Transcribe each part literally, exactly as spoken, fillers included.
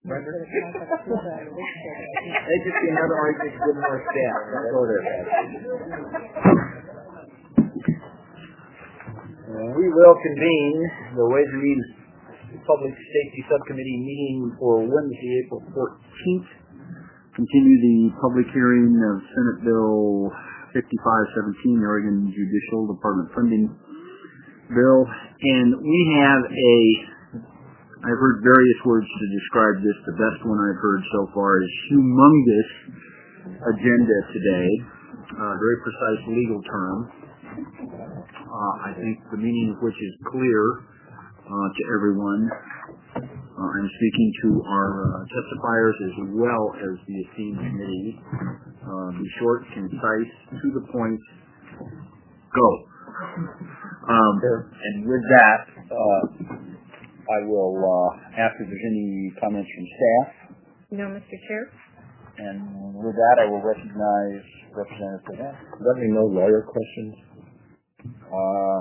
They just see another argument to get more staff. Go there. We will convene the Ways and Means Public Safety Subcommittee meeting for Wednesday, April fourteenth. Continue the public hearing of Senate Bill fifty-five seventeen, the Oregon Judicial Department Funding Bill. And we have a, I've heard various words to describe this. The best one I've heard so far is humongous agenda today. Uh, very precise legal term. Uh, I think the meaning of which is clear uh, to everyone. Uh, I'm speaking to our uh, testifiers as well as the esteemed committee. Uh, be short, concise, to the point, go. Um, and with that, uh, I will uh, ask if there's any comments from staff. No, Mister Chair. And with that, I will recognize Representative Burnett. Let me know lawyer questions. Uh,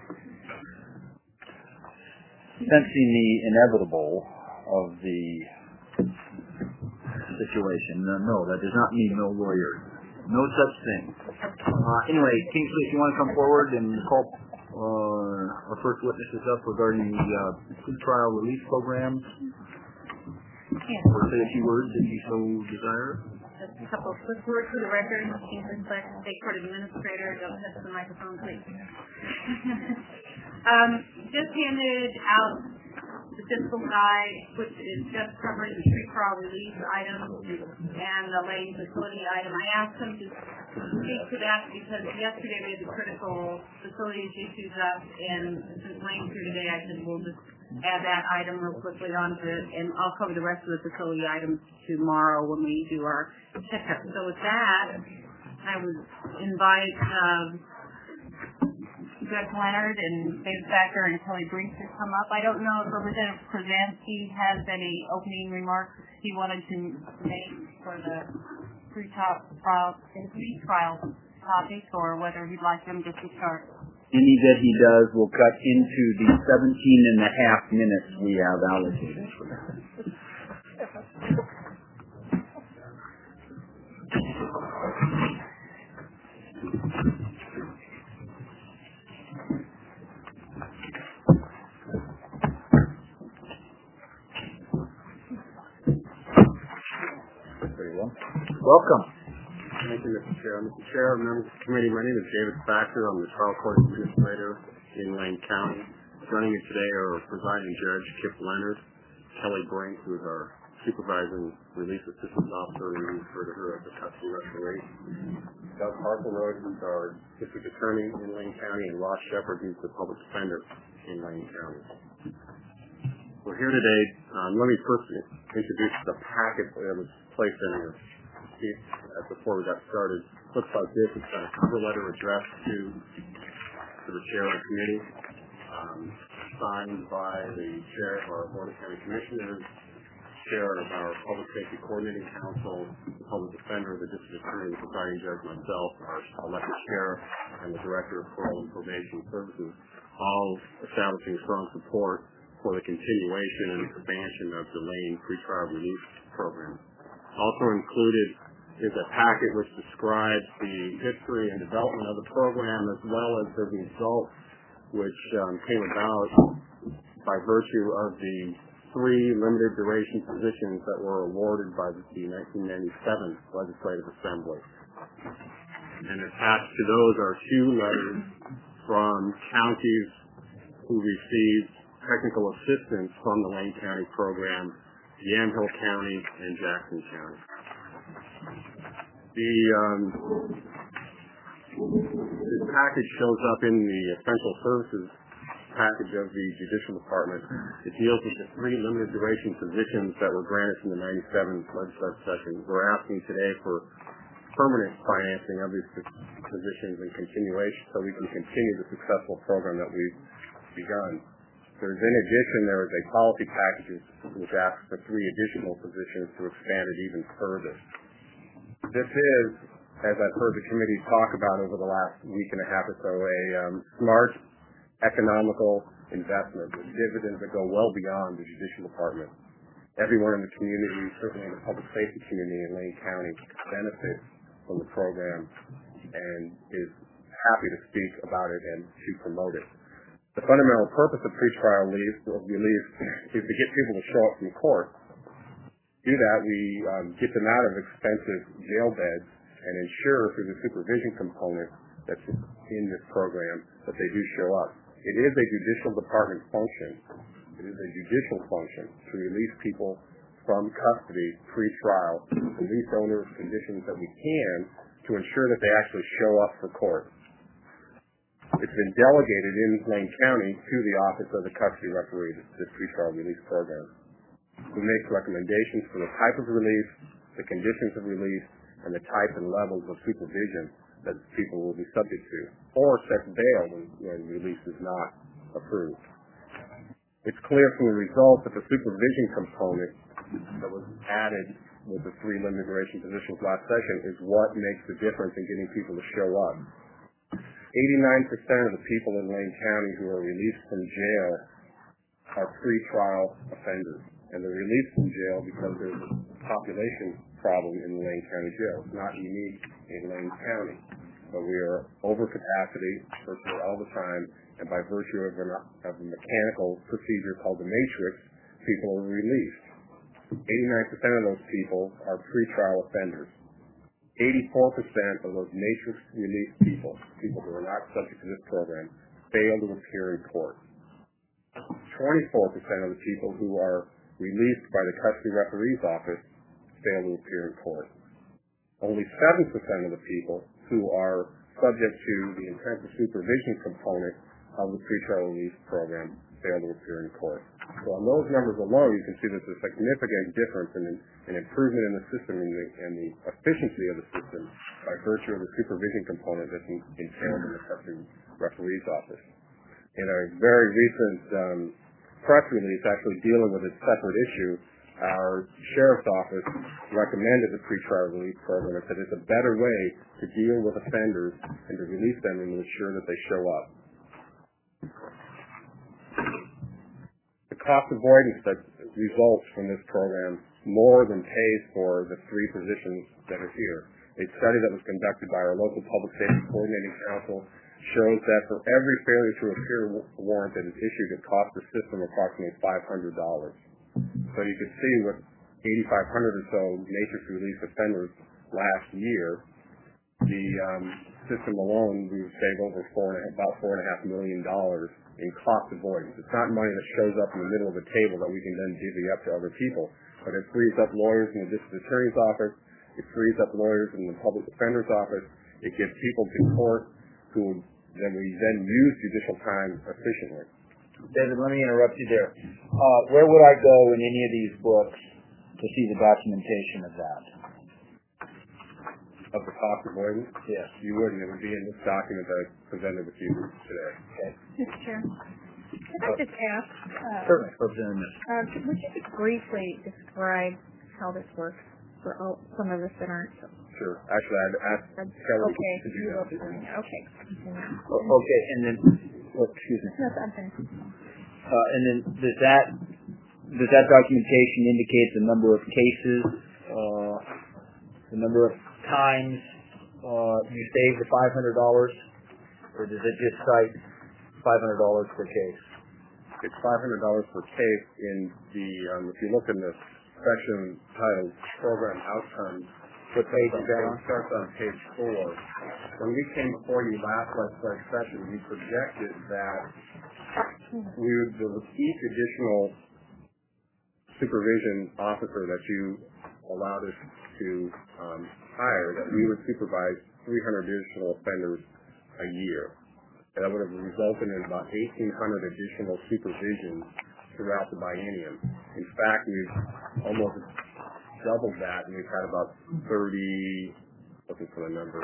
sensing the inevitable of the situation, no, no, that does not mean no lawyer. No such thing. Uh, anyway, Kingsley, if you want to come forward and call uh, our first witnesses up regarding the uh, pre-trial release programs, Yes. or say a few words if you so desire. Just a couple of quick words for the record. Kingsley Fleck, State Court Administrator. Don't touch the microphone, please. um, just handed out the fiscal guide, which is just covering the pre-trial release item and the Lane facility item. I asked them to speak to that because yesterday we had the critical facilities issues up, and since Lane's here today, I said we'll just add that item real quickly onto it, and I'll cover the rest of the facility items tomorrow when we do our checkup. So with that, I would invite um, Judge Leonard and David Thacker and Kelly Brink to come up. I don't know if Representative Krasansky has any opening remarks he wanted to make for the pre-trial pre-trial topic, or whether he'd like them just to start. Any that he does will cut into the seventeen and a half minutes we have allocated for that. Very well. Welcome. Thank you, Mister Chair. Mister Chair, members of the committee, my name is David Thacker. I'm the trial court administrator in Lane County. Joining me today are presiding judge Kip Leonard, Kelly Brink, who is our supervising release assistance officer, and we refer to her as the custody referee. Doug Hartleroyd, who's our district attorney in Lane County, and Ross Shepard, who's the public defender in Lane County. We're here today. Um, let me first introduce the packet that was placed in here. Before we got started, looks like this. It's a cover letter addressed to, to the chair of the committee, um, signed by the chair of our Board of County Commissioners, chair of our Public Safety Coordinating Council, the public defender, the district attorney, the presiding judge, myself, our elected sheriff, and the director of parole and probation services, all establishing strong support for the continuation and expansion of the Lane pretrial relief program. Also included is a packet which describes the history and development of the program, as well as the results which um, came about by virtue of the three limited duration positions that were awarded by the nineteen ninety-seven Legislative Assembly. And attached to those are two letters from counties who received technical assistance from the Lane County program, Yamhill County and Jackson County. The, um, the package shows up in the essential services package of the Judicial Department. It deals with the three limited duration positions that were granted in the ninety-seven legislative session. We're asking today for permanent financing of these positions and continuation so we can continue the successful program that we've begun. There's, in addition, there is a policy package which asks for three additional positions to expand it even further. This is, as I've heard the committee talk about over the last week and a half or so, a um, smart, economical investment with dividends that go well beyond the Judicial Department. everyone in the community, certainly in the public safety community in Lane County, benefits from the program and is happy to speak about it and to promote it. The fundamental purpose of pretrial release, release is to get people to show up from court. To do that, we um, get them out of expensive jail beds and ensure through the supervision component that's in this program that they do show up. It is a judicial department function. It is a judicial function to release people from custody pre-trial, release owners conditions that we can to ensure that they actually show up for court. It's been delegated in Lane County to the Office of the Custody Referee, this pretrial release program, who makes recommendations for the type of release, the conditions of release, and the type and levels of supervision that people will be subject to, or sets bail when, when release is not approved. It's clear from the results that the supervision component that was added with the three limited duration positions last session is what makes the difference in getting people to show up. eighty-nine percent of the people in Lane County who are released from jail are pre-trial offenders, and they're released from jail because there's a population problem in the Lane County jail. It's not unique in Lane County, but we are over capacity virtually all the time, and by virtue of, an, of a mechanical procedure called the matrix, people are released. eighty-nine percent of those people are pre-trial offenders. eighty-four percent of those matrix released people, people who are not subject to this program, fail to appear in court. twenty-four percent of the people who are released by the custody referee's office fail to appear in court. Only seven percent of the people who are subject to the intensive supervision component of the pretrial release program fail to appear in court. So on those numbers alone, you can see there's a significant difference in an improvement in the system and the, and the efficiency of the system by virtue of the supervision component that's entailed in the custody referee's office. In a very recent um, press release actually dealing with a separate issue, our sheriff's office recommended the pretrial release program and said it's a better way to deal with offenders and to release them and to ensure that they show up. The cost avoidance that results from this program more than pays for the three positions that are here. A study that was conducted by our local public safety coordinating council shows that for every failure to appear warrant that is issued, it costs the system approximately five hundred dollars. So you can see with eighty-five hundred or so matrix release offenders last year, the um, system alone we would save over four and a, about four and a half million dollars in cost avoidance. It's not money that shows up in the middle of the table that we can then divvy up to other people, but it frees up lawyers in the district attorney's office. It frees up lawyers in the public defender's office. It gets people to court who then we then use judicial time efficiently. David, let me interrupt you there. Uh, where would I go in any of these books to see the documentation of that? Of the cost avoidance? Yes. You wouldn't. It would be in this document that I presented with you today. Okay. Mister Chair, could I just ask? Uh, Certainly, Representative. Uh, would you just briefly describe how this works for all, some of us that aren't? Sure. Actually, I'd ask Kelly okay. to do that. Okay. Oh, okay, and then, oh, excuse me. No, I'm finished. Uh, and then does that does that documentation indicate the number of cases, uh, the number of times uh, you save the five hundred dollars, or does it just cite five hundred dollars per case? It's five hundred dollars per case in the, um, if you look in the section titled Program Outcomes, What page is that on? It starts on page four. When we came before you last legislative session, we projected that we would, with each additional supervision officer that you allowed us to um, hire, that we would supervise three hundred additional offenders a year. And that would have resulted in about eighteen hundred additional supervisions throughout the biennium. In fact, we've almost doubled that, and we've had about thirty, looking for the number,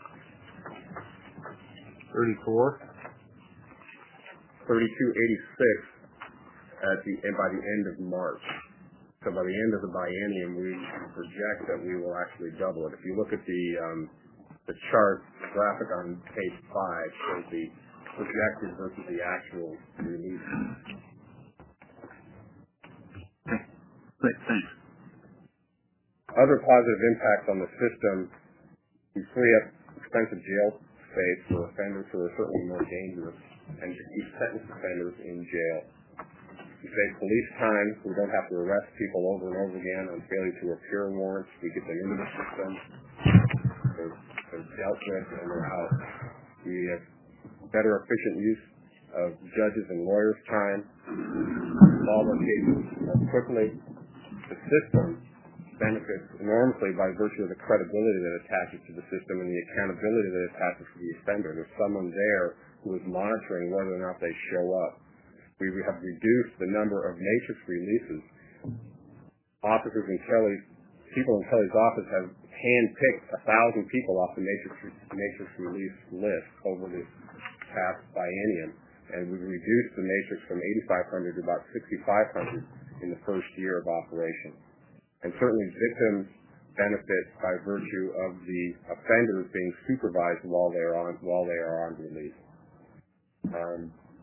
thirty-four? thirty-two eighty-six at the, and by the end of March. So by the end of the biennium, we project that we will actually double it. If you look at the um, the chart, the graphic on page five shows the projected versus the actual release. Great, thanks. Other positive impacts on the system, we free up expensive jail space for offenders who are certainly more dangerous and to keep sentenced offenders in jail. We save police time. We don't have to arrest people over and over again on failure to appear warrants. We get them into the system. They're, they're dealt with and they're out. We have better efficient use of judges and lawyers' time. Solve our cases more quickly. The system benefits enormously by virtue of the credibility that attaches to the system and the accountability that attaches to the offender. There's someone there who is monitoring whether or not they show up. We have reduced the number of matrix releases. Officers in Kelly's, people in Kelly's office have hand-picked a thousand people off the matrix, matrix release list over this past biennium, and we've reduced the matrix from eighty-five hundred to about sixty-five hundred in the first year of operation. And certainly victims benefit by virtue of the offenders being supervised while they are on while they are on release. Um,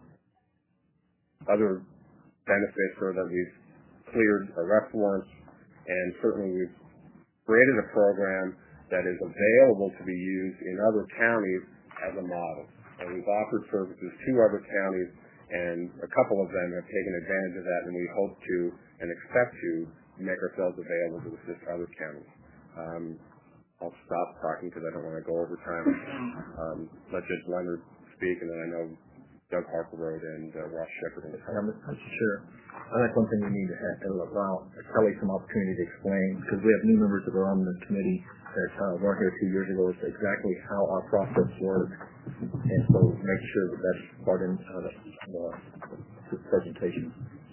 other benefits are that we've cleared arrest warrants, and certainly we've created a program that is available to be used in other counties as a model. And we've offered services to other counties, and a couple of them have taken advantage of that, and we hope to and expect to make ourselves available to assist other counties. Um, I'll stop talking because I don't want to go over time. Um, let Judge Leonard speak, and then I know Doug Harper Road and uh, Ross Shepard. Yeah, Mister Chair, I think one thing we need to have to allow Kelly some opportunity to explain, because we have new members that are on the committee that uh, weren't here two years ago, is exactly how our process works, and so make sure that that's part in uh, the, the presentation.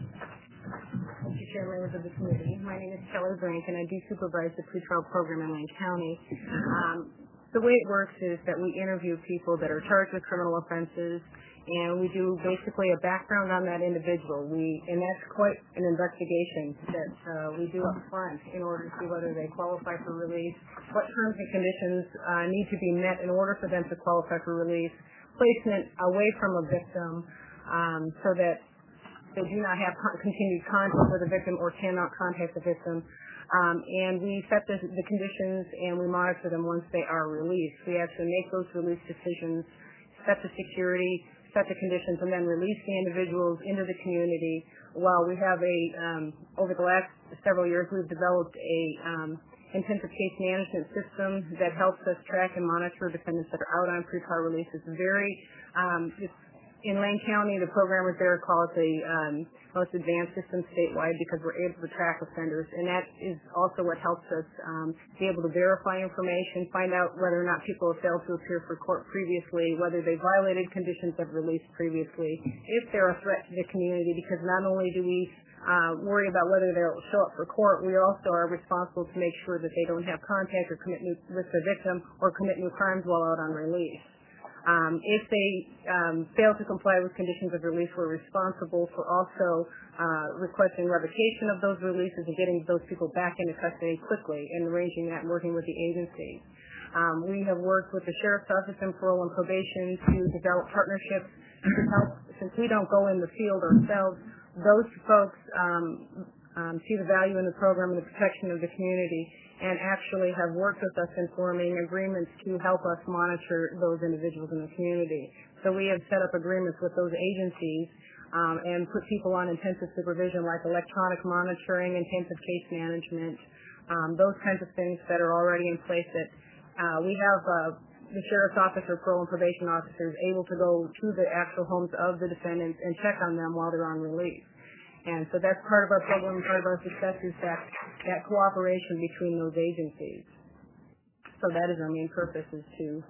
Mister Chair, members of the committee, my name is Kelly Brink, and I do supervise the pretrial program in Lane County. Um, the way it works is that we interview people that are charged with criminal offenses, and we do basically a background on that individual. We, and that's quite an investigation that uh, we do up front in order to see whether they qualify for release, what terms and conditions uh, need to be met in order for them to qualify for release, placement away from a victim um, so that they do not have con- continued contact with the victim or cannot contact the victim. Um, and we set the, the conditions and we monitor them once they are released. We actually make those release decisions, set the security, set the conditions, and then release the individuals into the community. While we have a, um, over the last several years, we've developed a um, intensive case management system that helps us track and monitor defendants that are out on pretrial release. It's very, um, it's in Lane County, the programmers there call it the um, most advanced system statewide because we're able to track offenders, and that is also what helps us um, be able to verify information, find out whether or not people have failed to appear for court previously, whether they violated conditions of release previously, if they're a threat to the community, because not only do we uh, worry about whether they'll show up for court, we also are responsible to make sure that they don't have contact or commit new, with the victim or commit new crimes while out on release. Um, if they um, fail to comply with conditions of release, we're responsible for also uh, requesting revocation of those releases and getting those people back into custody quickly and arranging that and working with the agency. Um, we have worked with the Sheriff's Office and Parole and Probation to develop partnerships to help, since we don't go in the field ourselves, those folks um, um, see the value in the program and the protection of the community, and actually have worked with us in forming agreements to help us monitor those individuals in the community. So we have set up agreements with those agencies um, and put people on intensive supervision like electronic monitoring, intensive case management, um, those kinds of things that are already in place that uh, we have uh, the Sheriff's Office or Parole and Probation officers able to go to the actual homes of the defendants and check on them while they're on release. And so that's part of our program, part of our success is that, that cooperation between those agencies. So that is our main purpose, is to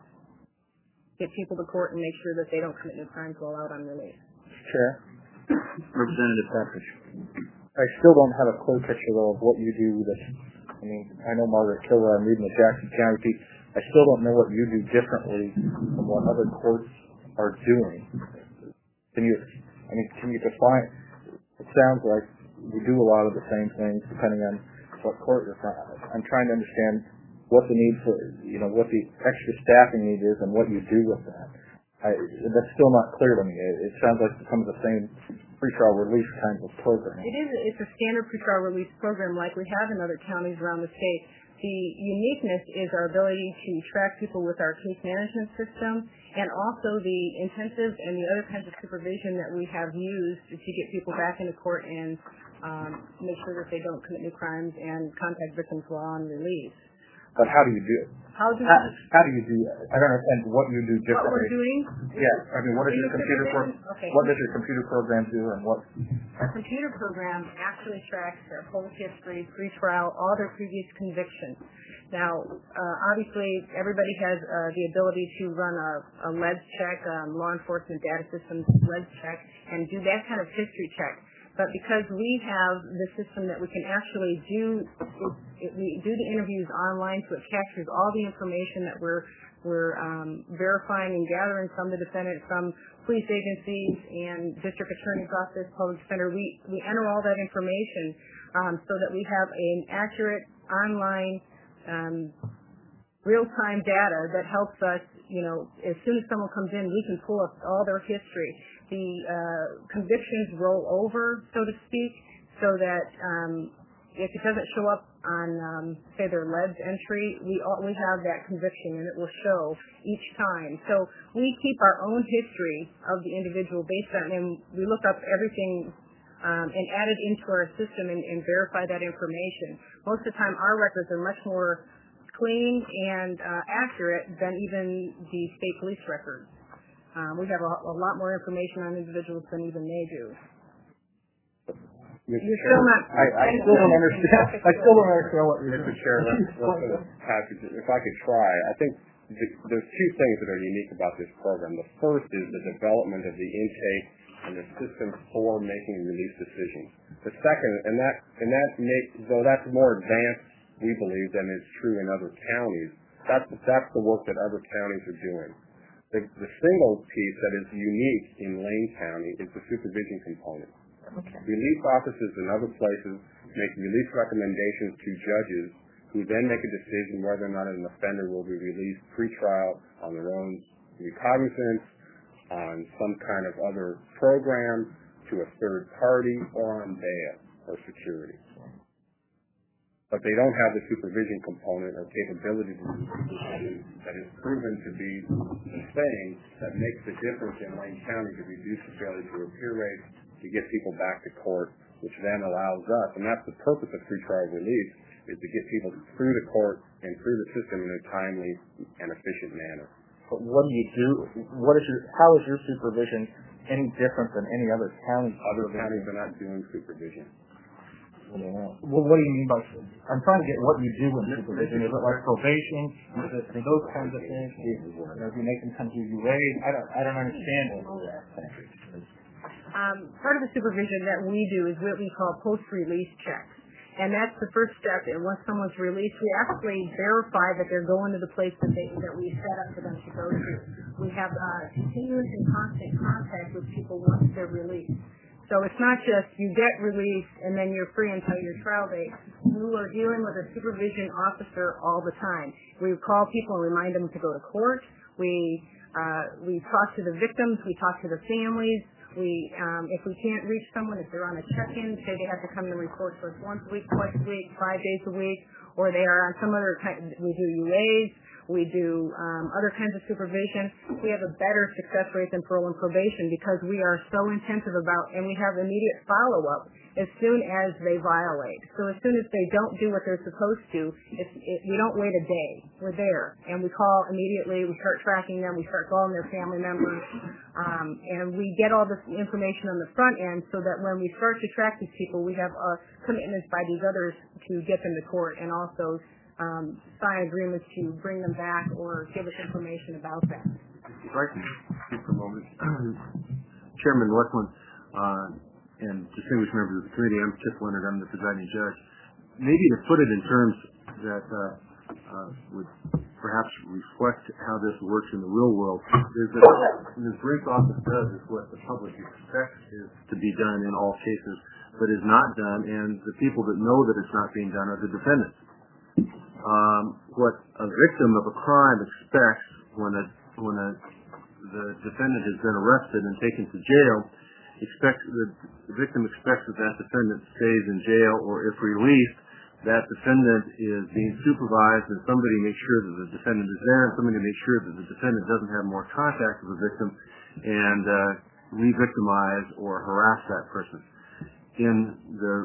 get people to court and make sure that they don't commit new crimes while out on release. Chair? Representative Patrick. I still don't have a clear picture, though, of what you do that, I mean, I know Margaret Killer, I'm reading the Jackson County. I still don't know what you do differently from what other courts are doing. Can you, I mean, can you define? It sounds like we do a lot of the same things depending on what court you're from. I'm trying to understand what the need for, you know, what the extra staffing need is and what you do with that. I, that's still not clear to me. It, it sounds like some of the same pretrial release kind of program. It is. It's a standard pretrial release program like we have in other counties around the state. The uniqueness is our ability to track people with our case management system, and also the intensive and the other kinds of supervision that we have used to get people back into court and um, make sure that they don't commit new crimes and contact victims while on release. But how do you do it? How do how, we, how do you do that? I don't understand what you do differently. What we're doing? Yeah, I mean, what does your computer pro- okay. what does your computer program do, and what? Our computer program actually tracks their whole history, pre-trial, all their previous convictions. Now, uh, obviously, everybody has uh, the ability to run a, a L E D S check, um, law enforcement data systems L E D S check, and do that kind of history check. But because we have the system that we can actually do, it, it, we do the interviews online, so it captures all the information that we're we're um, verifying and gathering from the defendant, from police agencies and district attorney's office, public defender. We we enter all that information um, so that we have an accurate online, um, real-time data that helps us. You know, as soon as someone comes in, we can pull up all their history. The uh, convictions roll over, so to speak, so that um, if it doesn't show up on, um, say, their L E D S entry, we all, we have that conviction, and it will show each time. So we keep our own history of the individual based on, and we look up everything um, and add it into our system and, and verify that information. Most of the time, our records are much more clean and uh, accurate than even the state police records. Um, we have a, a lot more information on individuals than even they do. Mister You're Chair, still not. I, I still don't understand. I still don't understand what you're Mister Chair, let's, let's package it. If I could try, I think the, there's two things that are unique about this program. The first is the development of the intake and the system for making release decisions. The second, and that and that makes though that's more advanced, we believe, than is true in other counties. That's that's the work that other counties are doing. The, the single piece that is unique in Lane County is the supervision component. Okay. Release offices in other places make release recommendations to judges who then make a decision whether or not an offender will be released pre-trial on their own recognizance, on some kind of other program, to a third party, or on bail or security. But they don't have the supervision component or capability to do supervision that is proven to be the thing that makes the difference in Lane County to reduce the failure to appear rate, to get people back to court, which then allows us, and that's the purpose of pretrial release, is to get people through the court and through the system in a timely and efficient manner. But what do you do? What is your? How is your supervision any different than any other county? Other counties are not doing supervision. Yeah. Well, what do you mean by? I'm trying to get what you do in supervision. Is it like probation? Is it those kinds of things? You know, do you make them come to U A? I don't. I don't understand it. Um, part of the supervision that we do is what we call post-release checks. And that's the first step. And once someone's released, we actually verify that they're going to the place that they that we set up for them to go to. We have uh, continuous and constant contact with people once they're released. So it's not just you get released and then you're free until your trial date. We are dealing with a supervision officer all the time. We call people and remind them to go to court. We uh, we talk to the victims. We talk to the families. We, um, if we can't reach someone, if they're on a check-in, say they have to come and report to us once a week, twice a week, five days a week, or they are on some other kind, we do U As, we do um, other kinds of supervision. We have a better success rate than parole and probation because we are so intensive about, and we have immediate follow-up as soon as they violate. So as soon as they don't do what they're supposed to, it's, it, we don't wait a day. We're there, and we call immediately. We start tracking them. We start calling their family members, um, and we get all this information on the front end so that when we start to track these people, we have uh, commitments by these others to get them to court and also um, sign agreements to bring them back or give us information about that. If I can speak for a moment. Chairman Westland uh, and distinguished members of the committee, I'm Chip Leonard. I'm the presiding judge. Maybe to put it in terms that uh, uh, would perhaps reflect how this works in the real world is that Miz Brink's office does is what the public expects is to be done in all cases, but is not done, and the people that know that it's not being done are the defendants. Um, what a victim of a crime expects when a when a the defendant has been arrested and taken to jail expects the, the victim expects that that defendant stays in jail, or if released, that defendant is being supervised, and somebody makes sure that the defendant is there, and somebody makes sure that the defendant doesn't have more contact with the victim and uh, re-victimize or harass that person. In the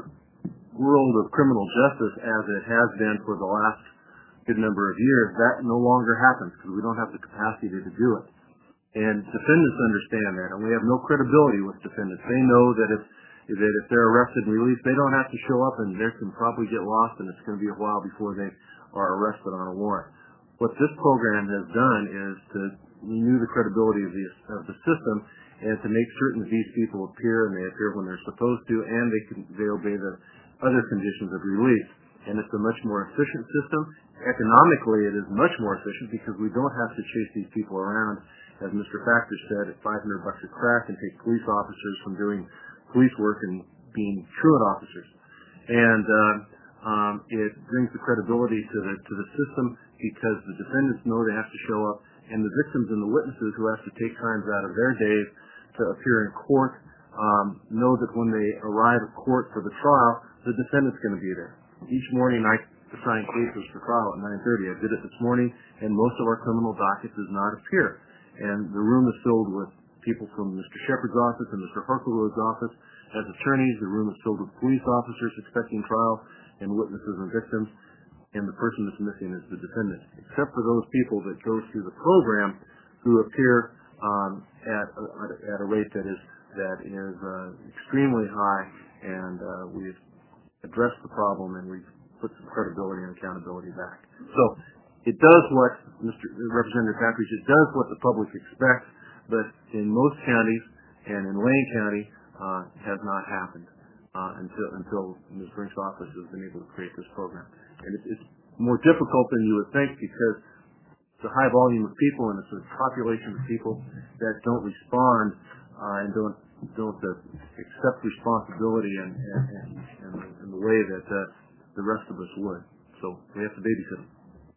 world of criminal justice, as it has been for the last good number of years, that no longer happens because we don't have the capacity to do it. And defendants understand that, and we have no credibility with defendants. They know that if that if they're arrested and released, they don't have to show up, and they can probably get lost, and it's going to be a while before they are arrested on a warrant. What this program has done is to renew the credibility of the, of the system and to make certain that these people appear, and they appear when they're supposed to, and they can they obey the other conditions of release. And it's a much more efficient system. Economically, it is much more efficient because we don't have to chase these people around, as Mister Factor said, at five hundred bucks a crack, and take police officers from doing police work and being truant officers. And uh, um, it brings the credibility to the to the system because the defendants know they have to show up, and the victims and the witnesses who have to take times out of their days to appear in court um, know that when they arrive at court for the trial, the defendant's going to be there. Each morning I assign cases for trial at nine thirty. I did it this morning, and most of our criminal docket does not appear. And the room is filled with people from Mister Shepard's office and Mister Harkleroad's office as attorneys. The room is filled with police officers expecting trial and witnesses and victims, and the person that's missing is the defendant, except for those people that go through the program who appear um, at, a, at a rate that is that is uh, extremely high, and uh, we've addressed the problem and we've put some credibility and accountability back. So it does what Mister Representative Patrick, it does what the public expects, but in most counties and in Wayne County uh, has not happened uh, until until Miz Brink's office has been able to create this program. And it's, it's more difficult than you would think because it's a high volume of people and it's a population of people that don't respond uh, and don't don't uh, accept responsibility in, in, in, in the way that uh, the rest of us would. So we have to babysit them.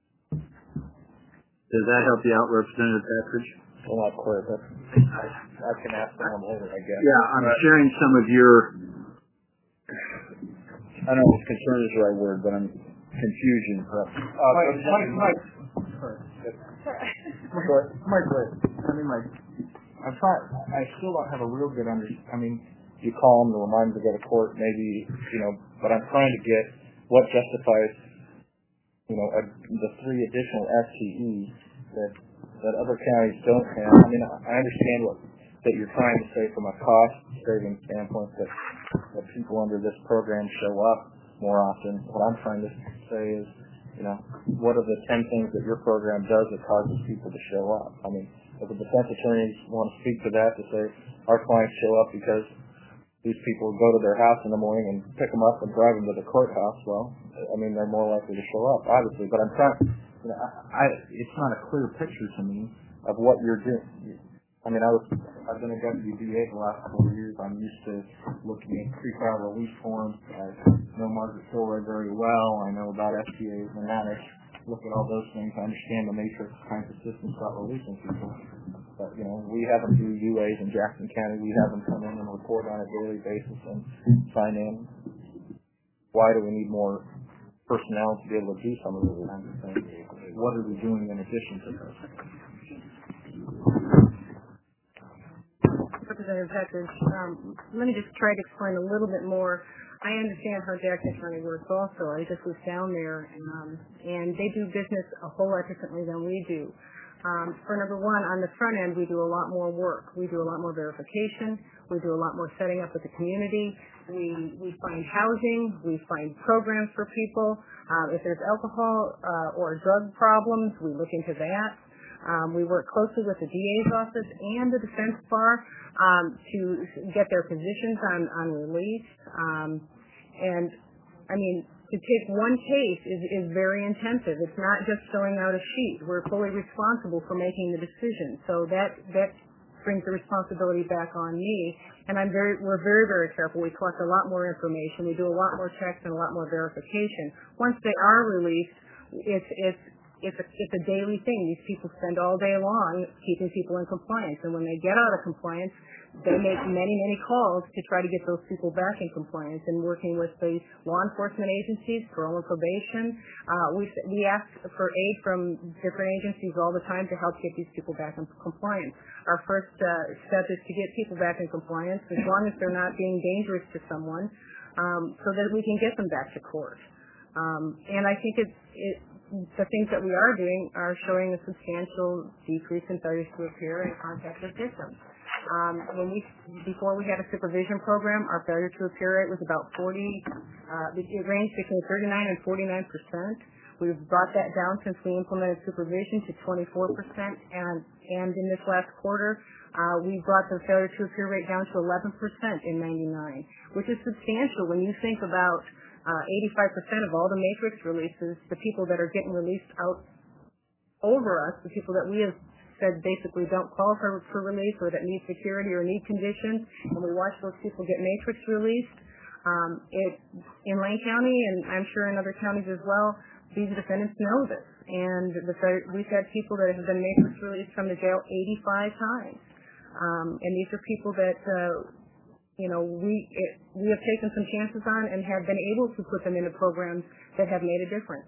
Does that help you out, Representative Patridge? A lot clear, but I, I can ask someone later, I guess. Yeah, I'm uh, sharing some of your... I don't know if concern is the right word, but I'm confusion. Uh, Mike, Mike, Mike. Sorry. Mike, Mike, I mean, Mike, I'm trying, I still don't have a real good understanding. I mean, you call them to remind them to go to court, maybe, you know, but I'm trying to get what justifies, you know, a, the three additional F T Es that that other counties don't have. I mean, I understand what that you're trying to say from a cost-saving standpoint, that, that people under this program show up more often. What I'm trying to say is, you know, what are the ten things that your program does that causes people to show up? I mean, if the defense attorneys want to speak to that, to say our clients show up because these people go to their house in the morning and pick them up and drive them to the courthouse, well, I mean, they're more likely to show up, obviously. But I'm trying, you know, I, I, it's not a clear picture to me of what you're doing. I mean, I was, I've been a deputy D A the last four years. I'm used to looking at pre-trial release forms. I know Margaret Kilroy very well. I know about F T As and that. Look at all those things. I understand the matrix kinds of systems about releasing people. But, you know, we have them do U As in Jackson County. We have them come in and report on a daily basis and sign in. Why do we need more personnel to be able to do some of those kinds of things? What are we doing in addition to those? Representative Petrich, um, let me just try to explain a little bit more. I understand how Jackson County works also. I just was down there, and, um, and they do business a whole lot differently than we do. Um, for number one, on the front end, we do a lot more work. We do a lot more verification. We do a lot more setting up with the community. We we find housing. We find programs for people. Um, if there's alcohol uh, or drug problems, we look into that. Um, we work closely with the D A's office and the defense bar um, to get their positions on, on release. Um, and, I mean, to take one case is, is very intensive. It's not just filling out a sheet. We're fully responsible for making the decision. So that that brings the responsibility back on me. And I'm very, we're very, very careful. We collect a lot more information. We do a lot more checks and a lot more verification. Once they are released, it's it's it's a, it's a daily thing. These people spend all day long keeping people in compliance, and when they get out of compliance, they make many, many calls to try to get those people back in compliance. And working with the law enforcement agencies, parole and probation, uh, we we ask for aid from different agencies all the time to help get these people back in compliance. Our first uh, step is to get people back in compliance, as long as they're not being dangerous to someone, um, so that we can get them back to court. Um, and I think it's it, the things that we are doing are showing a substantial decrease in failures to appear and contact with victims. Um, when we before we had a supervision program, our failure to appear rate was about forty. Uh, it ranged between thirty-nine and forty-nine percent. We've brought that down since we implemented supervision to twenty-four percent, and and in this last quarter, uh, we brought the failure to appear rate down to eleven percent in ninety-nine, which is substantial when you think about uh, eighty-five percent of all the matrix releases, the people that are getting released out over us, the people that we have said basically don't qualify for release or that need security or need conditions, and we watch those people get matrix released. Um, it, in Lane County, and I'm sure in other counties as well, these defendants know this. And the, we've had people that have been matrix released from the jail eighty-five times. Um, and these are people that, uh, you know, we it, we have taken some chances on and have been able to put them into programs that have made a difference.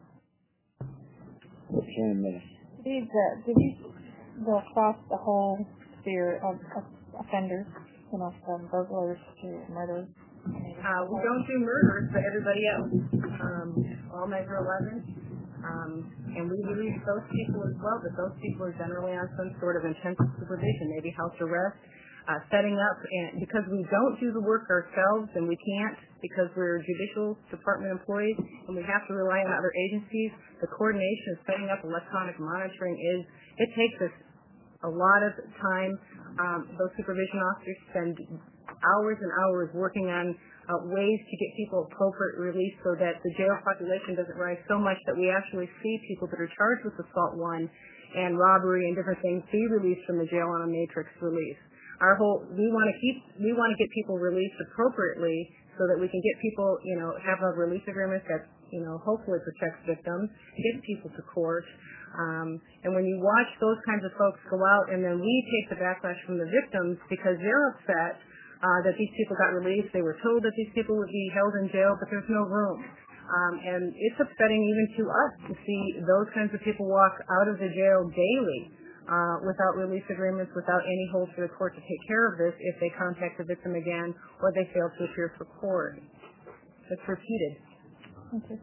These, uh, do these go across the whole sphere of, of offenders, you know, from burglars to murderers? Uh, we don't do murders, but everybody else. Um, all Measure eleven. Um, and we release those people as well, but those people are generally on some sort of intensive supervision, maybe house arrest, uh, setting up, and because we don't do the work ourselves, and we can't because we're judicial department employees, and we have to rely on other agencies, the coordination of setting up electronic monitoring is, it takes us a lot of time. Um, those supervision officers spend hours and hours working on uh, ways to get people appropriate release so that the jail population doesn't rise so much that we actually see people that are charged with assault one and robbery and different things be released from the jail on a matrix release. Our whole, we want to keep, we want to get people released appropriately so that we can get people, you know, have a release agreement that, you know, hopefully protects victims, get people to court. Um, and when you watch those kinds of folks go out and then we take the backlash from the victims because they're upset uh, that these people got released, they were told that these people would be held in jail, but there's no room. Um, and it's upsetting even to us to see those kinds of people walk out of the jail daily uh, without release agreements, without any hold for the court to take care of this if they contact the victim again or they fail to appear for court. It's repeated. Okay.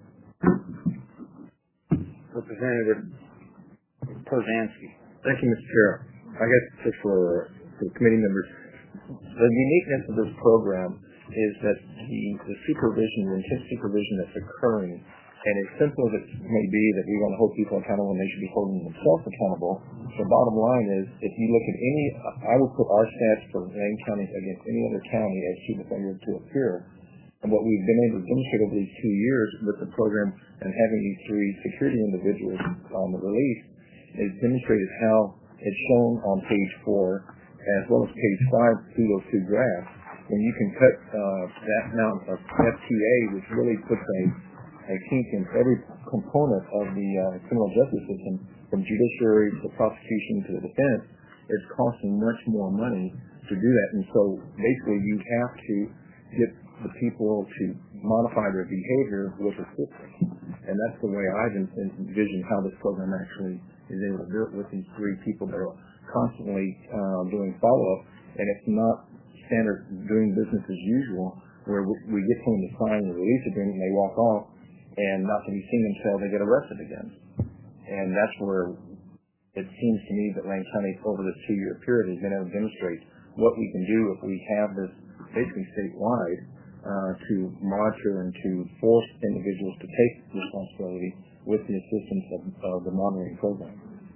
Representative Pozansky. Thank you, Mister Chair. I guess just for, for the committee members, the uniqueness of this program is that the, the supervision, the intense supervision that's occurring, and as simple as it may be that we want to hold people accountable and they should be holding themselves accountable, the bottom line is if you look at any, I would put our stats for Lane County against any other county as to the failure to appear. And what we've been able to demonstrate over these two years with the program and having these three security individuals on the release is demonstrated how it's shown on page four as well as page five through those two graphs. When you can cut uh, that amount of F T A, which really puts a, a kink in every component of the uh, criminal justice system, from judiciary to prosecution to the defense, it's costing much more money to do that. And so basically you have to get the people to modify their behavior with a system. And that's the way I've envisioned how this program actually is able to do it with these three people that are constantly uh, doing follow-up. And it's not standard doing business as usual where we, we get someone to sign the release agreement and they walk off and not to be seen until they get arrested again. And that's where it seems to me that Lane County over this two-year period has been able to demonstrate what we can do if we have this basically statewide uh, to monitor and to force individuals to take responsibility with the assistance of, of the monitoring program.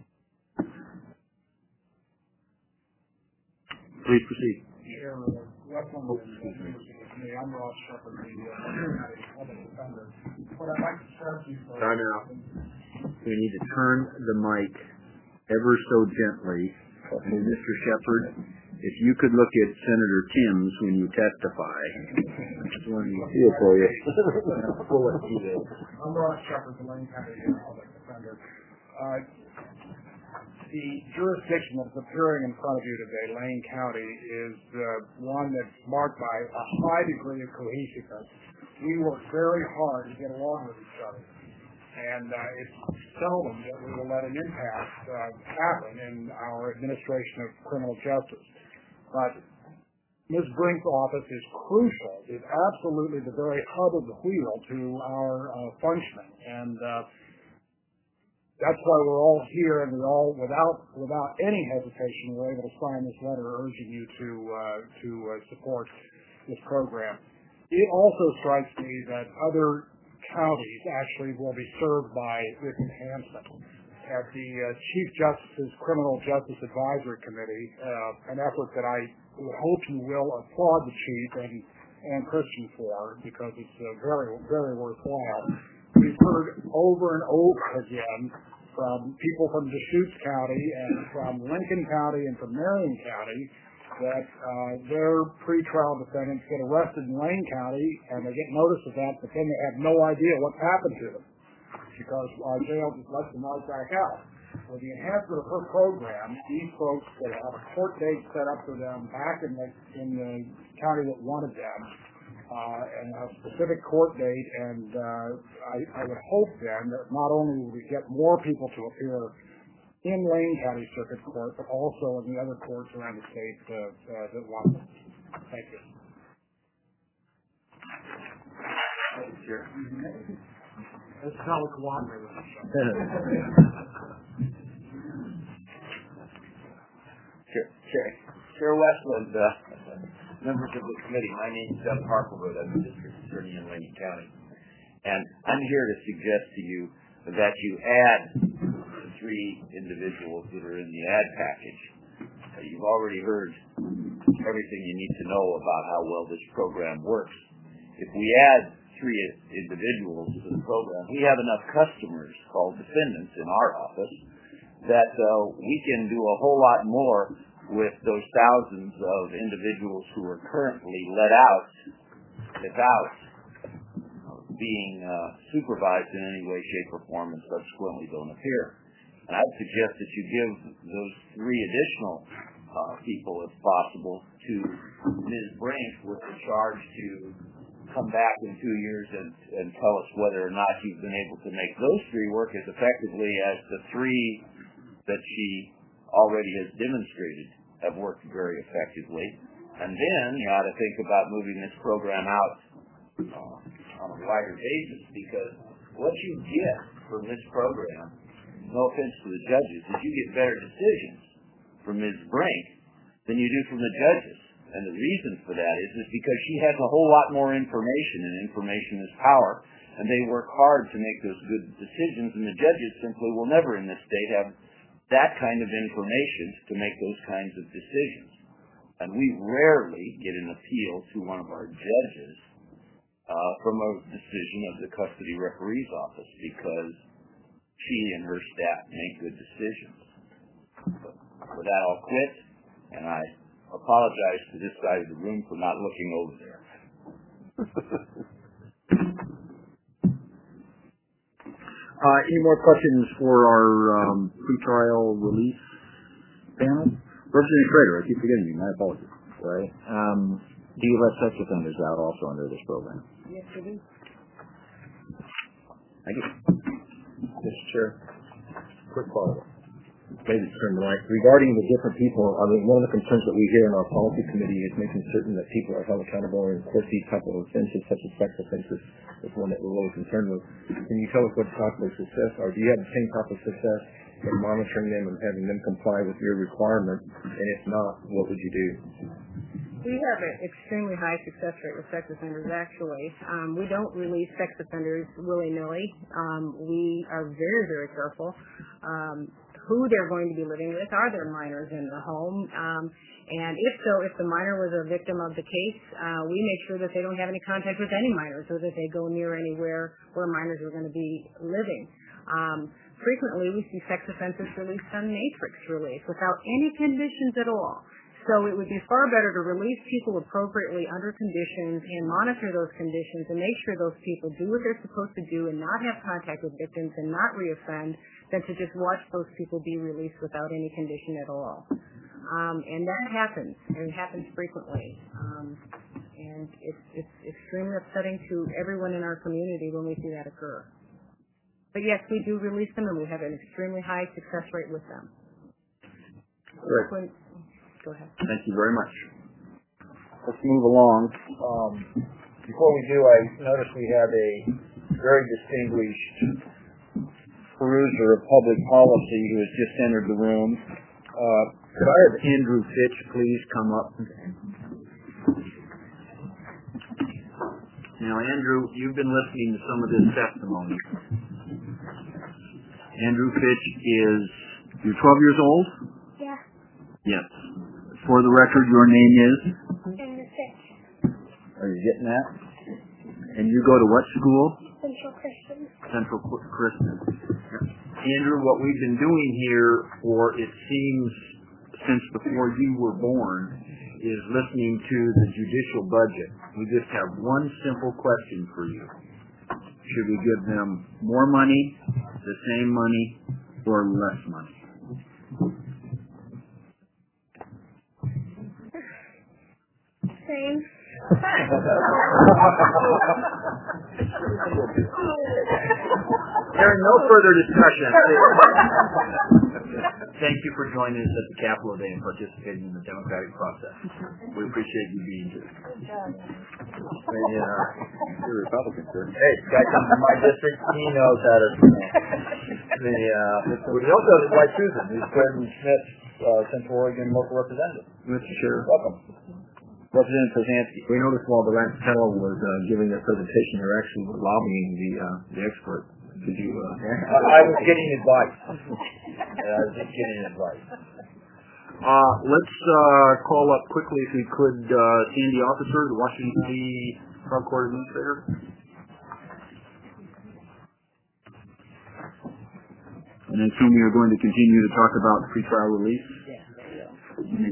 Please proceed. Chairman, welcome to me. I'm Ross Shepard, the public defender. What I'd like to stress you for Time out. We need to turn the mic ever so gently. Mister Shepard, if you could look at Senator Timms when you testify. That's one you feel for you. I'm Ross Shepard, the Lane County Public Defender. offender. Uh, the jurisdiction that's appearing in front of you today, Lane County, is uh, one that's marked by a high degree of cohesiveness. We work very hard to get along with each other. And uh, it's seldom that we will let an impasse uh, happen in our administration of criminal justice. But Miz Brink's office is crucial. It's absolutely the very hub of the wheel to our uh, functioning. And uh, that's why we're all here, and we all, without without any hesitation, we're able to sign this letter urging you to uh, to uh, support this program. It also strikes me that other counties actually will be served by this enhancement. At the uh, Chief Justice's Criminal Justice Advisory Committee, uh, an effort that I would hope you will applaud the Chief and, and Christian for, because it's uh, very, very worthwhile. We've heard over and over again from people from Deschutes County and from Lincoln County and from Marion County that uh, their pretrial defendants get arrested in Lane County and they get notice of that, but then they have no idea what's happened to them because our jail just lets them right back out. With the enhancement of her program, these folks that have a court date set up for them back in the, in the county that wanted them, uh, and a specific court date, and uh, I, I would hope then that not only will we get more people to appear in Lane County Circuit Court, but also in the other courts around the state uh, uh, that want them. Thank you. Thank you, Chair. That's how we cooperate with each other. Chair, Chair, Chair Westland, uh, members of the committee, my name is Doug Harklewood. I'm the district attorney in Lane County. And I'm here to suggest to you that you add the three individuals that are in the ad package. Uh, you've already heard everything you need to know about how well this program works. If we add three individuals to the program, we have enough customers called defendants in our office that uh, we can do a whole lot more with those thousands of individuals who are currently let out without being uh, supervised in any way, shape, or form and subsequently don't appear. And I'd suggest that you give those three additional uh, people, if possible, to Miz Brink with the charge to come back in two years and, and tell us whether or not you've been able to make those three work as effectively as the three that she already has demonstrated have worked very effectively. And then you ought to think about moving this program out uh, on a wider basis, because what you get from this program, no offense to the judges, is you get better decisions from Miz Brink than you do from the judges. And the reason for that is, is because she has a whole lot more information, and information is power, and they work hard to make those good decisions, and the judges simply will never in this state have that kind of information to make those kinds of decisions. And we rarely get an appeal to one of our judges uh, from a decision of the custody referee's office, because she and her staff make good decisions. But with that, I'll quit, and I apologize to this side of the room for not looking over there. uh, any more questions for our um, pretrial release panel? Representative Schrader, I keep forgetting you. My apologies. Right. Um, do you let sex offenders out also under this program? Yes, we do. Thank you. Mister Chair, quick follow-up. Maybe turn the mic. Regarding the different people, I mean, one of the concerns that we hear in our policy committee is making certain that people are held accountable, and of course these type of offenses, such as sex offenses, is one that we're really concerned with. Can you tell us what type of success, or do you have the same type of success in monitoring them and having them comply with your requirements? And if not, what would you do? We have an extremely high success rate with sex offenders, actually. Um, we don't release sex offenders willy-nilly. Um, we are very, very careful um, who they're going to be living with. Are there minors in the home? Um, and if so, if the minor was a victim of the case, uh, we make sure that they don't have any contact with any minors, or that they go near anywhere where minors are going to be living. Um, frequently, we see sex offenses released on matrix release without any conditions at all. So it would be far better to release people appropriately under conditions and monitor those conditions and make sure those people do what they're supposed to do and not have contact with victims and not reoffend than to just watch those people be released without any condition at all. Um, and that happens, and it happens frequently. Um, and it's, it's extremely upsetting to everyone in our community when we see that occur. But yes, we do release them, and we have an extremely high success rate with them. Great. When, go ahead. Thank you very much. Let's move along. Um, before we do, I notice we have a very distinguished peruser of public policy who has just entered the room. Uh, could I have Andrew Fitch please come up? Now, Andrew, you've been listening to some of this testimony. Andrew Fitch is, you're twelve years old? Yeah. Yes. For the record, your name is? Andrew Fitch. Are you getting that? And you go to what school? Central Christian. Central Christian. Andrew, what we've been doing here for, it seems, since before you were born, is listening to the judicial budget. We just have one simple question for you. Should we give them more money, the same money, or less money? Same. Hearing no further discussion. Thank you for joining us at the Capitol Day and participating in the democratic process. We appreciate you being here. The, uh, you're a Republican, sir. Hey, guy comes from my district. He knows how to. The uh, we also have Dwight Susan, who's President Smith's uh, Central Oregon local representative. Mister Chair, welcome. Representative Krasansky. We noticed while the last panel was uh, giving their presentation, they were actually lobbying the uh, the expert. Did you? Uh, I, I was getting advice. Yeah, I was just getting advice. Uh, let's uh, call up quickly, if we could, uh, Sandy Officer, the Washington D C Trial Court Administrator. And I assume we are going to continue to talk about pretrial release. Yeah.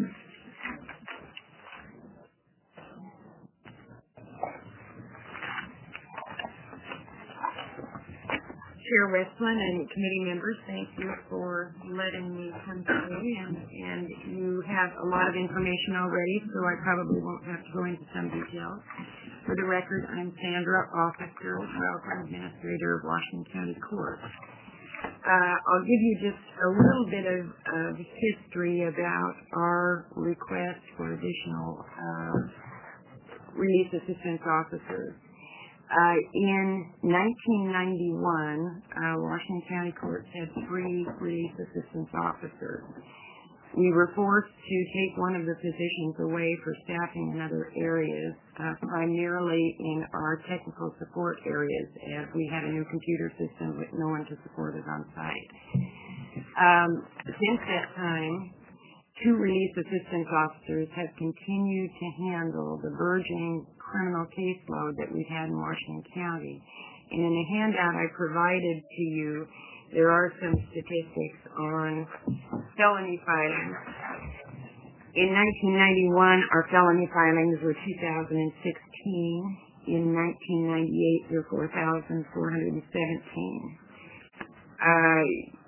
Chair Westland and committee members, thank you for letting me come today, and, and you have a lot of information already, so I probably won't have to go into some details. For the record, I'm Sandra, Officer, Trial Court Administrator of Washington County Court. Uh, I'll give you just a little bit of, of history about our request for additional uh, release assistance officers. Uh, in nineteen ninety-one, uh, Washington County Courts had three release assistance officers. We were forced to take one of the positions away for staffing in other areas, uh, primarily in our technical support areas, as we had a new computer system with no one to support us on site. Um, since that time, two release assistance officers have continued to handle the burgeoning criminal caseload that we've had in Washington County. And in the handout I provided to you, there are some statistics on felony filings. In nineteen ninety-one, our felony filings were two thousand sixteen. In nineteen ninety-eight, they were four thousand four hundred seventeen. Uh,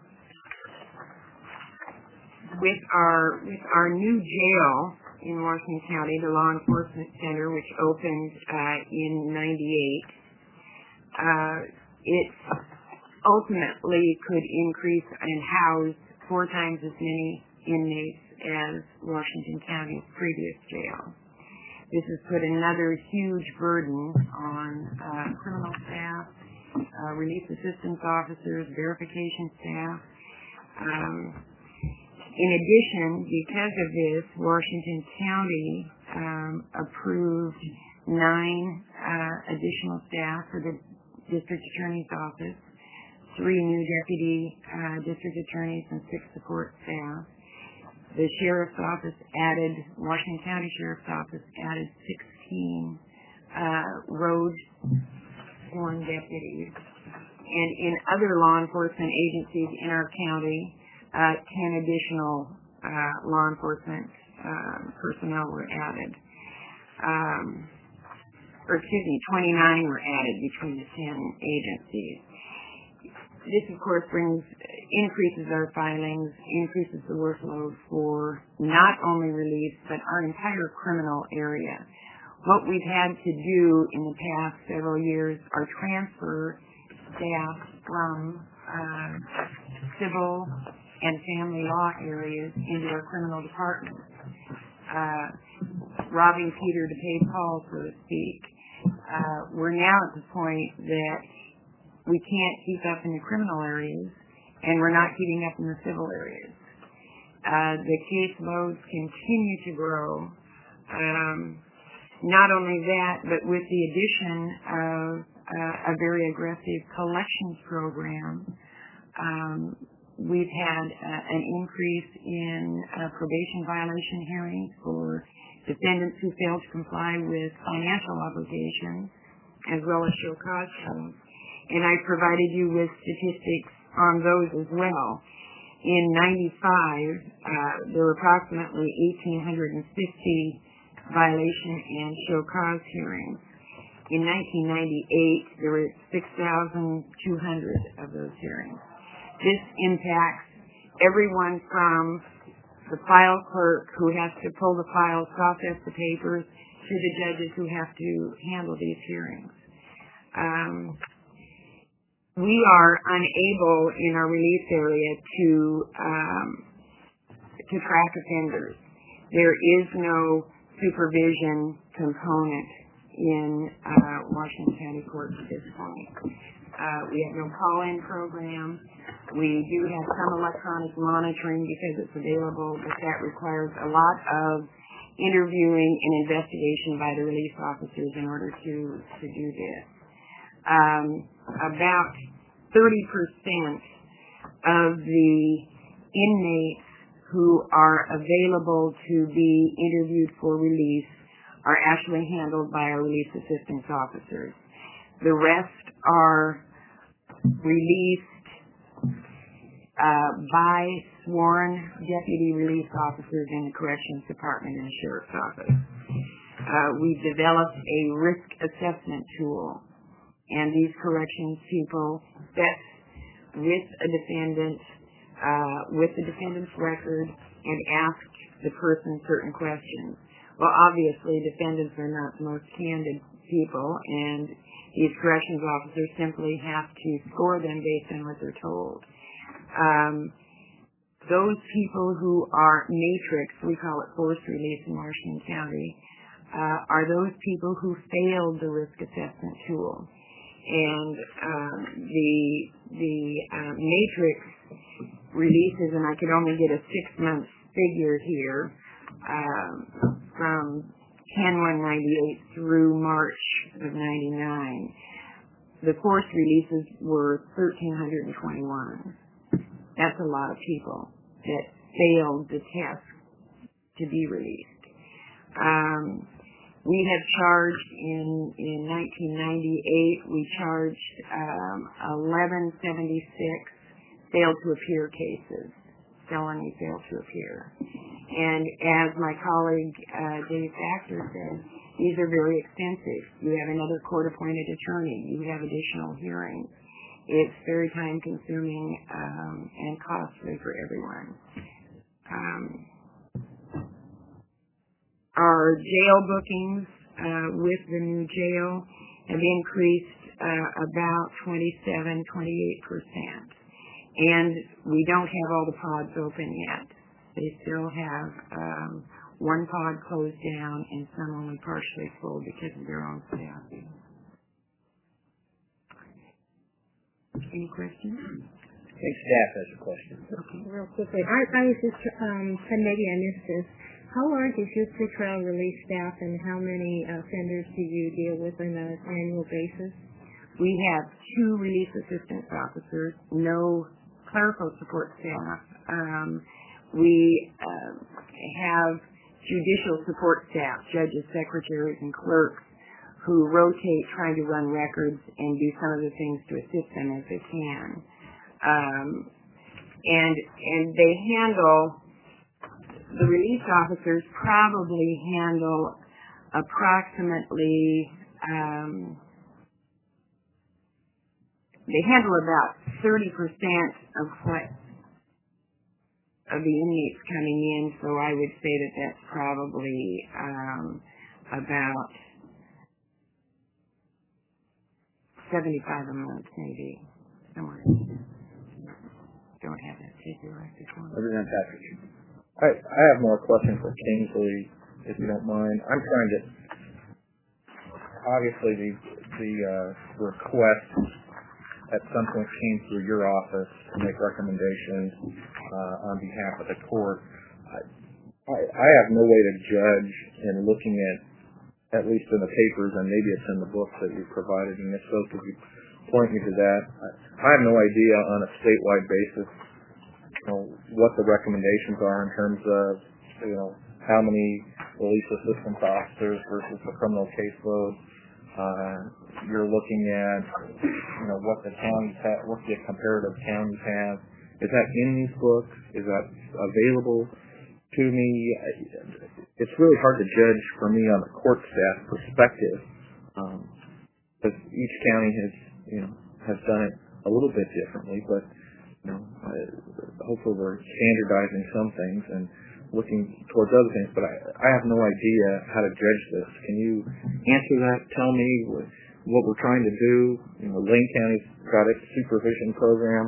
with our with our new jail in Washington County, the Law Enforcement Center, which opened uh, in ninety-eight, uh, it ultimately could increase and house four times as many inmates as Washington County's previous jail. This has put another huge burden on uh, criminal staff, uh, release assistance officers, verification staff. Um, In addition, because of this, Washington County um, approved nine uh, additional staff for the district attorney's office, three new deputy uh, district attorneys, and six support staff. The sheriff's office added, Washington County Sheriff's Office added sixteen uh, road sworn deputies. And in other law enforcement agencies in our county, Uh, ten additional uh, law enforcement uh, personnel were added. Um, or excuse me, twenty-nine were added between the ten agencies. This, of course, brings increases our filings, increases the workload for not only relief, but our entire criminal area. What we've had to do in the past several years are transfer staff from uh, civil and family law areas into our criminal department. Uh, robbing Peter to pay Paul, so to speak. Uh, we're now at the point that we can't keep up in the criminal areas, and we're not keeping up in the civil areas. Uh, the case loads continue to grow. Um, not only that, but with the addition of uh, a very aggressive collections program, um, we've had uh, an increase in uh, probation violation hearings for defendants who fail to comply with financial obligations, as well as show cause hearings. And I provided you with statistics on those as well. In ninety-five, uh, there were approximately one thousand eight hundred fifty violation and show cause hearings. In nineteen ninety-eight, there were six thousand two hundred of those hearings. This impacts everyone from the file clerk who has to pull the files, process the papers, to the judges who have to handle these hearings. Um, we are unable in our release area to um, to track offenders. There is no supervision component in uh, Washington County Courts at this point. Uh, we have no call-in program. We do have some electronic monitoring because it's available, but that requires a lot of interviewing and investigation by the release officers in order to, to do this. Um, about thirty percent of the inmates who are available to be interviewed for release are actually handled by our release assistance officers. The rest are released uh, by sworn deputy release officers in the corrections department and the sheriff's office. Uh, we've developed a risk assessment tool, and these corrections people vet with a defendant, uh, with the defendant's record, and ask the person certain questions. Well, obviously, defendants are not the most candid people, and these corrections officers simply have to score them based on what they're told. Um, those people who are matrix, we call it forced release in Washington County, uh, are those people who failed the risk assessment tool. And um, the the uh, matrix releases, and I could only get a six-month figure here, um, from ten one ninety-eight through March of ninety-nine. The forced releases were one thousand three hundred twenty-one. That's a lot of people that failed the test to be released. Um, we have charged in, in nineteen ninety-eight, we charged um, eleven seventy-six failed to appear cases, felony failed to appear. And as my colleague uh, Dave Factor said, these are very expensive. You have another court-appointed attorney. You have additional hearings. It's very time-consuming um, and costly for everyone. Um, our jail bookings uh, with the new jail have increased uh, about twenty-seven, twenty-eight percent. And we don't have all the pods open yet. They still have um, one pod closed down and some only partially full because of their own staffing. Any questions? I think staff has a question. Okay, real quickly. I, I was just, um, maybe I missed this. How large is your pretrial release staff, and how many offenders do you deal with on an annual basis? We have two release assistance officers, no clerical support staff. Um, we uh, have judicial support staff, judges, secretaries, and clerks, who rotate trying to run records and do some of the things to assist them as they can. Um, and and they handle the release officers probably handle approximately, um, they handle about thirty percent of what of the inmates coming in, so I would say that that's probably um, about seventy-five a month, maybe, somewhere. Don't have that figure right this morning. Representative Patrick. I, I have more questions for Kingsley, if you don't mind. I'm trying to, obviously the, the uh, request at some point came through your office to make recommendations uh, on behalf of the court. I, I, I have no way to judge in looking at, at least in the papers, and maybe it's in the books that you provided, and if so, could you point me to that? I, I have no idea on a statewide basis, you know, what the recommendations are in terms of, you know, how many release assistance officers versus the criminal caseload. Uh, you're looking at, you know, what the counties have, what the comparative counties have. Is that in these books? Is that available to me? It's really hard to judge for me on the court staff perspective, because um, each county has, you know, has done it a little bit differently, but, you know, uh, hopefully we're standardizing some things and looking towards other things, but I, I have no idea how to judge this. Can you answer that? Tell me what, what we're trying to do. You know, Lane County's got its supervision program.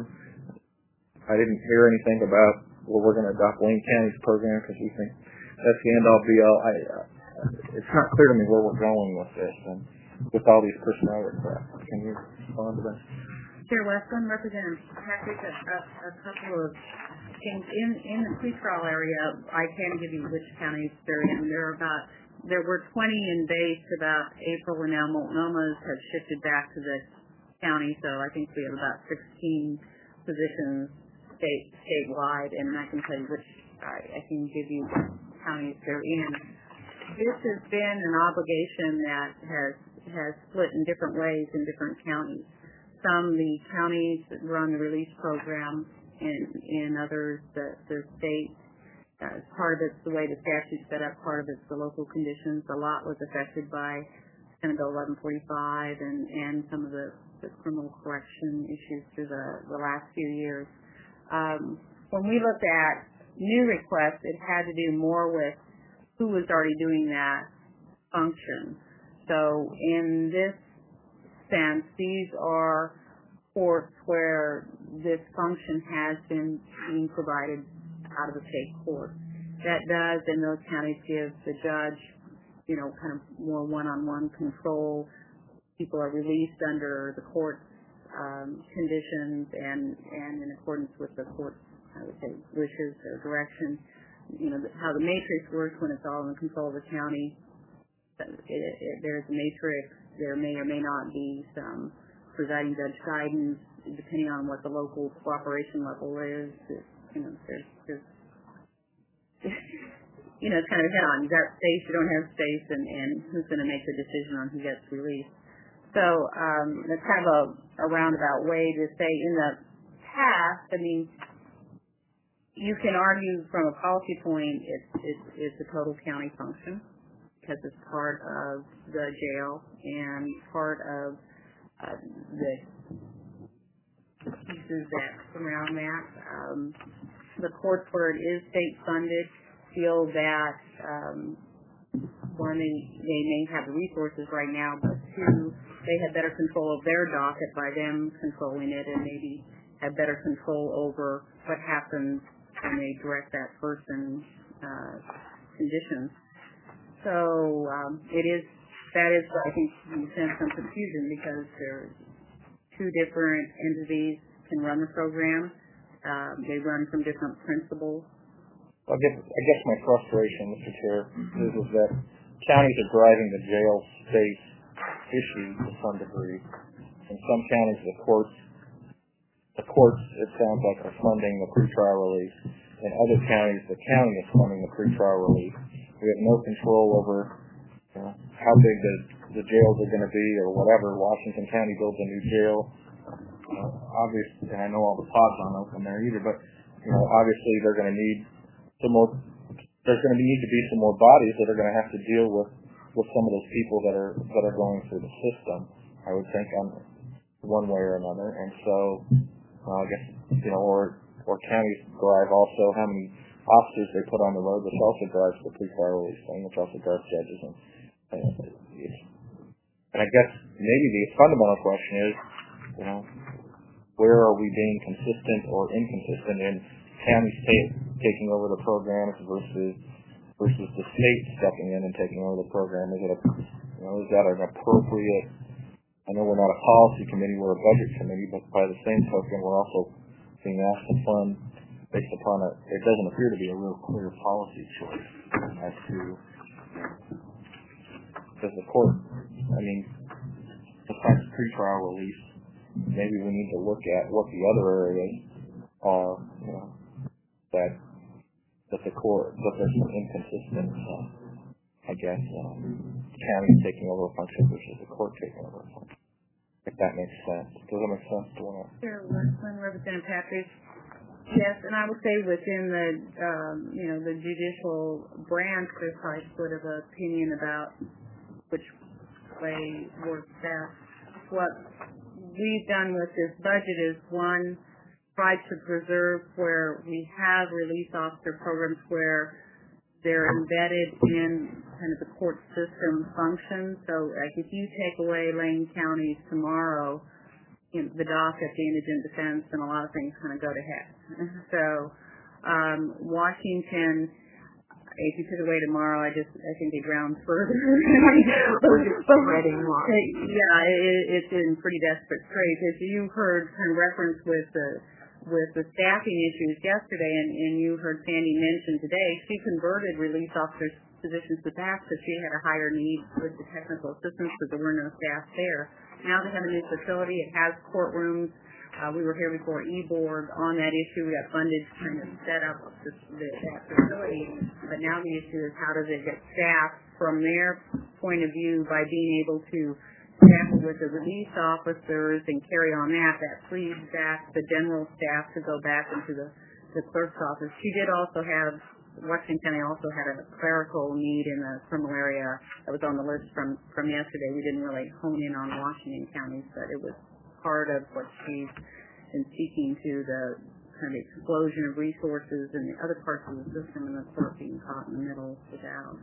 I didn't hear anything about, well, we're going to adopt Lane County's program because we think that's the end-all, be-all. I, uh, it's not clear to me where we're going with this and with all these personnel requests. Can you respond to that? Chair Westland, Representative Patrick, a, a, a couple of things. In, in the pretrial area, I can give you which counties they're in. There are about, there were twenty in base about April, and now Multnoma's have shifted back to the county, so I think we have about sixteen positions state statewide, and I can tell you which, I, I can give you counties they're in. This has been an obligation that has, has split in different ways in different counties. Some, the counties that run the release program, and in others, the, the state. Uh, part of it's the way the statute's set up, part of it's the local conditions. A lot was affected by Senate Bill eleven forty-five and, and some of the, the criminal correction issues through the, the last few years. Um, when we looked at new requests, it had to do more with who was already doing that function. So in this sense, these are courts where this function has been being provided out of the state court. That does, in those counties, give the judge, you know, kind of more one-on-one control. People are released under the court's um, conditions and, and in accordance with the court's, I would say, wishes or direction. You know, how the matrix works when it's all in control of the county. It, it, there's a matrix. There may or may not be some presiding judge guidance, depending on what the local cooperation level is. It, you know, there's, there's you know, it's kind of head on. You got space, you don't have space, and, and who's going to make the decision on who gets released. So um, that's kind of a, a roundabout way to say in the past, I mean, you can argue from a policy point it's, it's, it's a total county function because it's part of the jail and part of uh, the pieces that surround that. Um, the courts where it is state funded feel that um, one, they, they may have the resources right now, but two, they have better control of their docket by them controlling it and maybe have better control over what happens when they direct that person's uh, conditions. So um, it is, that is, I think, you sense some confusion because there's two different entities can run the program. Um, they run from different principles. I guess, I guess my frustration, Mister Chair, is, is that counties are driving the jail space issue to some degree. In some counties, the courts, the courts, it sounds like, are funding the pretrial release. In other counties, the county is funding the pretrial release. We have no control over, you know, how big the, the jails are going to be or whatever. Washington County builds a new jail. Uh, obviously, and I know all the pods aren't open there either, but, you know, obviously they're going to need some more there's going to need to be some more bodies that are going to have to deal with, with some of those people that are that are going through the system, I would think, on one way or another. And so, uh, I guess, you know, or or counties drive also how many officers they put on the road, which also drives the pre-trial release thing, which also drives judges. And, uh, it's, and I guess maybe the fundamental question is, you know, where are we being consistent or inconsistent in counties ta- taking over the programs versus versus the state stepping in and taking over the program? Is it a, you know, is that an appropriate? I know we're not a policy committee, we're a budget committee, but by the same token, we're also being asked to fund based upon a. It doesn't appear to be a real clear policy choice as to does the court. I mean, besides pretrial release, maybe we need to look at what the other areas are. You know, that that the court that there's some inconsistent, uh, I guess, um, county taking over a function versus the court taking over a function. If that makes sense. Does that make sense to one? Sure, when Representative Patrick. Yes, and I would say within the um, you know the judicial branch, there's probably split of opinion about which way works best. What we've done with this budget is one, try to preserve where we have release officer programs where they're embedded in kind of the court system function. So like if you take away Lane County tomorrow, you know, the docket, the indigent defense, and a lot of things kind of go to heck. So um, Washington, if you took it away tomorrow, I just I think they drown further. Spreading more. Yeah, it, it's in pretty desperate straits. As you heard kind of reference with the with the staffing issues yesterday, and, and you heard Sandy mention today, she converted release officers positions to staff because she had a higher need with the technical assistance because there were no staff there. Now they have a new facility. It has courtrooms. Uh, we were here before E-Board on that issue. We got funded to kind of set up the, the, that facility. But now the issue is how does it get staffed from their point of view by being able to staff it with the release officers and carry on that. That frees back the general staff to go back into the, the clerk's office. She did also have, Washington County also had a clerical need in the criminal area that was on the list from, from yesterday. We didn't really hone in on Washington County, but it was part of what she's been speaking to, the kind of explosion of resources in the other parts of the system and the court being caught in the middle without.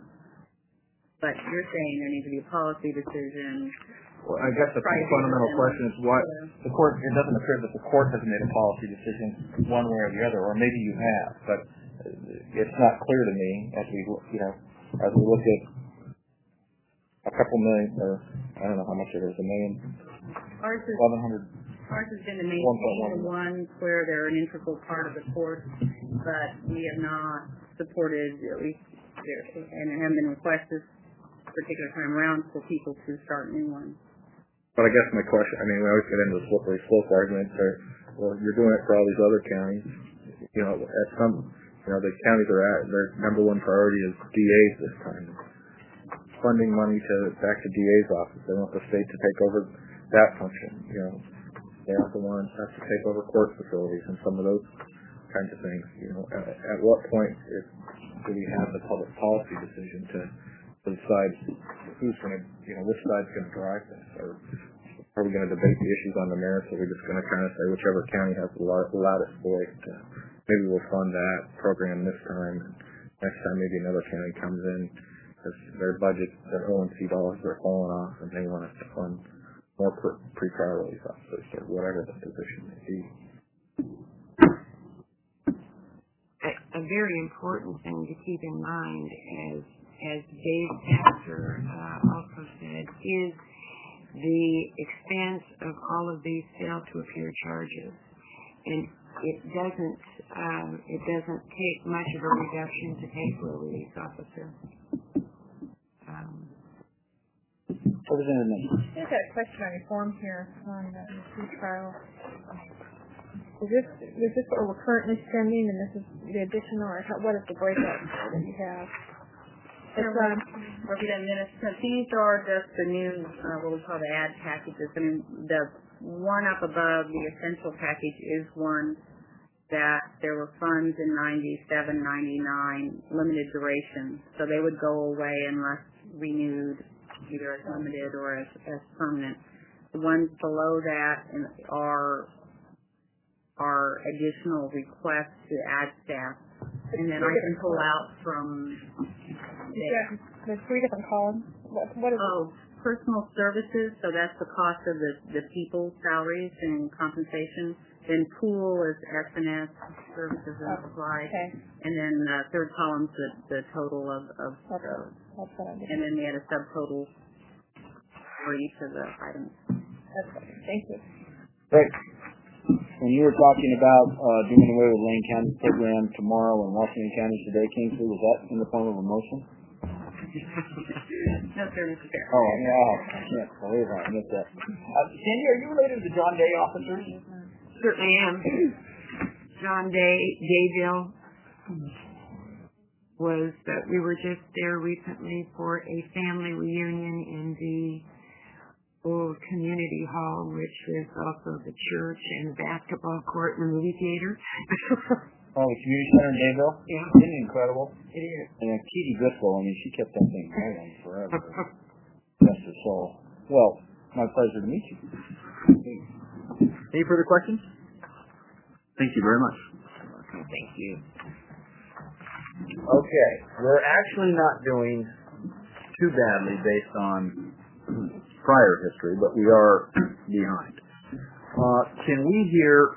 But you're saying there needs to be a policy decision. Well, I guess the fundamental question is what the court. It doesn't appear that the court has made a policy decision one way or the other, or maybe you have, but it's not clear to me as we, you know, as we look at a couple million, or I don't know how much it is, a million, ours is eleven hundred. Ours has been to maintain the ones where they're an integral part of the court, but we have not supported, at least, and it hasn't been requested particular time around for people to start new ones. But I guess my question, I mean, we always get into the slippery slope argument. Or, well, you're doing it for all these other counties. You know, at some, you know, the counties are at their number one priority is D As this time. Funding money to back to D A's office. They want the state to take over that function. You know, they also want us to take over court facilities and some of those kinds of things. You know, at, at what point is, do we have the public policy decision to decide who's going to, you know, which side's going to drive this, or are we going to debate the issues on the merits, or are we just going to kind of say whichever county has the loudest voice, to, maybe we'll fund that program this time, and next time maybe another county comes in, because their budget, their O and C dollars are falling off, and they want us to fund more pre-trial release officers, or whatever the position may be. A, a very important thing to keep in mind, as as Dave Baxter uh, also said, is the expense of all of these fail to appear charges, and it doesn't um, it doesn't take much of a reduction to pay for a release officer. Um, I've got a question on your form here on the pre-trial. Is this is this what we're currently spending, and this is the additional, or how, what is the breakout that you have? It's, um, These are just the new, uh, what we call the ad packages. I mean, the one up above the essential package is one that there were funds in ninety-seven, ninety-nine, limited duration, so they would go away unless renewed, either as limited or as, as permanent. The ones below that are are additional requests to add staff, and then I can pull out from yeah, there's three different columns. What, what is oh, personal services, so that's the cost of the, the people's salaries and compensation. Then pool is S and S, services and oh, supplies. Okay. And then uh, third column's the, the total of, of That's, those. that's what I did. And then they had a subtotal for each of the items. That's what, thank you. Great. When you were talking about uh, doing away with Lane County program tomorrow in Washington County today, Kingsley, was that in the form of a motion? No, sir, Mister Chair. Oh, no. I can't believe I missed that. Uh, Sandy, are you related to the John Day officers? Certainly am. John Day, Dayville was that we were just there recently for a family reunion in the old community hall, which is also the church and the basketball court and the movie theater. Oh, the community center in Dayville? Yeah. Isn't it incredible? It is. And uh, Katie Driscoll, I mean, she kept that thing going forever. Bless her soul. Well, my pleasure to meet you. Any further questions? Thank you very much. Okay, thank you. Okay, we're actually not doing too badly based on prior history, but we are behind. Uh, can we hear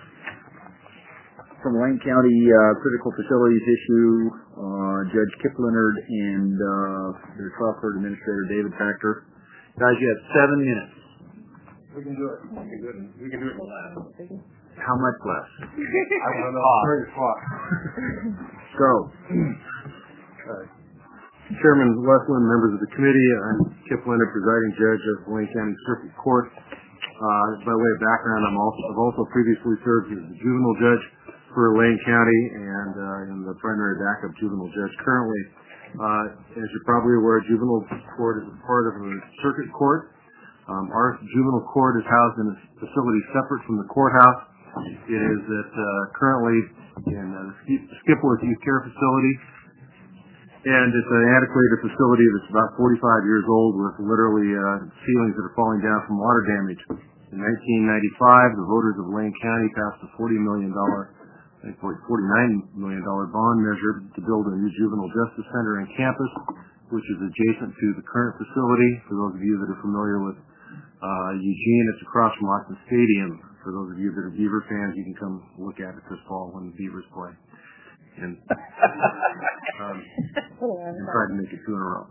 from Lane County uh, critical facilities issue, uh, Judge Kip Leonard and uh, their trial court administrator David Factor? Guys, you have seven minutes. We can do it. We can do it. In, we can do it in less. How much less? I don't know. Turn your clock. Go. Uh, Chairman Westland, members of the committee, I'm Kip Leonard, presiding judge of Lane County Circuit Court. Uh, by way of background, I'm also, I've also previously served as the juvenile judge for Lane County and uh, am the primary backup juvenile judge currently. Uh, as you're probably aware, juvenile court is a part of the circuit court. Um, our juvenile court is housed in a facility separate from the courthouse. It is at, uh, currently in uh, the Skipworth Youth Care Facility, and it's an antiquated facility that's about forty-five years old with literally uh, ceilings that are falling down from water damage. In nineteen ninety-five, the voters of Lane County passed a forty million dollars, I think forty-nine million dollars bond measure to build a new juvenile justice center and campus, which is adjacent to the current facility. For those of you that are familiar with uh, Eugene, it's across from Austin Stadium. For those of you that are Beaver fans, you can come look at it this fall when the Beavers play. And um, tried to make it two in a row.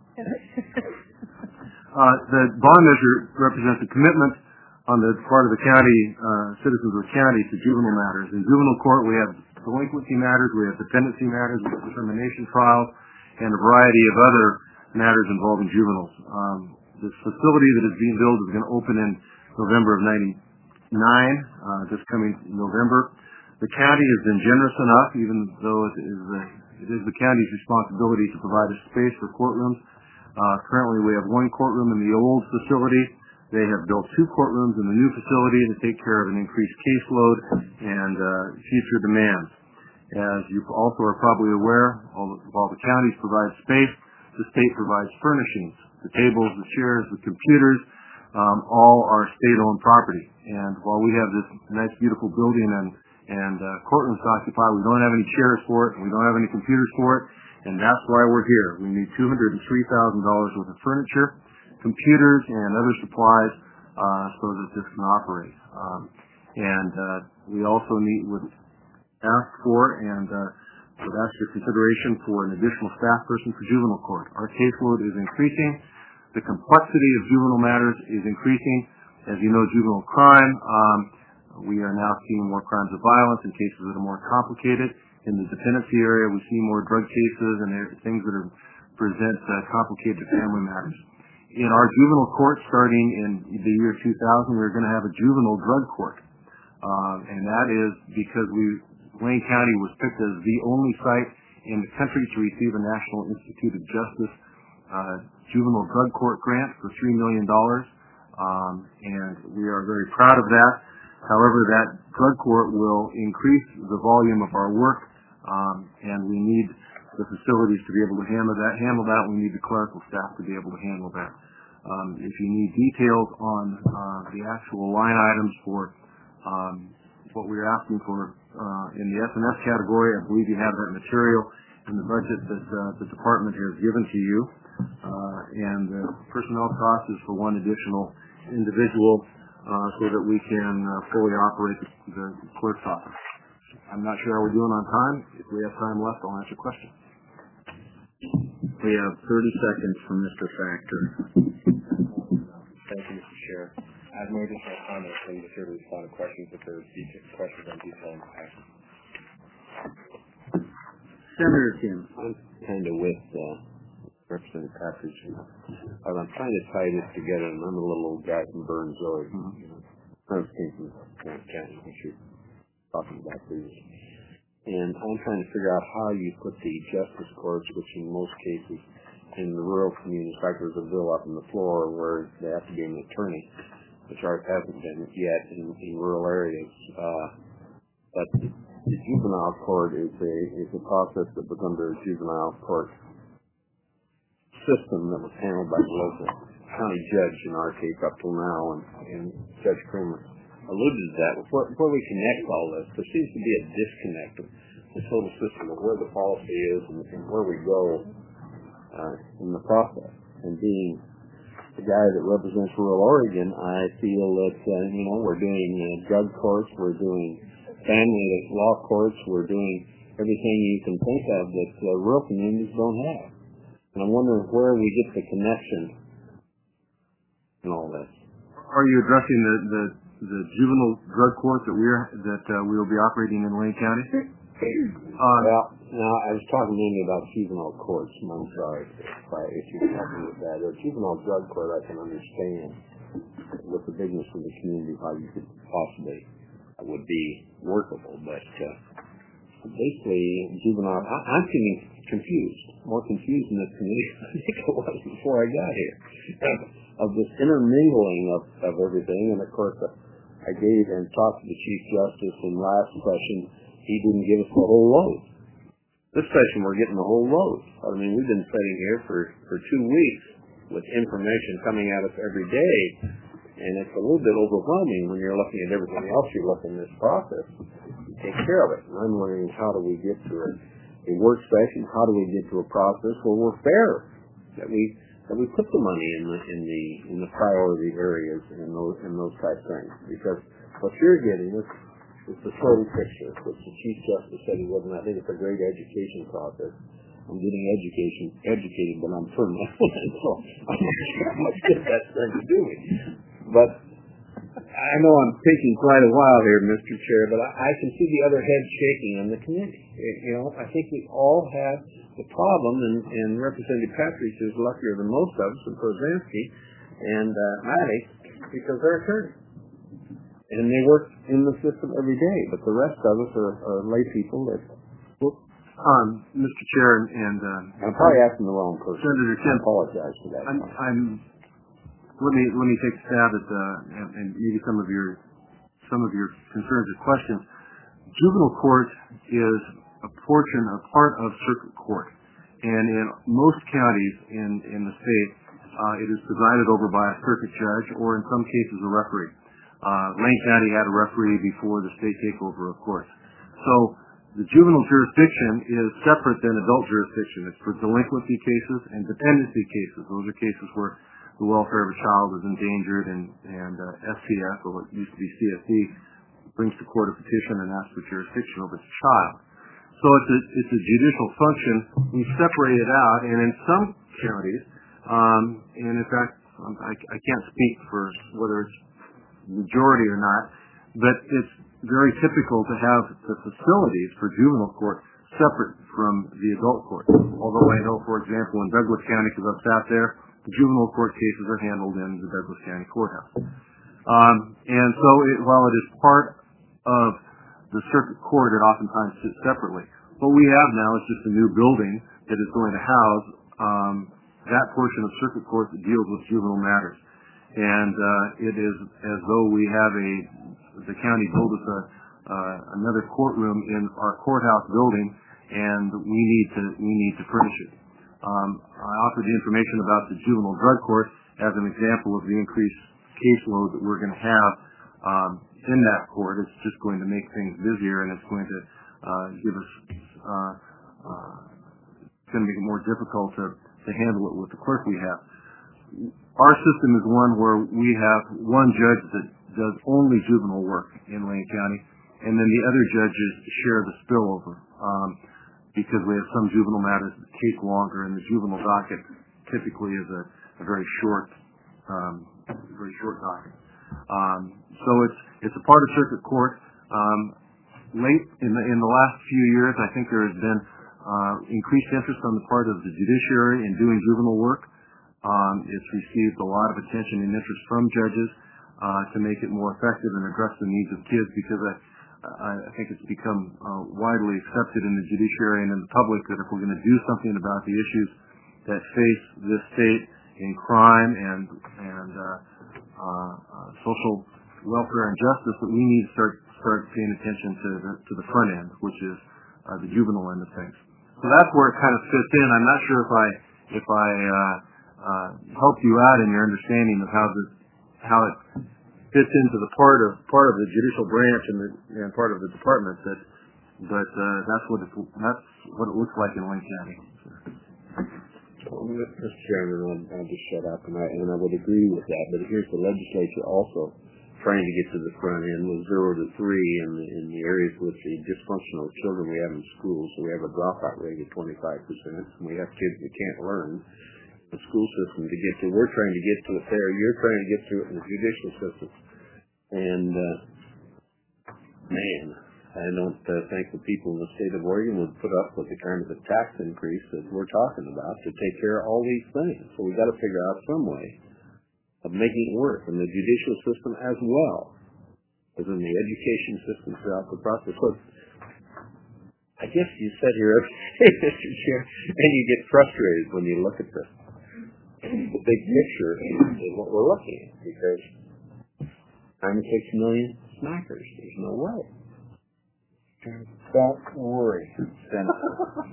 Uh, the bond measure represents a commitment on the part of the county, uh, citizens of the county, to juvenile matters. In juvenile court, we have delinquency matters, we have dependency matters, we have discrimination trials, and a variety of other matters involving juveniles. Um, this facility that is being built is going to open in November of ninety-nine, uh, this coming November. The county has been generous enough, even though it is the, it is the county's responsibility to provide a space for courtrooms. Uh, currently, we have one courtroom in the old facility. They have built two courtrooms in the new facility to take care of an increased caseload and uh, future demands. As you also are probably aware, while the counties provide space, the state provides furnishings. The tables, the chairs, the computers, um, all are state-owned property. And while we have this nice, beautiful building and and uh, courtrooms to occupy, we don't have any chairs for it, and we don't have any computers for it, and that's why we're here. We need two hundred three thousand dollars worth of furniture, computers, and other supplies uh, so that this can operate. Um, and uh, we also need, would ask for and uh, would ask your consideration for an additional staff person for juvenile court. Our caseload is increasing. The complexity of juvenile matters is increasing. As you know, juvenile crime, um, we are now seeing more crimes of violence and cases that are more complicated. In the dependency area, we see more drug cases and things that are, present uh, complicated family matters. In our juvenile court, starting in the year two thousand, we're going to have a juvenile drug court. Uh, and that is because we, Wayne County was picked as the only site in the country to receive a National Institute of Justice uh, juvenile drug court grant for three million dollars. Um, and we are very proud of that. However, that drug court will increase the volume of our work, um, and we need the facilities to be able to handle that. Handle that. We need the clerical staff to be able to handle that. Um, if you need details on uh, the actual line items for um, what we're asking for uh, in the S and S category, I believe you have that material in the budget that uh, the department has given to you. Uh, and the personnel cost is for one additional individual uh, so that we can uh, fully operate the, the clerk's office. I'm not sure how we're doing on time. If we have time left, I'll answer questions. We have thirty seconds from Mister Factor. Thank you, Mister Chair. I have no additional comments and just here to respond to questions if there are detailed questions on detail in the past. Senator Kim. I'm kind of with uh, Representative Patridge. I'm trying to tie this together, and I'm a little old guy from Burns, Oregon. You know, I came from Grant County, which you're talking about previously. And I'm trying to figure out how you put the justice courts, which in most cases in the rural communities, in fact, there's a bill up on the floor where they have to be an attorney, which ours hasn't been yet in, in rural areas. Uh, but the, the juvenile court is a is a process that was under a juvenile court system that was handled by the local county judge in our case up till now, and, and Judge Kramer alluded to that. Where, where we connect all this, there seems to be a disconnect of the total system of where the policy is and, and where we go uh, in the process. And being the guy that represents rural Oregon, I feel that uh, you know we're doing uh, drug courts, we're doing family law courts, we're doing everything you can think of that uh, rural communities don't have. And I'm wondering where we get the connection in all this. Are you addressing the, the the juvenile drug court that we're that uh, we will be operating in Lane County? Uh, well, no, I was talking mainly about juvenile courts. I'm sorry if, I, if you're talking with that. A juvenile drug court, I can understand with the bigness of the community how you could possibly uh, would be workable, but uh, basically, juvenile. I, I'm feeling confused, more confused in this community than I think I was before I got here, of this intermingling of, of everything, and of course. Uh, I gave and talked to the Chief Justice in last session. He didn't give us the whole load. This session, we're getting the whole load. I mean, we've been sitting here for, for two weeks with information coming at us every day, and it's a little bit overwhelming when you're looking at everything else you look in this process. You take care of it. And I'm wondering, how do we get to a, a work session? How do we get to a process where we're fair? That we that we put the money in the in the in the priority areas and those and those type things. Because what you're getting is is the total picture, which the Chief Justice said he wasn't. I think it's a great education process. I'm getting education educated, but I'm terminal, so I'm not sure how much good that's going to do me. But I know I'm taking quite a while here, Mister Chair, but I, I can see the other heads shaking in the community. It, you know, I think we all have the problem, and, and Representative Patridge is luckier than most of us, and Kozansky and uh, Matty, because they're attorneys. And they work in the system every day, but the rest of us are, are lay people that... Well, um, Mister Chair, and... and uh, I'm probably asking the wrong person. Senator Kim, I apologize for that. I'm... I'm Let me let me take a stab at uh, and, and maybe some of your some of your concerns or questions. Juvenile court is a portion, a part of circuit court, and in most counties in in the state, uh, it is presided over by a circuit judge or, in some cases, a referee. Uh, Lane County had a referee before the state takeover, of course. So the juvenile jurisdiction is separate than adult jurisdiction. It's for delinquency cases and dependency cases. Those are cases where the welfare of a child is endangered, and, and uh, S C F, or what used to be C S D, brings to court a petition and asks for jurisdiction over the child. So it's a, it's a judicial function. We separate it out, and in some counties, um, and in fact, um, I, I can't speak for whether it's majority or not, but it's very typical to have the facilities for juvenile court separate from the adult court. Although I know, for example, in Douglas County, because I've sat there, the juvenile court cases are handled in the Douglas County Courthouse. Um, and so it, while it is part of the circuit court, it oftentimes sits separately. What we have now is just a new building that is going to house um, that portion of circuit court that deals with juvenile matters. And uh, it is as though we have a the county build us a, uh, another courtroom in our courthouse building, and we need to we need to furnish it. Um, I offered the information about the juvenile drug court as an example of the increased caseload that we're going to have um, in that court. It's just going to make things busier, and it's going to uh, give us uh, uh, it's going to make it more difficult to, to handle it with the clerk we have. Our system is one where we have one judge that does only juvenile work in Lane County, and then the other judges share the spillover um, because we have some juvenile matters that take longer, and the juvenile docket typically is a, a very short, um, very short docket. Um, so it's it's a part of circuit court. Um, late in the in the last few years, I think there has been uh, increased interest on the part of the judiciary in doing juvenile work. Um, it's received a lot of attention and interest from judges uh, to make it more effective and address the needs of kids, because I, I think it's become uh, widely accepted in the judiciary and in the public that if we're going to do something about the issues that face this state in crime and and uh, uh, uh, social welfare and justice, that we need to start start paying attention to the to the front end, which is uh, the juvenile end of things. So that's where it kind of fits in. I'm not sure if I if I uh, uh, helped you out in your understanding of how the how it fits into the part of part of the judicial branch and, the, and part of the department. That, but uh, that's what it that's what it looks like in Lane County. Well, Mister Chairman, I'll, I'll just shut up, and I and I would agree with that. But here's the legislature also trying to get to the front end with zero to three in the, in the areas with the dysfunctional children we have in schools. So we have a dropout rate of twenty-five percent. And we have kids that can't learn the school system to get to. We're trying to get to it there. You're trying to get to it in the judicial system. And, uh, man, I don't uh, think the people in the state of Oregon would put up with the kind of a tax increase that we're talking about to take care of all these things. So we've got to figure out some way of making it work in the judicial system as well as in the education system throughout the process. So I guess you sit here every day, Mister Chair, and you get frustrated when you look at the, the big picture and what we're looking at, because ninety-six million smackers, there's no way. Don't worry, Senator.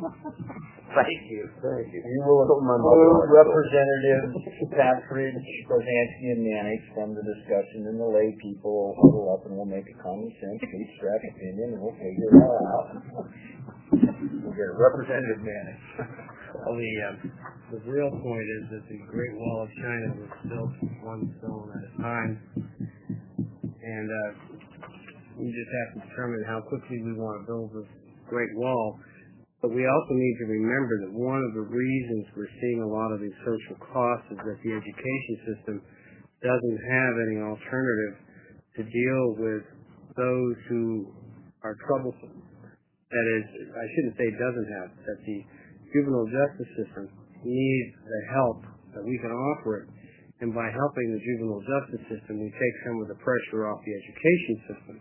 Thank you. Thank you. You will include Representatives Patridge, Bozansky, and Mannix from the discussion, and the lay people will huddle up and we'll make a common sense, bootstrap opinion, and we'll figure it all out. We'll get Representative Mannix. Well, the, uh, the real point is that the Great Wall of China was built one stone at a time, and uh, we just have to determine how quickly we want to build this Great Wall. But we also need to remember that one of the reasons we're seeing a lot of these social costs is that the education system doesn't have any alternative to deal with those who are troublesome. That is, I shouldn't say doesn't have, that the juvenile justice system needs the help that we can offer it. And by helping the juvenile justice system, we take some of the pressure off the education system.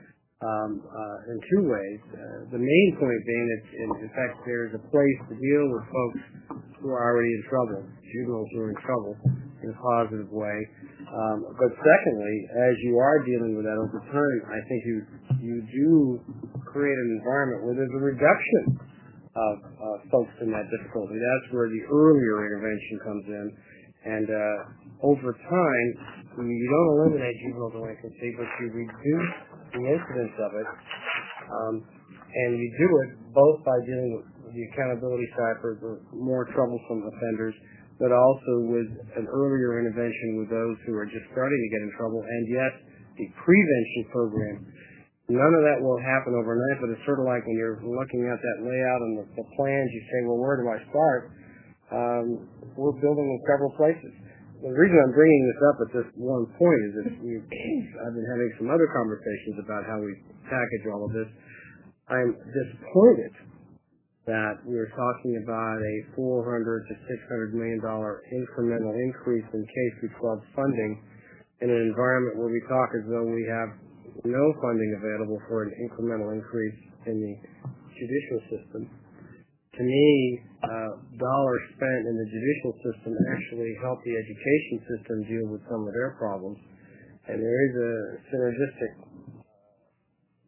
Um, uh, in two ways. Uh, the main point being that, in, in fact, there's a place to deal with folks who are already in trouble, juveniles who are in trouble in a positive way. Um, but secondly, as you are dealing with that over time, I think you you do create an environment where there's a reduction of uh, folks in that difficulty. That's where the earlier intervention comes in. And uh, over time, you don't eliminate juvenile delinquency, but you reduce the incidence of it, um, and you do it both by dealing with the accountability side for the more troublesome offenders, but also with an earlier intervention with those who are just starting to get in trouble, and yes, the prevention program. None of that will happen overnight, but it's sort of like when you're looking at that layout and the, the plans, you say, well, where do I start? Um, we're building in several places. The reason I'm bringing this up at this one point is that we, I've been having some other conversations about how we package all of this. I'm disappointed that we're talking about a four hundred to six hundred million dollar incremental increase in K through twelve funding in an environment where we talk as though we have no funding available for an incremental increase in the judicial system. To me, uh, dollars spent in the judicial system actually help the education system deal with some of their problems. And there is a synergistic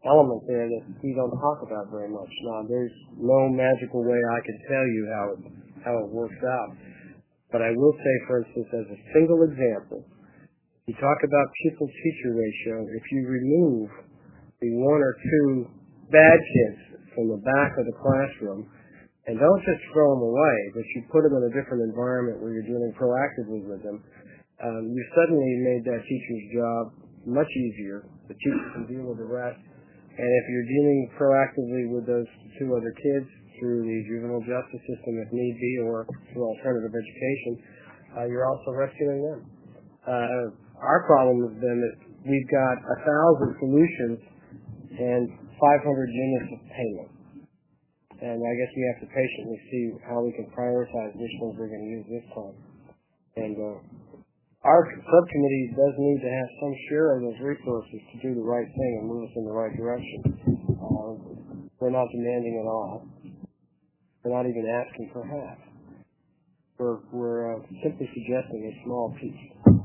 element there that we don't talk about very much. Now, there's no magical way I can tell you how it how it works out. But I will say, for instance, as a single example, you talk about pupil-teacher ratio. If you remove the one or two bad kids from the back of the classroom, and don't just throw them away, but you put them in a different environment where you're dealing proactively with them, um, you suddenly made that teacher's job much easier. The teacher can deal with the rest. And if you're dealing proactively with those two other kids through the juvenile justice system if need be, or through alternative education, uh, you're also rescuing them. Uh, our problem has been that we've got a thousand solutions and five hundred units of payment. And I guess we have to patiently see how we can prioritize which ones we're going to use this time. And uh, our subcommittee does need to have some share of those resources to do the right thing and move us in the right direction. Uh, we're not demanding it all. We're not even asking for half. We're, we're uh, simply suggesting a small piece.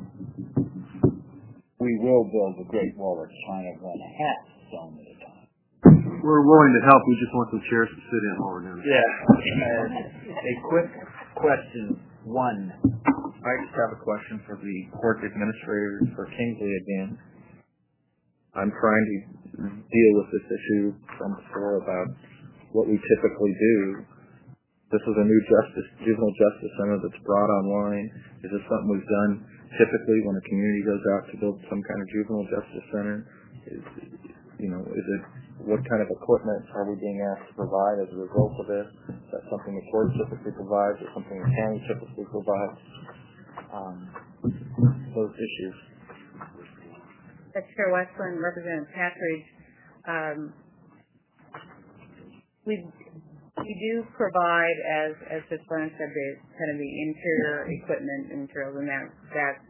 We will build the Great Wall of China one half zone at a time. We're willing to help. We just want some chairs to sit in while we're doing it. Yeah. Uh, a quick question. One. I just have a question for the court administrators for Kingsley again. I'm trying to deal with this issue from before about what we typically do. This is a new justice, juvenile justice center that's brought online. Is this something we've done typically when a community goes out to build some kind of juvenile justice center? Is, you know, is it, what kind of equipment are we being asked to provide as a result of this? Is that something the court typically provides or something the county typically provides? Um, those issues. That's Chair Westland, Representative Patridge. Um, we we do provide, as as Miz Byrne said, the kind of the interior equipment and materials, and that that's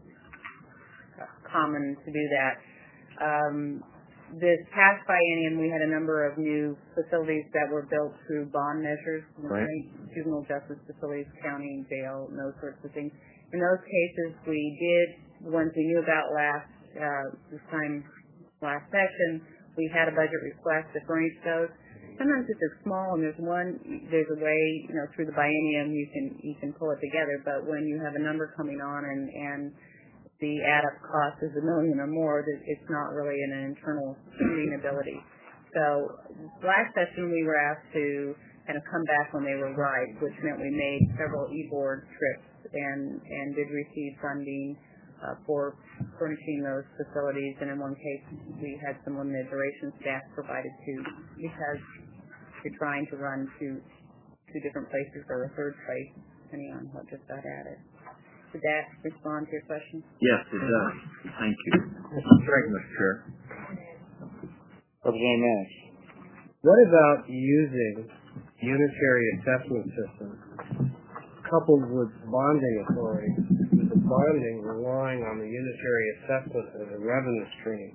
common to do that. Um, this past biennium, we had a number of new facilities that were built through bond measures, right. Juvenile justice facilities, county, jail, and those sorts of things. In those cases, we did, the ones we knew about last, uh, this time, last session, we had a budget request to furnish those. Sometimes if it's small and there's one, there's a way, you know, through the biennium you can, you can pull it together, but when you have a number coming on and, and the add-up cost is a million or more, it's not really an internal funding ability. So last session we were asked to kind of come back when they were right, which meant we made several e-board trips and, and did receive funding uh, for furnishing those facilities, and in one case we had some limited duration staff provided too, because you're trying to run to two different places or a third place, depending on what just got added. Did that respond to your question? Yes, it does. Thank you. Thank you, Mister Chair. Representative Mannix. What about using unitary assessment systems coupled with bonding authority, with the bonding relying on the unitary assessment as a revenue stream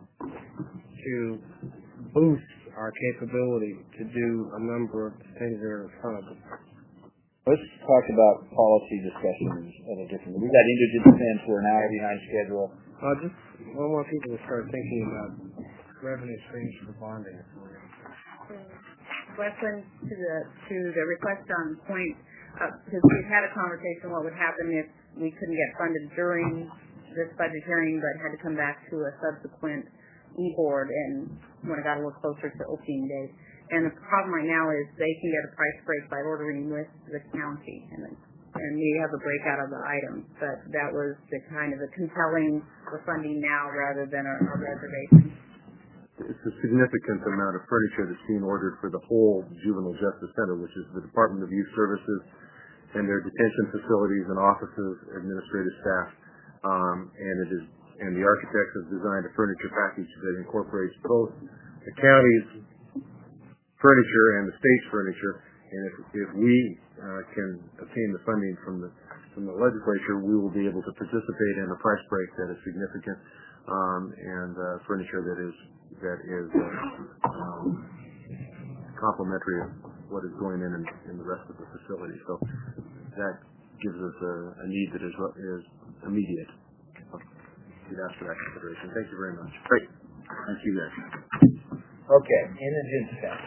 to boost our capability to do a number of things that are in front of us? Let's talk about policy discussions at a different. We got indigent defense. We're an hour behind schedule. Uh, just I want people to start thinking about revenue streams for bonding authority. Westland, to the to the request on point, because uh, we've had a conversation what would happen if we couldn't get funded during this budget hearing, but had to come back to a subsequent e-board and when it got a little closer to opening day. And the problem right now is they can get a price break by ordering with the county, and and we have a breakout of the items. But that was the kind of a compelling for funding now rather than a, a reservation. It's a significant amount of furniture that's being ordered for the whole Juvenile Justice Center, which is the Department of Youth Services and their detention facilities and offices, administrative staff, um, and it is and the architects have designed a furniture package that incorporates both the county's furniture and the state's furniture. And if if we uh, can obtain the funding from the from the legislature, we will be able to participate in a price break that is significant um, and uh, furniture that is that is uh, um, complementary of what is going in, in in the rest of the facility. So that gives us a, a need that is is immediate. We'd ask for that consideration. Thank you very much. Great. Thank you, guys. Okay, indigent fence.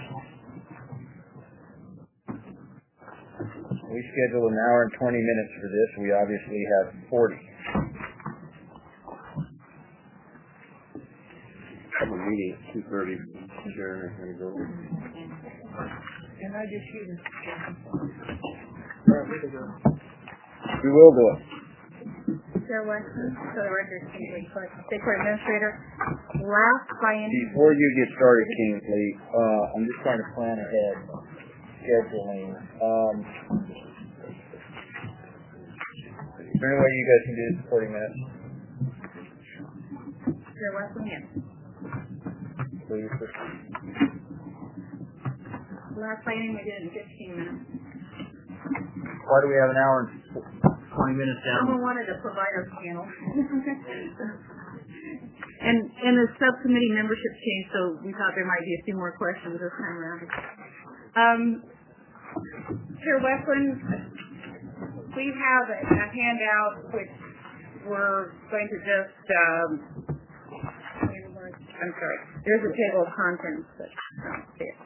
We scheduled an hour and twenty minutes for this. We obviously have forty. I have a meeting at two thirty. Chair, I'm going to go. Can I just shoot it? We will do it. Chair Weston, for the record, Kingsley Court, State Court Administrator. Last biennium. Before you get started, Kingsley, uh, I'm just trying to plan ahead. Scheduling. Um, is there any way you guys can do this in forty minutes? Chair Weston, yes. Please. Last biennium we did it in fifteen minutes. Why do we have an hour and twenty minutes down? Someone wanted a provider panel. and and the subcommittee membership changed, so we thought there might be a few more questions this time around. Um, Chair Westland, we have a, a handout which we're going to just, um, I'm sorry, there's a table of contents, but I don't see it.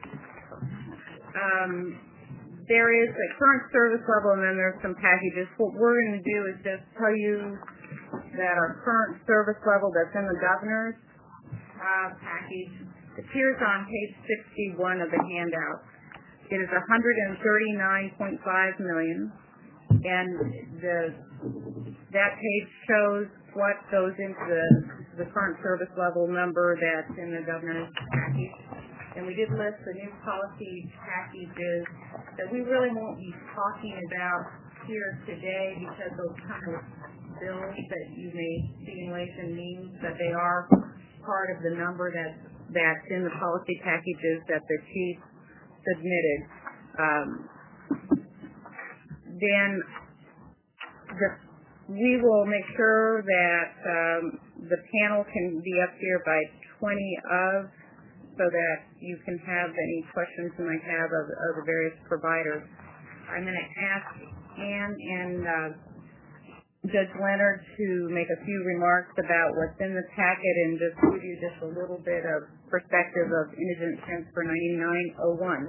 Um, there is a current service level and then there's some packages. What we're going to do is just tell you that our current service level that's in the governor's uh, package appears on page sixty-one of the handout. It is one hundred thirty-nine point five million dollars, and the that page shows what goes into the, the current service level number that's in the governor's package. And we did list the new policy packages that we really won't be talking about here today because those kind of bills that you may see in Ways and Means, that they are part of the number that's, that's in the policy packages that the chief submitted. Um, then the, we will make sure that um, the panel can be up here by twenty of, so that you can have any questions you might have of, of the various providers. I'm going to ask Ann and uh, Judge Leonard to make a few remarks about what's in the packet and just give you just a little bit of perspective of indigent transfer ninety-nine oh one.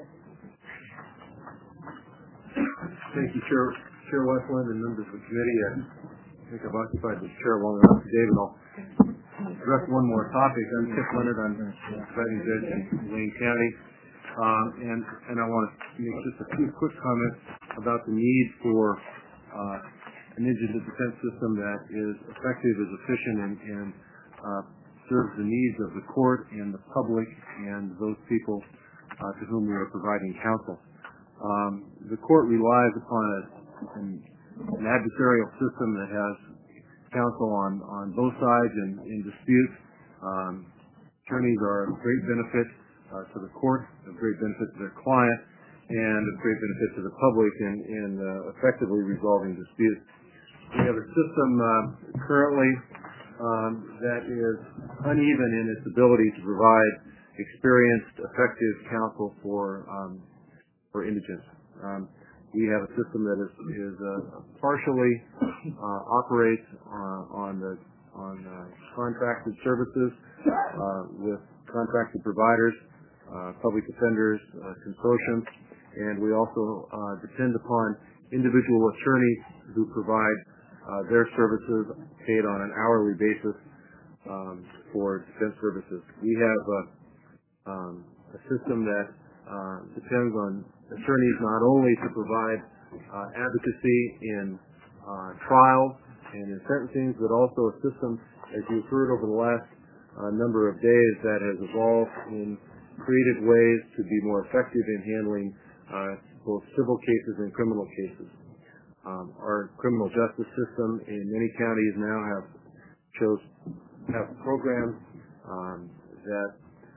Thank you, Chair, Chair Westland and members of the committee. I think I've occupied this chair long enough today, but I'll address one more topic. I'm Kip Leonard. I'm presiding judge in Wayne County. Um, and, and I want to make just a few quick comments about the need for uh, an indigent defense system that is effective, is efficient, and, and uh, serves the needs of the court and the public and those people uh, to whom we are providing counsel. Um, the court relies upon a, an, an adversarial system that has counsel on, on both sides in, in disputes. Um, attorneys are of great benefit uh, to the court, of great benefit to their client, and of great benefit to the public in, in uh, effectively resolving disputes. We have a system uh, currently um, that is uneven in its ability to provide experienced, effective counsel for um, for indigents. Um, we have a system that is, is uh, partially uh, operates uh, on the on uh, contracted services uh, with contracted providers, uh, public defenders, uh, consortiums, and we also uh, depend upon individual attorneys who provide uh, their services paid on an hourly basis um, for defense services. We have uh, um, a system that uh, depends on attorneys not only to provide uh, advocacy in uh, trials and in sentencing, but also a system, as you've heard over the last uh, number of days, that has evolved in creative ways to be more effective in handling uh, both civil cases and criminal cases. Um, our criminal justice system in many counties now have shows have programs um, that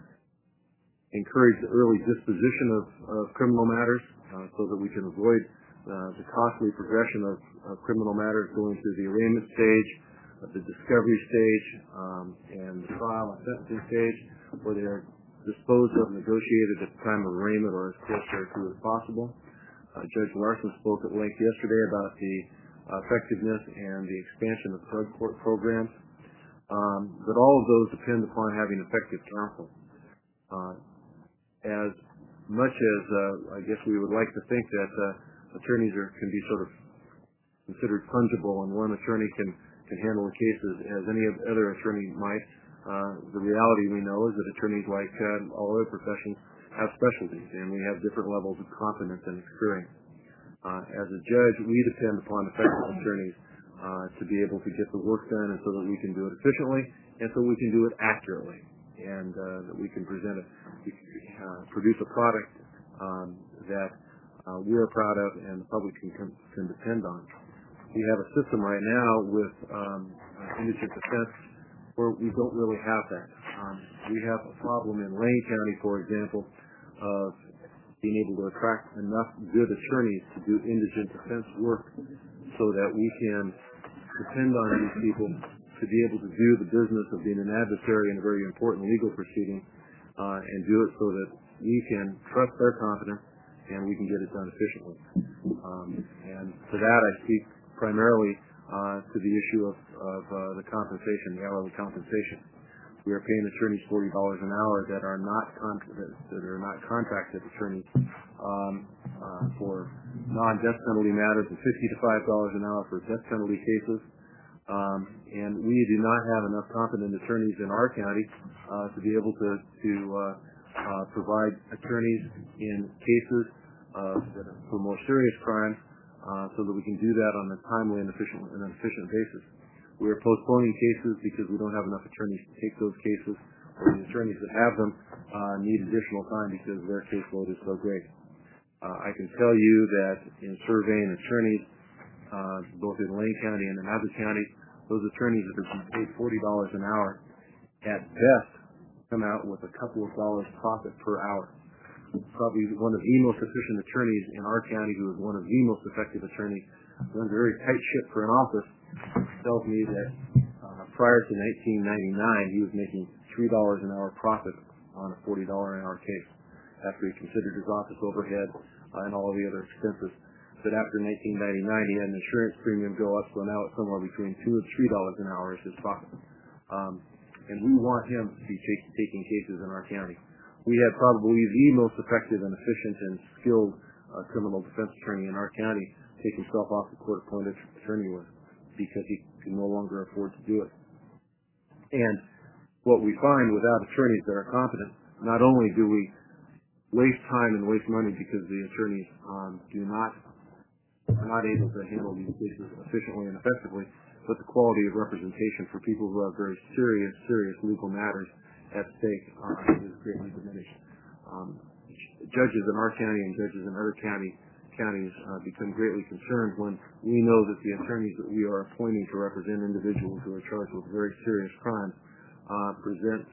encourage the early disposition of, of criminal matters uh, so that we can avoid uh, the costly progression of, of criminal matters going through the arraignment stage, uh, the discovery stage, um, and the trial and sentencing stage, where they are disposed of, negotiated at the time of arraignment or as close to as possible. Uh, Judge Larson spoke at length yesterday about the uh, effectiveness and the expansion of drug court programs. Um, but all of those depend upon having effective counsel. Uh, as much as uh, I guess we would like to think that uh, attorneys are, can be sort of considered fungible and one attorney can, can handle the cases as any other attorney might, uh, the reality we know is that attorneys, like uh, all other professions, have specialties, and we have different levels of competence and experience. Uh, as a judge, we depend upon effective attorneys uh, to be able to get the work done, and so that we can do it efficiently, and so we can do it accurately, and uh, that we can present it, we can, uh, produce a product um, that uh, we are proud of and the public can, can depend on. We have a system right now with um, uh, indigent defense where we don't really have that. Um, we have a problem in Lane County, for example, of being able to attract enough good attorneys to do indigent defense work so that we can depend on these people to be able to do the business of being an adversary in a very important legal proceeding uh, and do it so that we can trust their competence and we can get it done efficiently. Um, and for that, I speak primarily uh, to the issue of, of uh, the compensation, the hourly compensation. We are paying attorneys forty dollars an hour that are not con- that are not contracted attorneys um, uh, for non-death penalty matters, and fifty to five dollars an hour for death penalty cases. Um, and we do not have enough competent attorneys in our county uh, to be able to to uh, uh, provide attorneys in cases uh, that are for more serious crimes, uh, so that we can do that on a timely and efficient and an efficient basis. We are postponing cases because we don't have enough attorneys to take those cases, or the attorneys that have them uh, need additional time because their caseload is so great. Uh, I can tell you that in surveying attorneys, uh, both in Lane County and in Abbott County, those attorneys that have been paid forty dollars an hour, at best, come out with a couple of dollars profit per hour. Probably one of the most efficient attorneys in our county, who is one of the most effective attorneys, runs a very tight ship for an office, tells me that uh, prior to nineteen ninety-nine, he was making three dollars an hour profit on a forty dollars an hour case, after he considered his office overhead uh, and all of the other expenses. But after nineteen ninety-nine, he had an insurance premium go up, so now it's somewhere between two and three dollars an hour is his profit. Um, and we want him to be take, taking cases in our county. We have probably the most effective and efficient and skilled uh, criminal defense attorney in our county take himself off the court-appointed attorney list because he can no longer afford to do it. And what we find without attorneys that are competent, not only do we waste time and waste money because the attorneys um, do not are not able to handle these cases efficiently and effectively, but the quality of representation for people who have very serious, serious legal matters at stake uh, is greatly diminished. Um, judges in our county and judges in other county counties uh, become greatly concerned when we know that the attorneys that we are appointing to represent individuals who are charged with very serious crimes uh, present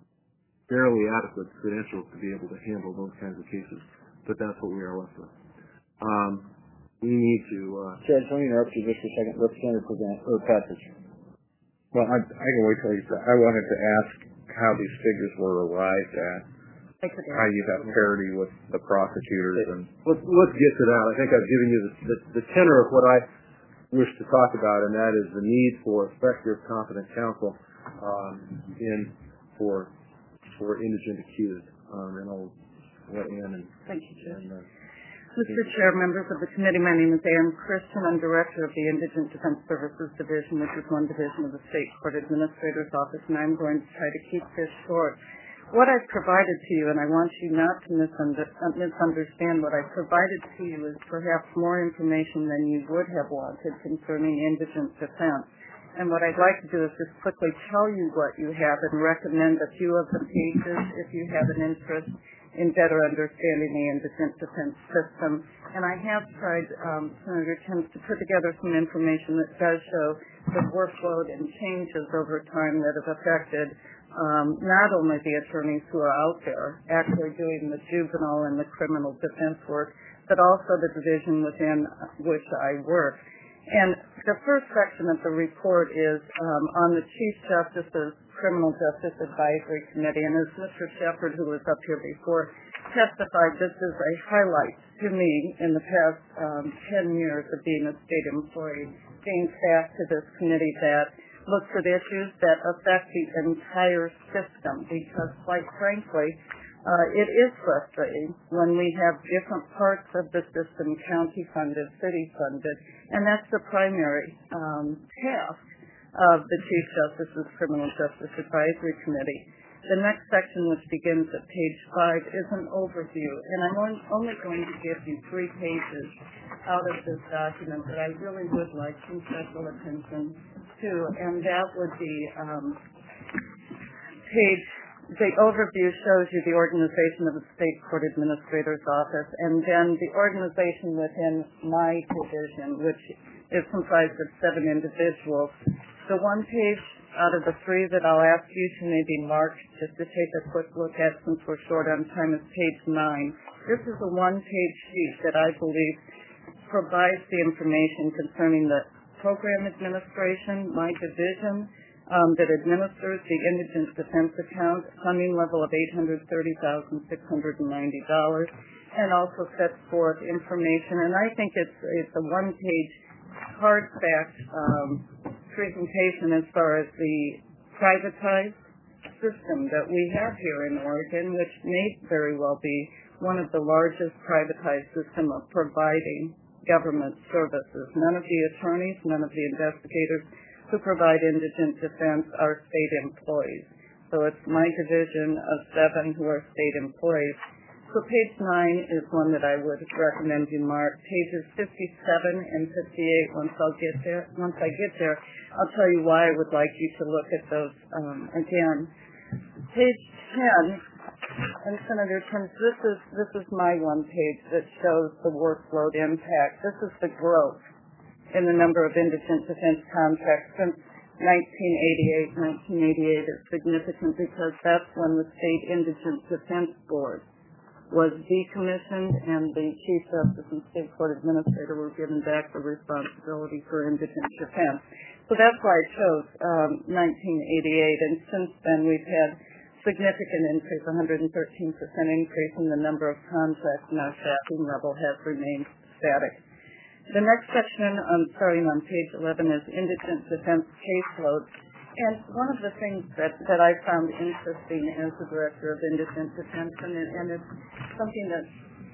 fairly adequate credentials to be able to handle those kinds of cases. But that's what we are left with. Um, we need to... Uh, Judge, let me interrupt you just a second. Representative Present, or Patrick. Well, I, I can wait till you... I wanted to ask how these figures were arrived at. How you have parity with the prosecutors. And let's, let's get to that. I think I've given you the, the, the tenor of what I wish to talk about, and that is the need for effective, competent counsel um, in for for indigent accused. Um, and I'll let Ann and... Thank you, Judge. And, uh, Mister Chair, members of the committee, my name is Ann Christian. I'm Director of the Indigent Defense Services Division, which is one division of the State Court Administrator's Office, and I'm going to try to keep this short. What I've provided to you, and I want you not to misunder, uh, misunderstand, what I've provided to you is perhaps more information than you would have wanted concerning indigent defense. And what I'd like to do is just quickly tell you what you have and recommend a few of the pages if you have an interest in better understanding the indigent defense system. And I have tried, um, Senator Timms, to put together some information that does show the workload and changes over time that have affected um, not only the attorneys who are out there actually doing the juvenile and the criminal defense work, but also the division within which I work. And the first section of the report is um, on the Chief Justice's Criminal Justice Advisory Committee. And as Mister Shepard, who was up here before, testified, this is a highlight to me in the past um, ten years of being a state employee, being staffed to this committee that looks at issues that affect the entire system. Because, quite frankly, Uh, it is frustrating when we have different parts of the system, county-funded, city-funded, and that's the primary um, task of the Chief Justice's Criminal Justice Advisory Committee. The next section, which begins at page five, is an overview, and I'm only going to give you three pages out of this document that I really would like some special attention to, and that would be um, page, the overview shows you the organization of the State Court Administrator's Office, and then the organization within my division, which is comprised of seven individuals. The one page out of the three that I'll ask you to maybe mark just to take a quick look at since we're short on time is page nine. This is a one-page sheet that I believe provides the information concerning the program administration, my division, um, that administers the indigent defense account, funding level of eight hundred thirty thousand six hundred ninety dollars, and also sets forth information. And I think it's, it's a one-page hard fact um, presentation as far as the privatized system that we have here in Oregon, which may very well be one of the largest privatized system of providing government services. None of the attorneys, none of the investigators who provide indigent defense are state employees. So it's my division of seven who are state employees. So page nine is one that I would recommend you mark. Pages fifty-seven and fifty-eight, once I'll get there, once I get there, I'll tell you why I would like you to look at those um, again. Page ten, and Senator Timms, this is this is my one page that shows the workload impact. This is the growth in the number of indigent defense contracts since nineteen eighty-eight. nineteen eighty-eight is significant because that's when the State Indigent Defense Board was decommissioned and the Chief Justice and State Court Administrator were given back the responsibility for indigent defense. So that's why I chose um, nineteen eighty-eight, and since then we've had significant increase, one hundred thirteen percent increase in the number of contracts, and our staffing level has remained static. The next section, um, starting on page eleven, is indigent defense caseload. And one of the things that, that I found interesting as the Director of Indigent Defense, and, and it's something that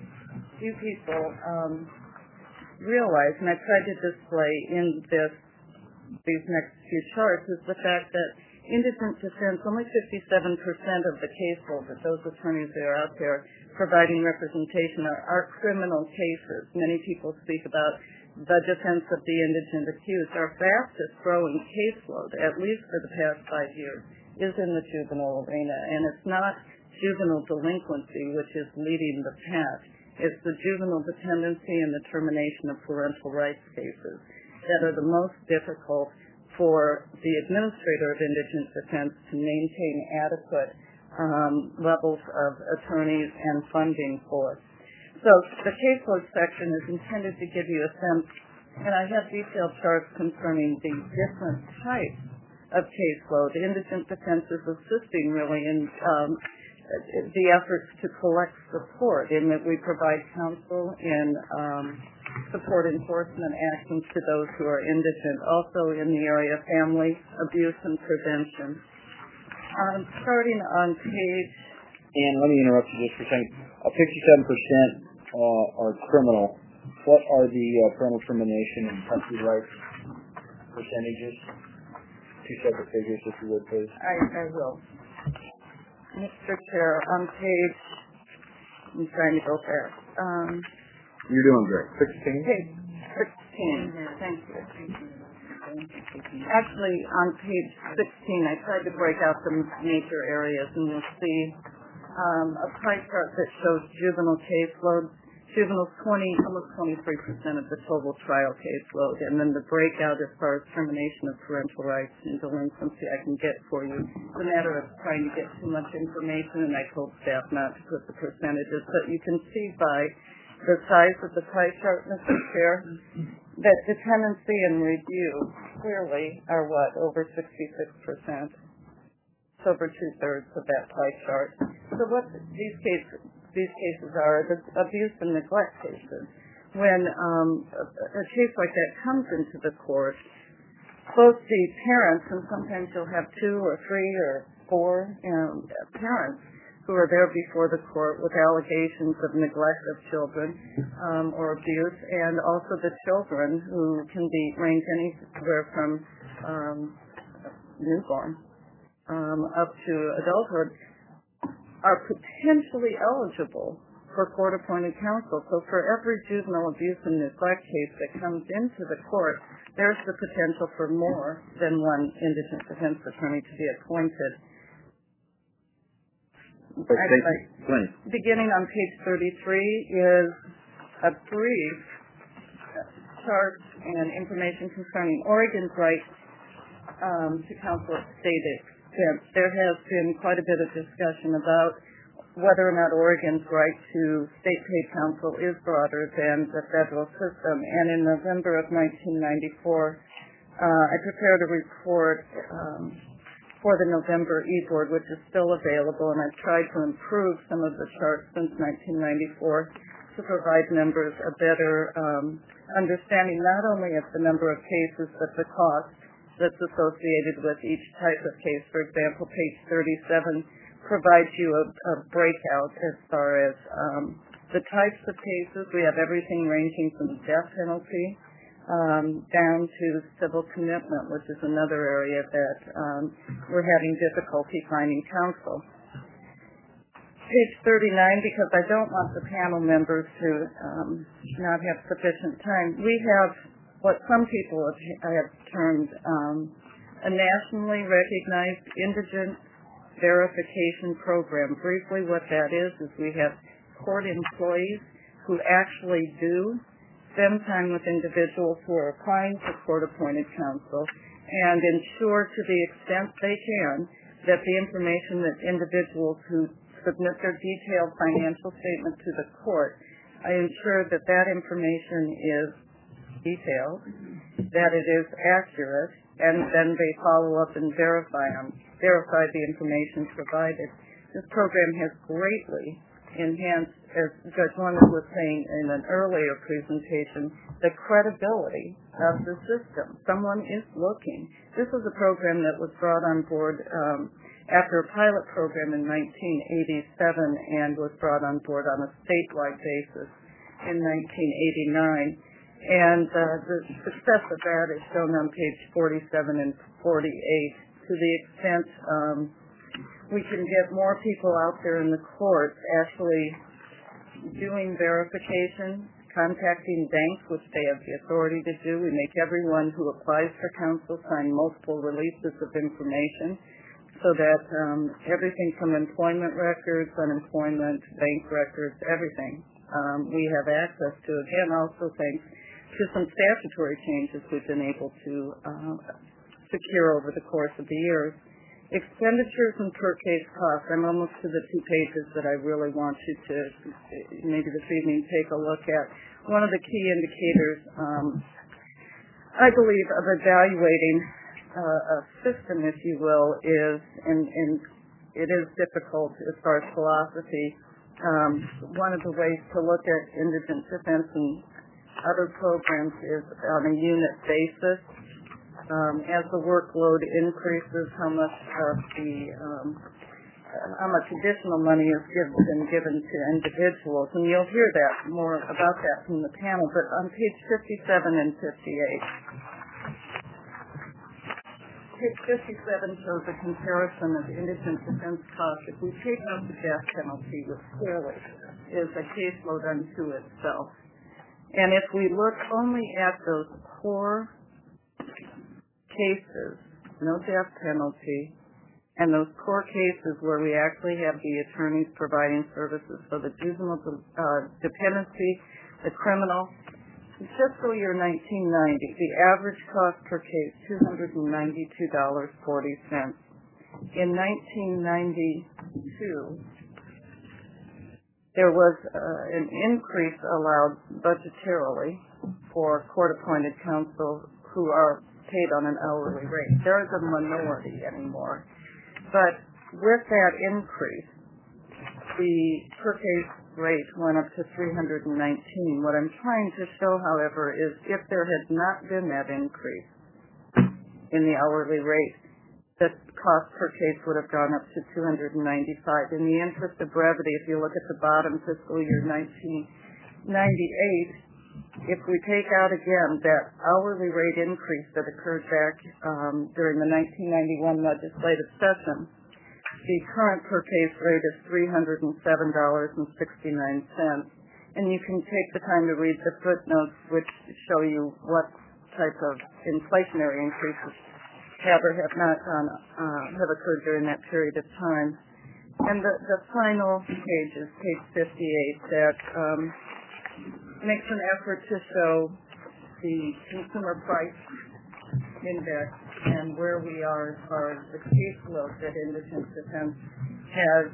few people um, realize, and I tried to display in this these next few charts, is the fact that indigent defense, only fifty-seven percent of the caseload that those attorneys that are out there providing representation are, are criminal cases. Many people speak about the defense of the indigent accused. Our fastest growing caseload, at least for the past five years, is in the juvenile arena. And it's not juvenile delinquency which is leading the pack. It's the juvenile dependency and the termination of parental rights cases that are the most difficult for the administrator of indigent defense to maintain adequate um, levels of attorneys and funding for. So the caseload section is intended to give you a sense, and I have detailed charts concerning the different types of caseload. Indigent defense is assisting really in um, the efforts to collect support in that we provide counsel in um, support enforcement actions to those who are indigent, also in the area of family abuse and prevention. Um, starting on page... And let me interrupt you just for a second. Uh, fifty-seven percent uh, are criminal. What are the uh, parental termination and custody rights percentages? Two separate figures, if you would, please. I, I will. Mister Chair, on page... I'm trying to go fast. Um, You're doing great. sixteen? Page sixteen. Thank you. Actually, on page sixteen, I tried to break out the major areas, and you'll see um, a pie chart that shows juvenile caseload. Juveniles, twenty, almost twenty-three percent of the total trial caseload, and then the breakout as far as termination of parental rights and delinquency I can get for you. It's a matter of trying to get too much information, and I told staff not to put the percentages, but you can see by the size of the pie chart, Mister Chair, that dependency and review clearly are what, over sixty-six percent. It's over two-thirds of that pie chart. So what these cases, these cases are, the abuse and neglect cases. When um, a, a case like that comes into the court, both the parents, and sometimes you'll have two or three or four you know, parents, who are there before the court with allegations of neglect of children um, or abuse, and also the children who can be range anywhere from um, newborn um, up to adulthood, are potentially eligible for court-appointed counsel. So for every juvenile abuse and neglect case that comes into the court, there's the potential for more than one indigent defense attorney to be appointed. Explain. Beginning on page thirty-three is a brief chart and information concerning Oregon's right um, to counsel at state expense. There has been quite a bit of discussion about whether or not Oregon's right to state paid counsel is broader than the federal system. And in November of nineteen ninety-four, uh, I prepared a report um, for the November e-board, which is still available, and I've tried to improve some of the charts since nineteen ninety-four to provide members a better um, understanding not only of the number of cases, but the cost that's associated with each type of case. For example, page thirty-seven provides you a, a breakout as far as um, the types of cases. We have everything ranging from death penalty um, down to civil commitment, which is another area that um, we're having difficulty finding counsel. Page thirty-nine, because I don't want the panel members to um, not have sufficient time, we have what some people have, have termed um, a nationally recognized indigent verification program. Briefly, what that is, is we have court employees who actually do spend time with individuals who are applying for court-appointed counsel and ensure to the extent they can that the information that individuals who submit their detailed financial statement to the court, I ensure that that information is detailed, that it is accurate, and then they follow up and verify them, verify the information provided. This program has greatly enhanced, as Judge Leonard was saying in an earlier presentation, the credibility of the system. Someone is looking. This is a program that was brought on board um, after a pilot program in nineteen eighty-seven and was brought on board on a statewide basis in nineteen eighty-nine. And uh, the success of that is shown on page forty-seven and forty-eight. To the extent um, we can get more people out there in the courts actually doing verification, contacting banks, which they have the authority to do. We make everyone who applies for counsel sign multiple releases of information so that um, everything from employment records, unemployment, bank records, everything um, we have access to. Again, also thanks to some statutory changes we've been able to uh, secure over the course of the years. Expenditures and per case costs. I'm almost to the two pages that I really want you to maybe this evening take a look at. One of the key indicators, um, I believe, of evaluating uh, a system, if you will, is, and, and it is difficult as far as philosophy, um, one of the ways to look at indigent defense and other programs is on a unit basis. Um, as the workload increases, how much of the um, how much additional money is given given to individuals, and you'll hear that more about that from the panel. But on page fifty-seven and fifty-eight, page fifty-seven shows a comparison of indigent defense costs. If we take out the death penalty, which clearly is a caseload unto itself, and if we look only at those core cases, no death penalty, and those core cases where we actually have the attorneys providing services, so the juvenile uh, dependency, the criminal, in fiscal year nineteen ninety, the average cost per case, two hundred ninety-two dollars and forty cents. In nineteen ninety-two, there was uh, an increase allowed budgetarily for court-appointed counsel who are paid on an hourly rate. There is a minority anymore. But with that increase, the per case rate went up to three hundred nineteen. What I'm trying to show, however, is if there had not been that increase in the hourly rate, the cost per case would have gone up to two hundred ninety-five dollars. In the interest of brevity, if you look at the bottom, fiscal year nineteen ninety-eight, if we take out again that hourly rate increase that occurred back um, during the nineteen ninety-one legislative session, the current per case rate is three hundred seven dollars and sixty-nine cents. And you can take the time to read the footnotes, which show you what type of inflationary increases have or have not gone, uh, have occurred during that period of time. And the, the final page is page fifty-eight that um, makes an effort to show the consumer price index and where we are as far as the caseload that Indigent Defense has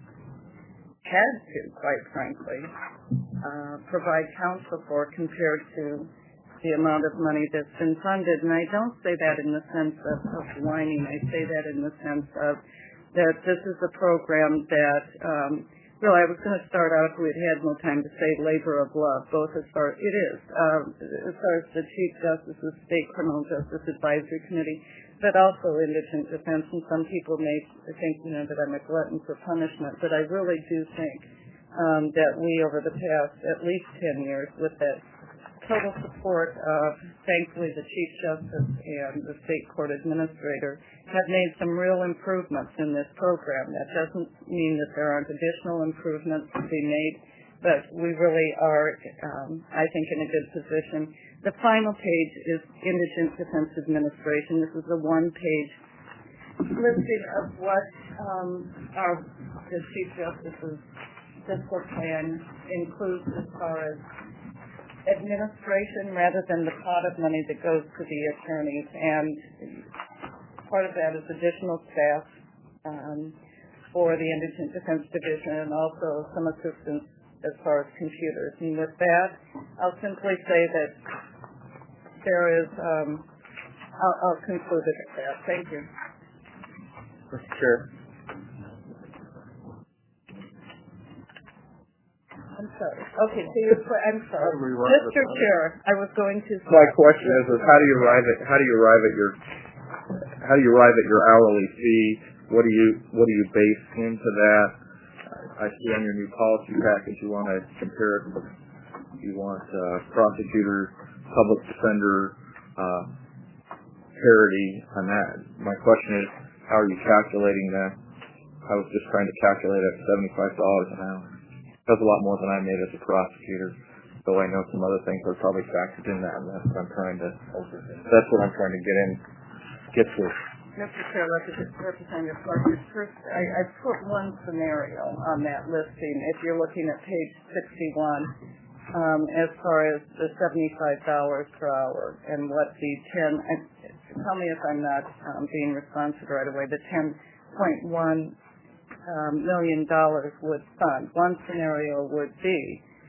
had to, quite frankly, uh, provide counsel for compared to the amount of money that's been funded. And I don't say that in the sense of, of whining. I say that in the sense of that this is a program that, um, really, I was going to start out, if we had had more time, to say labor of love, both as far, it is, uh, as far as the Chief Justice's State Criminal Justice Advisory Committee, but also Indigent Defense. And some people may think, you know, that I'm a glutton for punishment, but I really do think um, that we, over the past at least ten years, with that total support of, thankfully, the Chief Justice and the State Court Administrator, have made some real improvements in this program. That doesn't mean that there aren't additional improvements to be made, but we really are, um, I think, in a good position. The final page is Indigent Defense Administration. This is a one-page listing of what um, our the Chief Justice's fiscal plan includes as far as administration rather than the pot of money that goes to the attorneys. And part of that is additional staff um, for the Indigent Defense Division and also some assistance as far as computers. And with that, I'll simply say that there is, um, I'll, I'll conclude it at that. Thank you. Mister Chair. I'm sorry. Okay, so you're, I'm sorry. Mister Chair, I was going to... My question is, is how do you arrive at, how do you arrive at your, how do you arrive at your hourly fee? What do you, what do you base into that? I see on your new policy package you want to compare it with, you want uh, prosecutor, public defender, uh, parity on that. My question is, how are you calculating that? I was just trying to calculate it at seventy-five dollars an hour. That's a lot more than I made as a prosecutor, though I know some other things are probably factored in that, and that's what I'm trying to, that's what I'm trying to get in, get to. Mister Chair, Representative Clark, first, I, I put one scenario on that listing. If you're looking at page sixty-one, um, as far as the seventy-five dollars per hour and what the ten, I, tell me if I'm not um, being responsive right away, the ten point one um, million dollars would fund. One scenario would be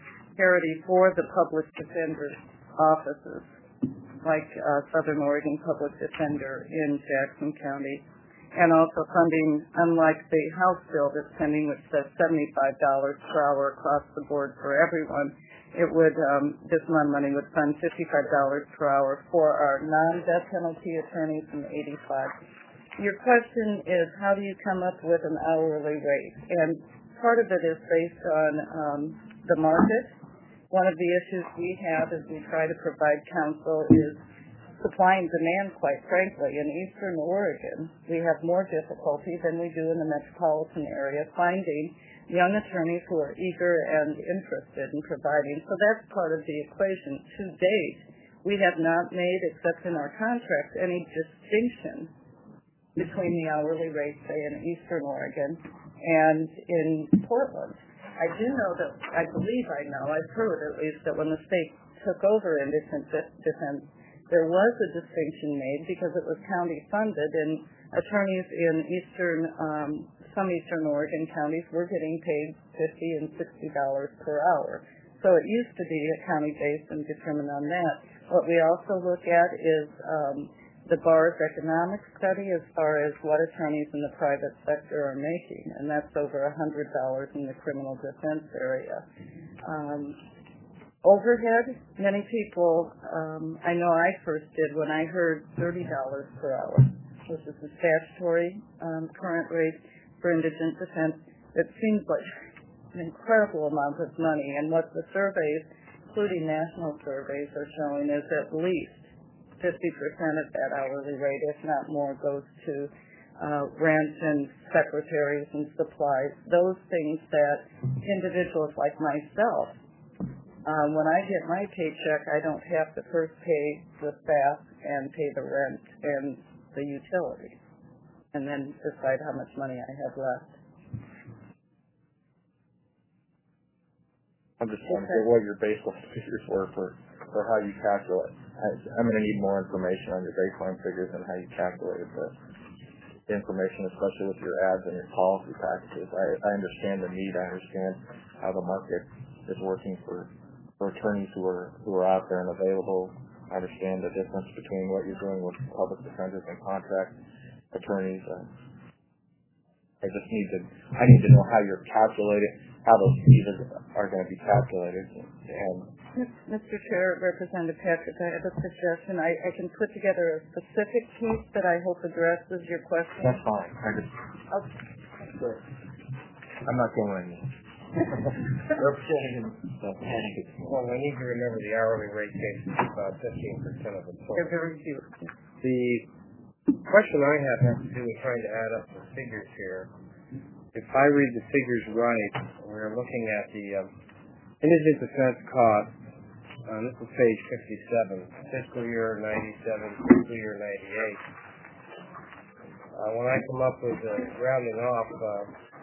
parity for the public defender's offices, like uh, Southern Oregon Public Defender in Jackson County, and also funding, unlike the House bill that's pending, which says seventy-five dollars per hour across the board for everyone, it would, um, this money would fund fifty-five dollars per hour for our non-death penalty attorneys and eighty-five dollars. Your question is, how do you come up with an hourly rate? And part of it is based on um, the market. One of the issues we have as we try to provide counsel is supply and demand, quite frankly. In Eastern Oregon, we have more difficulty than we do in the metropolitan area finding young attorneys who are eager and interested in providing. So that's part of the equation. To date, we have not made, except in our contracts, any distinction between the hourly rate, say, in Eastern Oregon and in Portland. I do know that, I believe I know, I've heard at least that when the state took over Indigent Defense, there was a distinction made because it was county funded, and attorneys in eastern, um, some Eastern Oregon counties were getting paid fifty and sixty dollars per hour. So it used to be a county based and determined on that. What we also look at is um, the bar's economic study as far as what attorneys in the private sector are making, and that's over one hundred dollars in the criminal defense area. Um, overhead, many people, um, I know I first did when I heard thirty dollars per hour. which is the statutory um, current rate for indigent defense, it seems like an incredible amount of money. And what the surveys, including national surveys, are showing is at least fifty percent of that hourly rate, if not more, goes to uh, rent and secretaries and supplies, those things that individuals like myself, um, when I get my paycheck, I don't have to first pay the staff and pay the rent and the utilities, and then decide how much money I have left. I'm just trying to get what your baseline figures were for, for how you calculate. I, I'm going to need more information on your baseline figures and how you calculated the, the information, especially with your ads and your policy packages. I, I understand the need. I understand how the market is working for, for attorneys who are who are out there and available. I understand the difference between what you're doing with public defenders and contract attorneys. Uh, I just need to I need to know how you're calculating, how those fees are going to be calculated. And Mister Chair, Representative Patrick, I have a suggestion. I, I can put together a specific piece that I hope addresses your question. That's fine. I just, okay. I'm not going in. Representative Well, I need to remember the hourly rate case is about fifteen percent of the total. They're very few. The question I have has to do with trying to add up the figures here. If I read the figures right, we're looking at the um, indigent defense cost. Uh, this is page fifty-seven, fiscal year ninety-seven, fiscal year ninety-eight. Uh, when I come up with uh, rounding off, uh,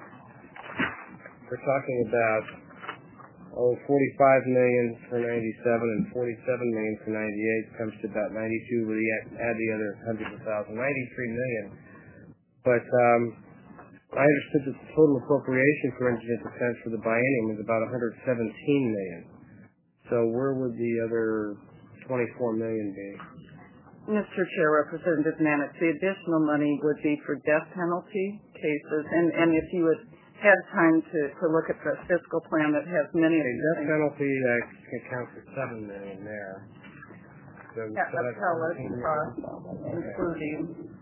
we're talking about oh, forty-five million for ninety-seven and forty-seven million for ninety-eight, comes to about ninety-two with the add the other hundreds of thousand, ninety-three million. But um, I understood that the total appropriation for indigent defense for the biennium is about one hundred seventeen million. So where would the other twenty-four million be? Mister Chair, Representative Mannix, the additional money would be for death penalty cases, and, and if you would have time to, to look at the fiscal plan that has many of the these death things. penalty, that can count for seven million there. So yeah, appellate costs, including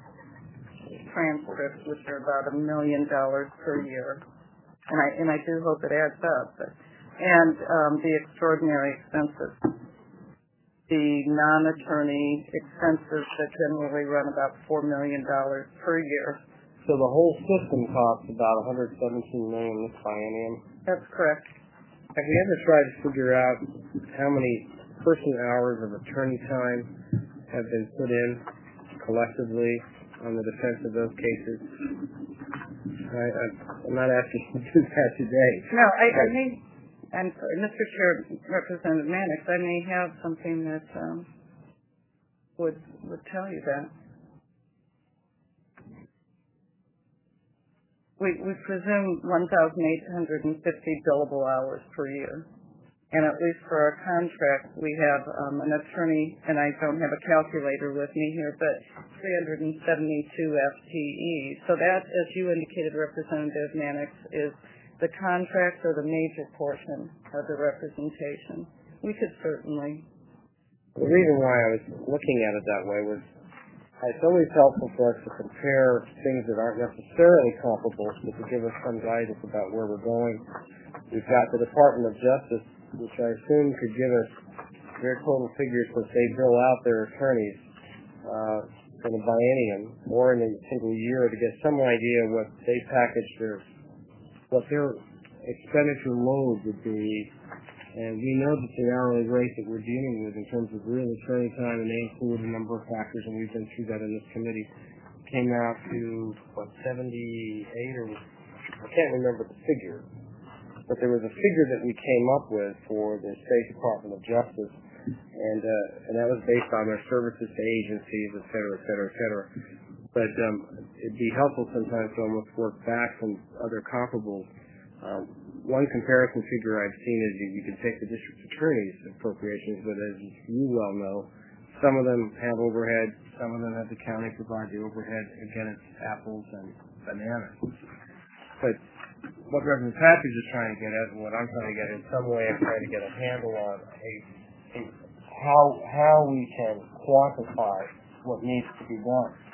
transcripts, which are about a million dollars per year, and I and I do hope it adds up. But, and um, the extraordinary expenses, the non-attorney expenses that generally run about four million dollars per year. So the whole system costs about one hundred seventeen million dollars this biennium. That's correct. Have you ever tried to figure out how many person hours of attorney time have been put in collectively on the defense of those cases? I, I, I'm not asking you to do that today. No, I, I may, I'm sorry, Mister Chair, Representative Mannix, I may have something that um, would would tell you that. We, we presume one thousand eight hundred fifty billable hours per year. And at least for our contract, we have um, an attorney, and I don't have a calculator with me here, but three hundred seventy-two F T Es. So that, as you indicated, Representative Mannix, is the contract or the major portion of the representation. We could certainly. The reason why I was looking at it that way was it's always helpful for us to compare things that aren't necessarily comparable, but to give us some guidance about where we're going. We've got the Department of Justice, which I assume could give us their total figures since they bill out their attorneys uh, for the biennium or in a single year to get some idea of what they package their, what their expenditure load would be. And we know that the hourly rate that we're dealing with in terms of real attorney time, and they include a number of factors, and we've been through that in this committee, came out to, what, seventy-eight or, I can't remember the figure, but there was a figure that we came up with for the State Department of Justice, and uh, and that was based on their services to agencies, et cetera, et cetera, et cetera. But um, it'd be helpful sometimes to almost work back from other comparables. Um, one comparison figure I've seen is you, you can take the district attorney's appropriations, but as you well know, some of them have overhead, some of them have the county provide the overhead. Again, it's apples and bananas. But what Reverend Patrick is trying to get at, and what I'm trying to get in some way, I'm trying to get a handle on a, a how how we can quantify what needs to be done.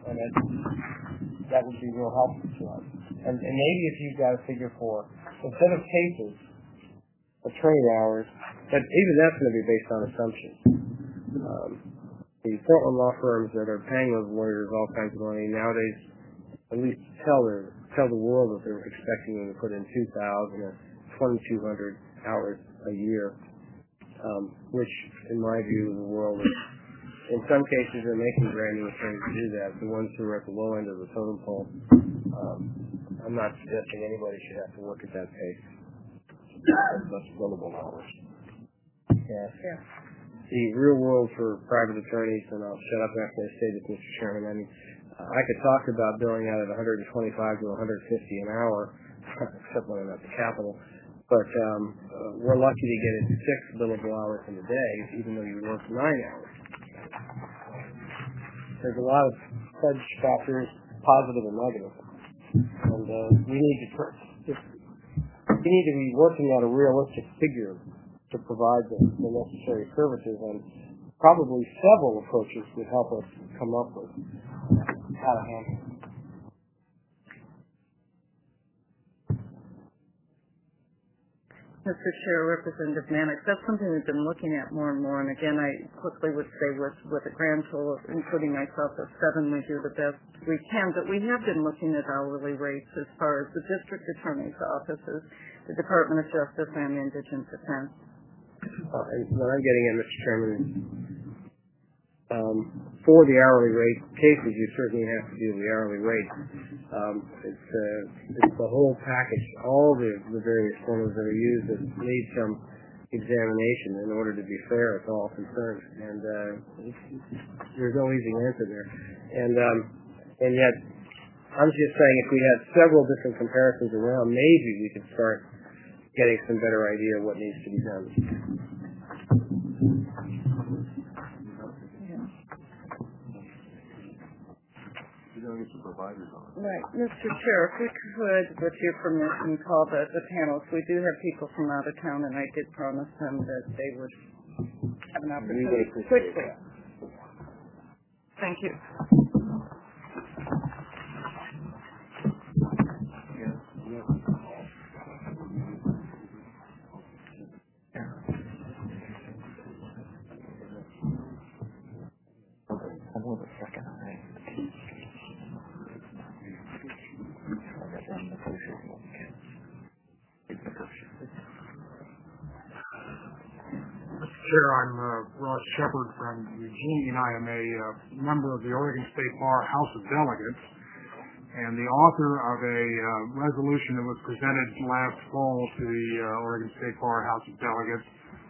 and it, that would be real helpful to us. And, and maybe if you've got a figure for, instead of cases, of training hours, but even that's going to be based on assumptions. Um, the Portland law firms that are paying those lawyers all kinds of money nowadays, at least tell their tell the world that they're expecting them to put in two thousand or twenty-two hundred hours a year, um, which, in my view of the world, is, in some cases they're making brand new attorneys to do that. The ones who are at the low end of the totem pole, um, I'm not suggesting anybody should have to work at that pace. That's billable hours. Yeah. yeah. The real world for private attorneys, and I'll shut up after I say this, Mister Chairman. I mean, uh, I could talk about billing out at one hundred twenty-five to one hundred fifty an hour, except when I'm at the Capitol. But um, uh, we're lucky to get it six billable hours in a day, even though you work nine hours. There's a lot of fudge factors, positive and negative, and uh, we need to if, we need to be working at a realistic figure to provide the, the necessary services, and probably several approaches would help us come up with how to handle it. Mister Chair, Representative Mannix, that's something we've been looking at more and more, and again, I quickly would say with, with a grand total, of, including myself, of seven, we do the best we can, but we have been looking at hourly rates as far as the district attorney's offices, the Department of Justice, and Indigent Defense. Uh, and what I'm getting at, Mister Chairman, is um, for the hourly rate cases, you certainly have to do the hourly rate. Um, it's, uh, it's the whole package, all the, the various formulas that are used that need some examination in order to be fair to all concerned. And uh, there's no easy answer there. And um, and yet, I'm just saying, if we had several different comparisons around, maybe we could start getting some better idea of what needs to be done. Right. Mister Chair, if we could, with your permission, call the, the panels. We do have people from out of town, and I did promise them that they would have an opportunity quickly. Thank you. Hold a second. Mister Chair, I'm uh, Ross Shepard from Eugene. I am a uh, member of the Oregon State Bar House of Delegates and the author of a uh, resolution that was presented last fall to the uh, Oregon State Bar House of Delegates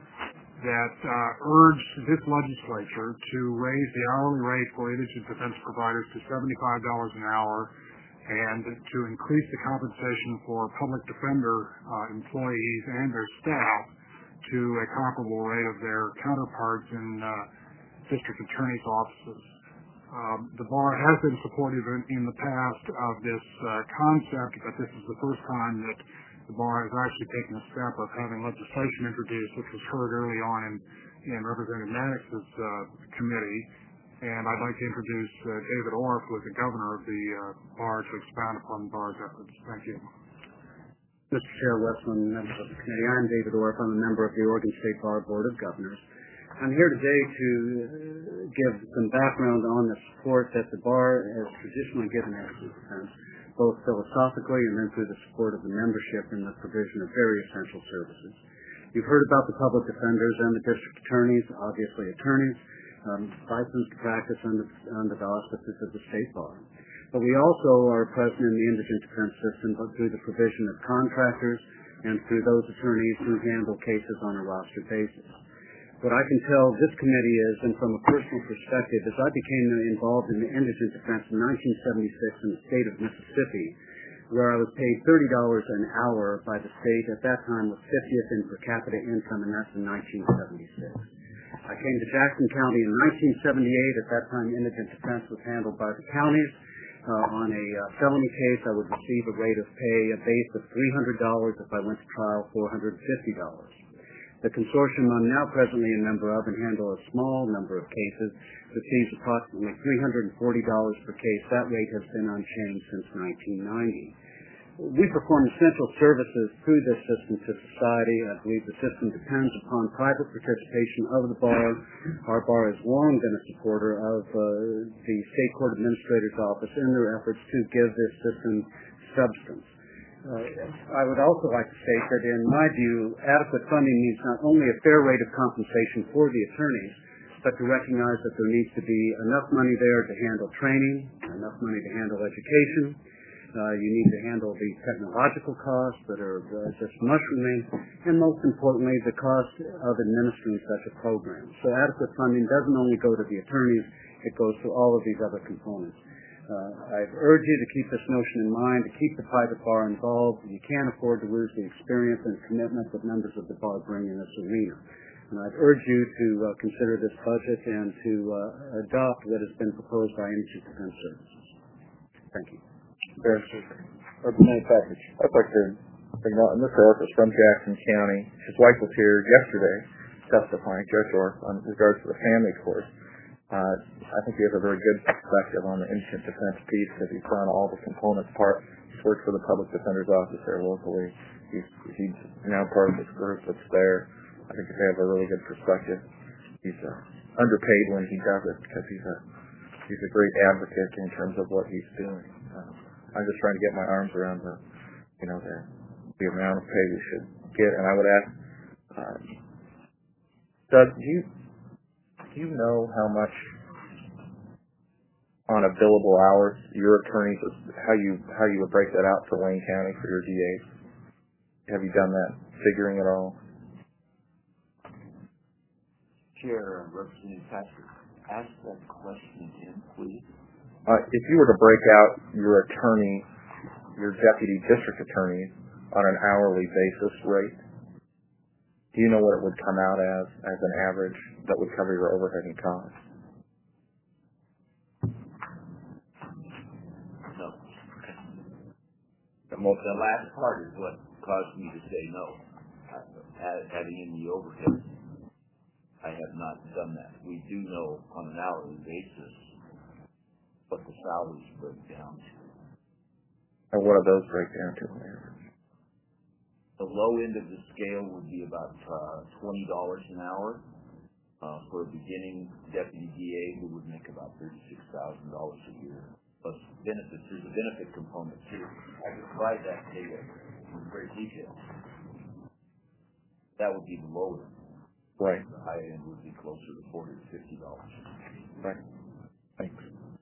that uh, urged this legislature to raise the hourly rate for indigent defense providers to seventy-five dollars an hour and to increase the compensation for public defender uh, employees and their staff to a comparable rate of their counterparts in uh, district attorney's offices. Um, the bar has been supportive in, in the past of this uh, concept, but this is the first time that the bar has actually taken a step of having legislation introduced, which was heard early on in, in Representative Mannix's uh, committee. And I'd like to introduce uh, David Orff, who is the governor of the uh, bar, to expound upon the bar's efforts. Thank you. Mister Chair Westman, members of the committee, I'm David Orff. I'm a member of the Oregon State Bar Board of Governors. I'm here today to give some background on the support that the bar has traditionally given indigent defense, both philosophically and then through the support of the membership in the provision of very essential services. You've heard about the public defenders and the district attorneys, obviously attorneys, um, licensed to practice under, under the auspices of the state bar. But we also are present in the indigent defense system through the provision of contractors and through those attorneys who handle cases on a roster basis. What I can tell this committee is, and from a personal perspective, as I became involved in the indigent defense in nineteen seventy-six in the state of Mississippi, where I was paid thirty dollars an hour by the state, at that time was fiftieth in per capita income, and that's in nineteen seventy-six. I came to Jackson County in nineteen seventy-eight. At that time, indigent defense was handled by the counties. Uh, on a uh, felony case, I would receive a rate of pay, a base of three hundred dollars. If I went to trial, four hundred fifty dollars. The consortium I'm now presently a member of and handle a small number of cases receives approximately three hundred forty dollars per case. That rate has been unchanged since nineteen ninety. We perform essential services through this system to society. I believe the system depends upon private participation of the bar. Our bar has long been a supporter of uh, the State Court Administrator's Office in their efforts to give this system substance. Uh, I would also like to state that in my view, adequate funding means not only a fair rate of compensation for the attorneys, but to recognize that there needs to be enough money there to handle training, enough money to handle education. Uh, you need to handle the technological costs that are uh, just mushrooming, and most importantly, the cost of administering such a program. So adequate funding doesn't only go to the attorneys, it goes to all of these other components. Uh, I urge you to keep this notion in mind, to keep the private bar involved. You can't afford to lose the experience and commitment that members of the bar bring in this arena. And I'd urge you to uh, consider this budget and to uh, adopt what has been proposed by Indigent Defense Services. Thank you. Representative Package. I'd like to bring out Mister Orff is from Jackson County. His wife was here yesterday testifying, Judge Orff, on regards to the family court. Uh, I think he has a very good perspective on the indigent defense piece because he's done all the components part. He's worked for the public defender's office there locally. He's, he's now part of this group that's there. I think they have a really good perspective. He's uh, underpaid when he does it because he's a he's a great advocate in terms of what he's doing. Uh, I'm just trying to get my arms around the you know the the amount of pay we should get. And I would ask, um, Doug, do you do you know how much on a billable hours your attorneys how you how you would break that out for Wayne County for your D As? Have you done that figuring at all? Chair, Representative Patrick, ask that question again, please. Uh, if you were to break out your attorney, your deputy district attorney, on an hourly basis rate, do you know what it would come out as, as an average that would cover your overhead and costs? No. The, most, the last part is what caused me to say no. Adding in the overhead, I have not done that. We do know on an hourly basis what the salaries break down to. And what do those break down to? The low end of the scale would be about uh, twenty dollars an hour uh, for a beginning deputy D A who would make about thirty-six thousand dollars a year. Plus benefits. There's a benefit component too. I can provide that data in great detail. That would be the low end. Right. The high end would be closer to forty to fifty dollars. Right. Thanks.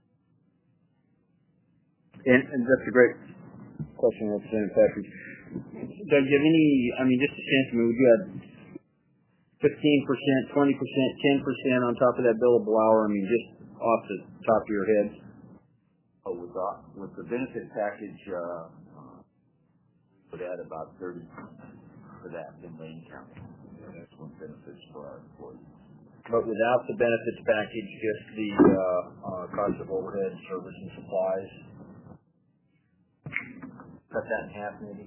And, and that's a great question, Representative Patrick. Doug, do you have any, I mean, just a chance, I mean, would you have fifteen percent, twenty percent, ten percent on top of that billable hour? I mean, just off the top of your head. Oh, with the, with the benefit package, uh, would add about thirty percent for that in Wayne County. Excellent benefits for our employees. But without the benefits package, just the uh, uh, cost of overhead, service, and supplies. Cut that in half, maybe.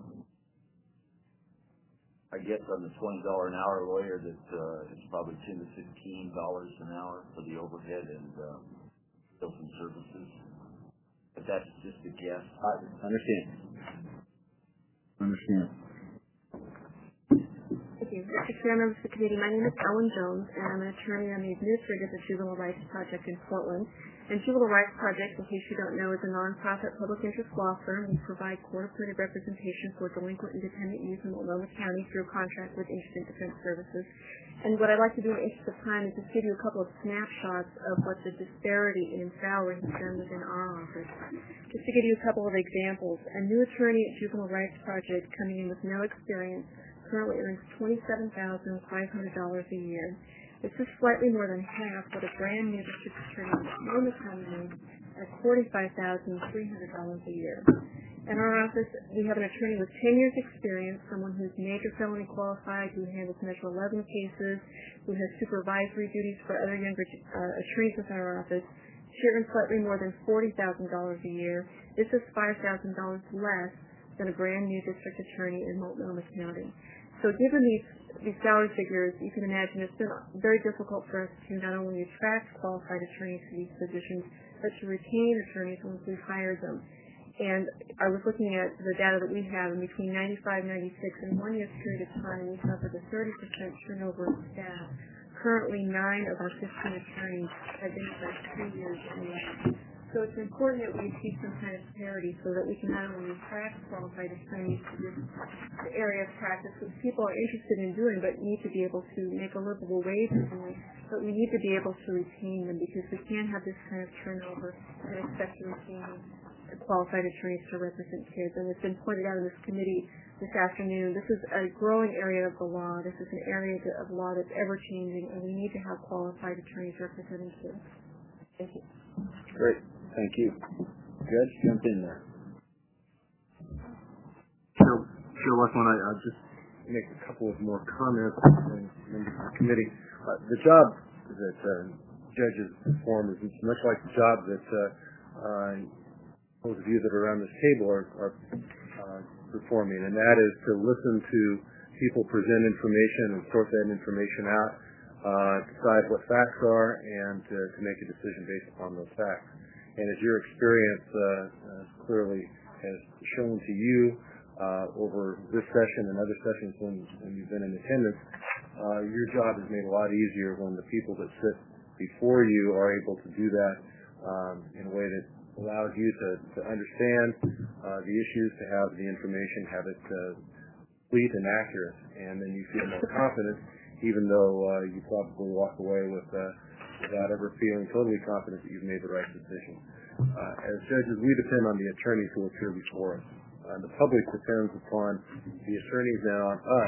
I guess on the twenty dollar an hour lawyer, that uh, it's probably ten to fifteen dollars an hour for the overhead and uh, bills and services. But that's just a guess. I understand. Understand. Thank you. Mister Chair, members of the committee, my name is Ellen Jones, and I'm an attorney on the administrative of Juvenile Rights Project in Portland. And Juvenile Rights Project, in case you don't know, is a nonprofit public interest law firm. We provide court-appointed representation for delinquent and dependent youth in Multnomah County through a contract with Indigent Defense Services. And what I'd like to do in the interest of time is just give you a couple of snapshots of what the disparity in salary has done within our office. Just to give you a couple of examples, a new attorney at Juvenile Rights Project coming in with no experience currently earns twenty-seven thousand five hundred dollars a year. This is slightly more than half what a brand new district attorney is coming in at forty-five thousand three hundred dollars a year. In our office, we have an attorney with ten years experience, someone who's major felony qualified, who handles Measure eleven cases, who has supervisory duties for other younger uh, attorneys within our office. She earns slightly more than forty thousand dollars a year. This is five thousand dollars less than a brand new district attorney in Multnomah County. So given these, these salary figures, you can imagine it's been very difficult for us to not only attract qualified attorneys to these positions, but to retain attorneys once we've hired them. And I was looking at the data that we have, and between ninety-five, ninety-six, and one year's period of time, we suffered a thirty percent turnover of staff. Currently, nine of our fifteen attorneys have been for three years or less. So it's important that we achieve some kind of parity so that we can not only attract qualified attorneys to this area of practice, which people are interested in doing, but need to be able to make a livable wage in doing, but we need to be able to retain them because we can't have this kind of turnover and expect to retain qualified attorneys to represent kids. And it's been pointed out in this committee this afternoon, this is a growing area of the law. This is an area of law that's ever-changing, and we need to have qualified attorneys representing kids. Thank you. Great. Thank you. Judge, jump in there. Chair, Chair Westman, I, I'll just make a couple of more comments and members of the committee. Uh, the job that uh, judges perform is much like the job that uh, uh, those of you that are around this table are, are uh, performing, and that is to listen to people present information and sort that information out, uh, decide what facts are, and uh, to make a decision based upon those facts. And as your experience uh, uh, clearly has shown to you uh, over this session and other sessions when, when you've been in attendance, uh, your job is made a lot easier when the people that sit before you are able to do that um, in a way that allows you to, to understand uh, the issues, to have the information, have it uh, complete and accurate, and then you feel more confident, even though uh, you probably walk away with uh, without ever feeling totally confident that you've made the right decision. Uh, as judges, we depend on the attorneys who appear before us. Uh, the public depends upon the attorneys and on us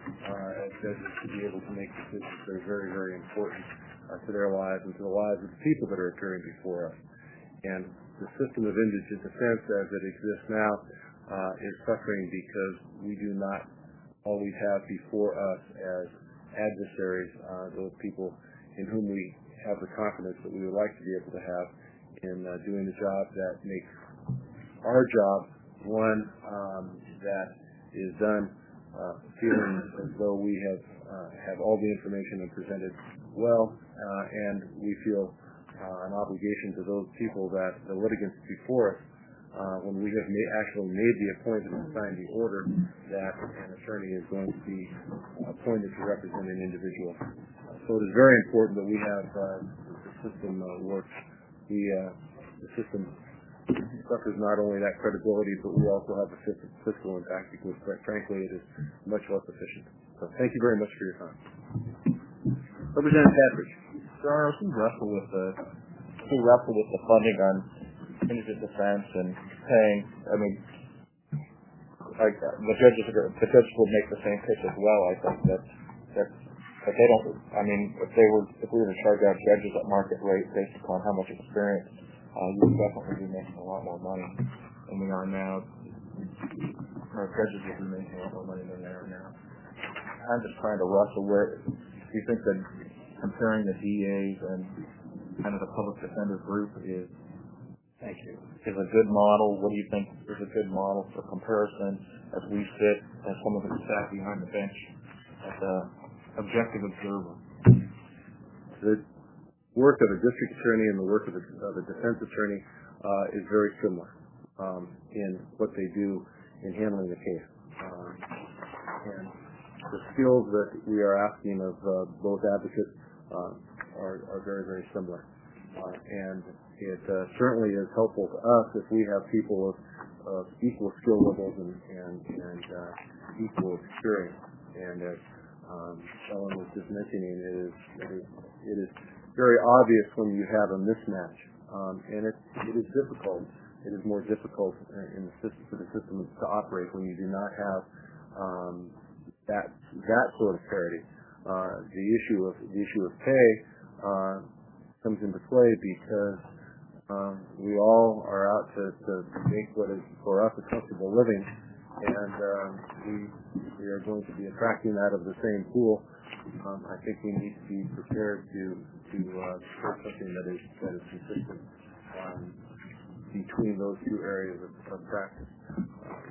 uh, as judges to be able to make decisions that are very, very important uh, to their lives and to the lives of the people that are appearing before us. And the system of indigent defense as it exists now uh, is suffering because we do not always have before us as adversaries uh, those people in whom we have the confidence that we would like to be able to have in uh, doing the job that makes our job one um, that is done uh, feeling as though we have uh, have all the information and presented well, uh, and we feel uh, an obligation to those people that the litigants before us, uh, when we have ma- actually made the appointment and signed the order that an attorney is going to be appointed to represent an individual. So it is very important that we have uh, the system uh, works. We, uh, the system suffers not only that credibility, but we also have the fiscal impact because, quite frankly, it is much less efficient. So thank you very much for your time. Representative Patrick. Sir, we wrestle with the we wrestle with the funding on indigent defense and paying. I mean, like the judges, the judges would make the same pitch as well. I think that that. But they don't. I mean, if they were, if we were to charge out judges at market rate based upon how much experience, uh, you would definitely be making a lot more money than we are now. Our judges would be making a lot more money than they are now. I'm just trying to wrestle where. Do you think that comparing the D As and kind of the public defender group is, thank you, is a good model? What do you think is a good model for comparison as we sit, as someone who sat behind the bench at the objective observer? The work of a district attorney and the work of a, of a defense attorney uh, is very similar um, in what they do in handling the case. Um, and the skills that we are asking of uh, both advocates uh, are, are very, very similar. Uh, and it uh, certainly is helpful to us if we have people of, of equal skill levels and, and, and uh, equal experience. And as Um, Ellen was just mentioning, it is, it is it is very obvious when you have a mismatch, um, and it it is difficult. It is more difficult in the system for the system to operate when you do not have um, that that sort of parity. Uh, the issue of the issue of pay uh, comes into play because um, we all are out to, to make what is for us a comfortable living. And um, we, we are going to be attracting that of the same pool. Um, I think we need to be prepared to to uh, support something that is that is consistent um, between those two areas of, of practice. Um,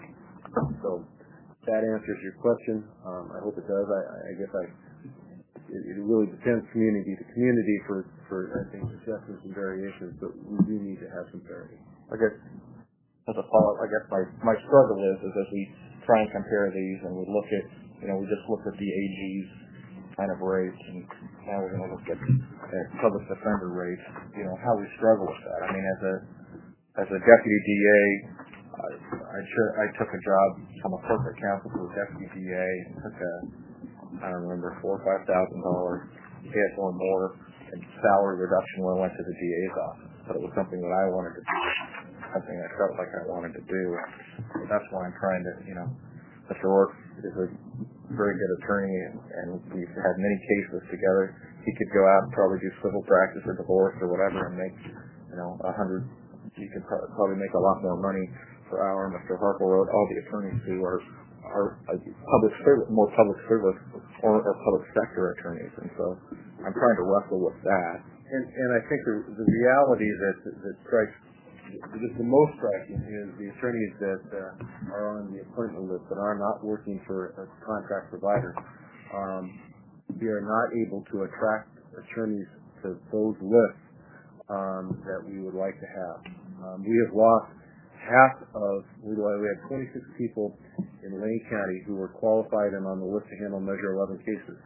So that answers your question. Um, I hope it does. I, I guess I it, it really depends community to community for, for I think adjustments and variations, but we do need to have some parity. I guess as a follow-up, I guess my, my struggle is, is as we try and compare these and we look at, you know, we just look at the A G's kind of rates, and now we're going to look at, at public defender rates, you know, how we struggle with that. I mean, as a as a deputy D A, I, I, sure, I took a job, I'm a corporate counsel for a deputy D A, took a, I don't remember, four or five thousand dollars, paid or more, and salary reduction when I went to the D A's office. But it was something that I wanted to do, something I felt like I wanted to do. So that's why I'm trying to, you know, Mister Orr is a very good attorney, and, and we've had many cases together. He could go out and probably do civil practice or divorce or whatever and make, you know, a hundred. He could probably make a lot more money per hour. Mister Harper wrote all the attorneys who are are public service, more public service or, or public sector attorneys, and so I'm trying to wrestle with that. And, and I think the, the reality that that strikes the, the most striking is the attorneys that uh, are on the appointment list that are not working for a contract provider. Um, we are not able to attract attorneys to those lists um, that we would like to have. Um, we have lost half of, we had twenty-six people in Lane County who were qualified and on the list to handle Measure eleven cases.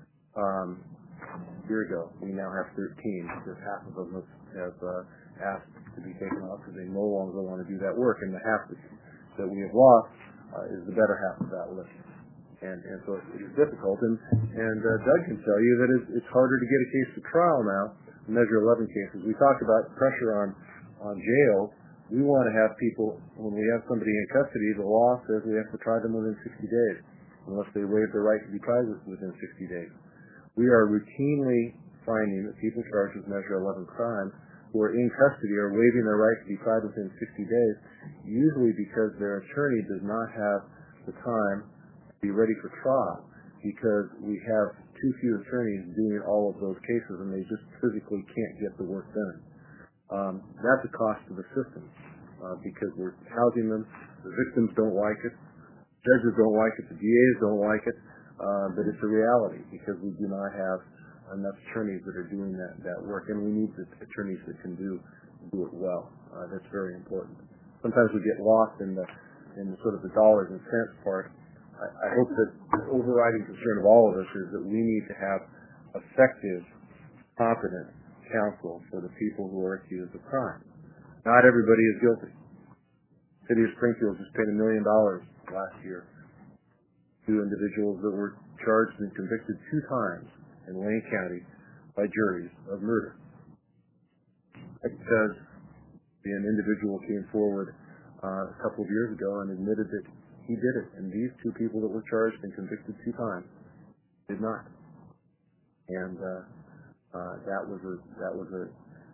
Um, a year ago, we now have thirteen because half of them have, have uh, asked to be taken off because they no longer want to do that work, and the half that, that we have lost uh, is the better half of that list. And, and so it is difficult, and, and uh, Doug can tell you that it's, it's harder to get a case to trial now, Measure eleven cases. We talked about pressure on on jails. We want to have people, when we have somebody in custody, the law says we have to try them within sixty days, unless they waive their right to be tried within sixty days. We are routinely finding that people charged with Measure eleven crimes who are in custody are waiving their right to be tried within sixty days, usually because their attorney does not have the time to be ready for trial, because we have too few attorneys doing all of those cases, and they just physically can't get the work done. Um, that's a cost to the system, uh, because we're housing them. The victims don't like it. Judges don't like it. The D As don't like it. Uh, but it's a reality because we do not have enough attorneys that are doing that, that work, and we need the attorneys that can do do it well. Uh, that's very important. Sometimes we get lost in the in the sort of the dollars and cents part. I, I hope that the overriding concern of all of us is that we need to have effective, competent counsel for the people who are accused of crime. Not everybody is guilty. The City of Springfield just paid a million dollars last year to individuals that were charged and convicted two times in Lane County by juries of murder. Because an individual came forward uh, a couple of years ago and admitted that he did it, and these two people that were charged and convicted two times did not. And uh, uh, that was a that was a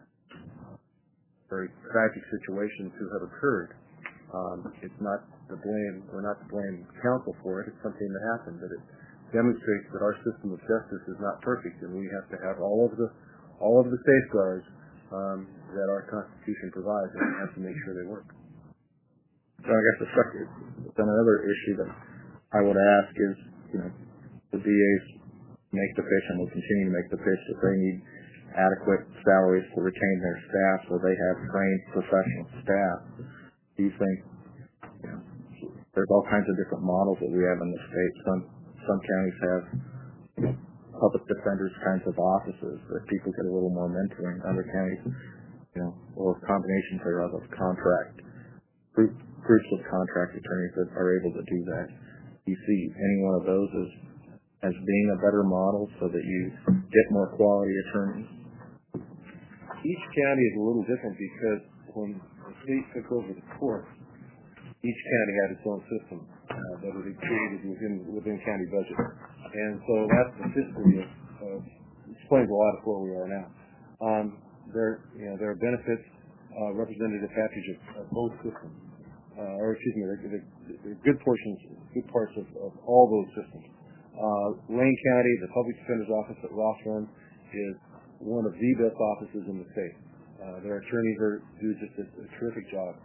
very tragic situation to have occurred. Um, it's not the blame, we're not to blame counsel for it, it's something that happened, but it demonstrates that our system of justice is not perfect, and we have to have all of the all of the safeguards um, that our Constitution provides, and we have to make sure they work. So I guess the second, then another issue that I would ask is, you know, the D As make the pitch and will continue to make the pitch that they need adequate salaries to retain their staff so they have trained professional staff. Do you think, you know, there's all kinds of different models that we have in the state. Some some counties have, you know, public defenders kinds of offices that people get a little more mentoring. Other counties, you know, or combinations thereof of contract group, groups of contract attorneys that are able to do that. Do you see any one of those as as being a better model so that you get more quality attorneys? Each county is a little different because when the state took over the court, each county had its own system uh, that it created within within county budget, and so that's the history of, of explains a lot of where we are now. Um, there, you know, there are benefits uh, representative package of, of both systems, uh, or excuse me, there are good portions, good parts of, of all those systems. Uh, Lane County, the Public Defender's Office that Ross runs, is one of the best offices in the state. Uh, their attorneys are, do just a, a terrific job.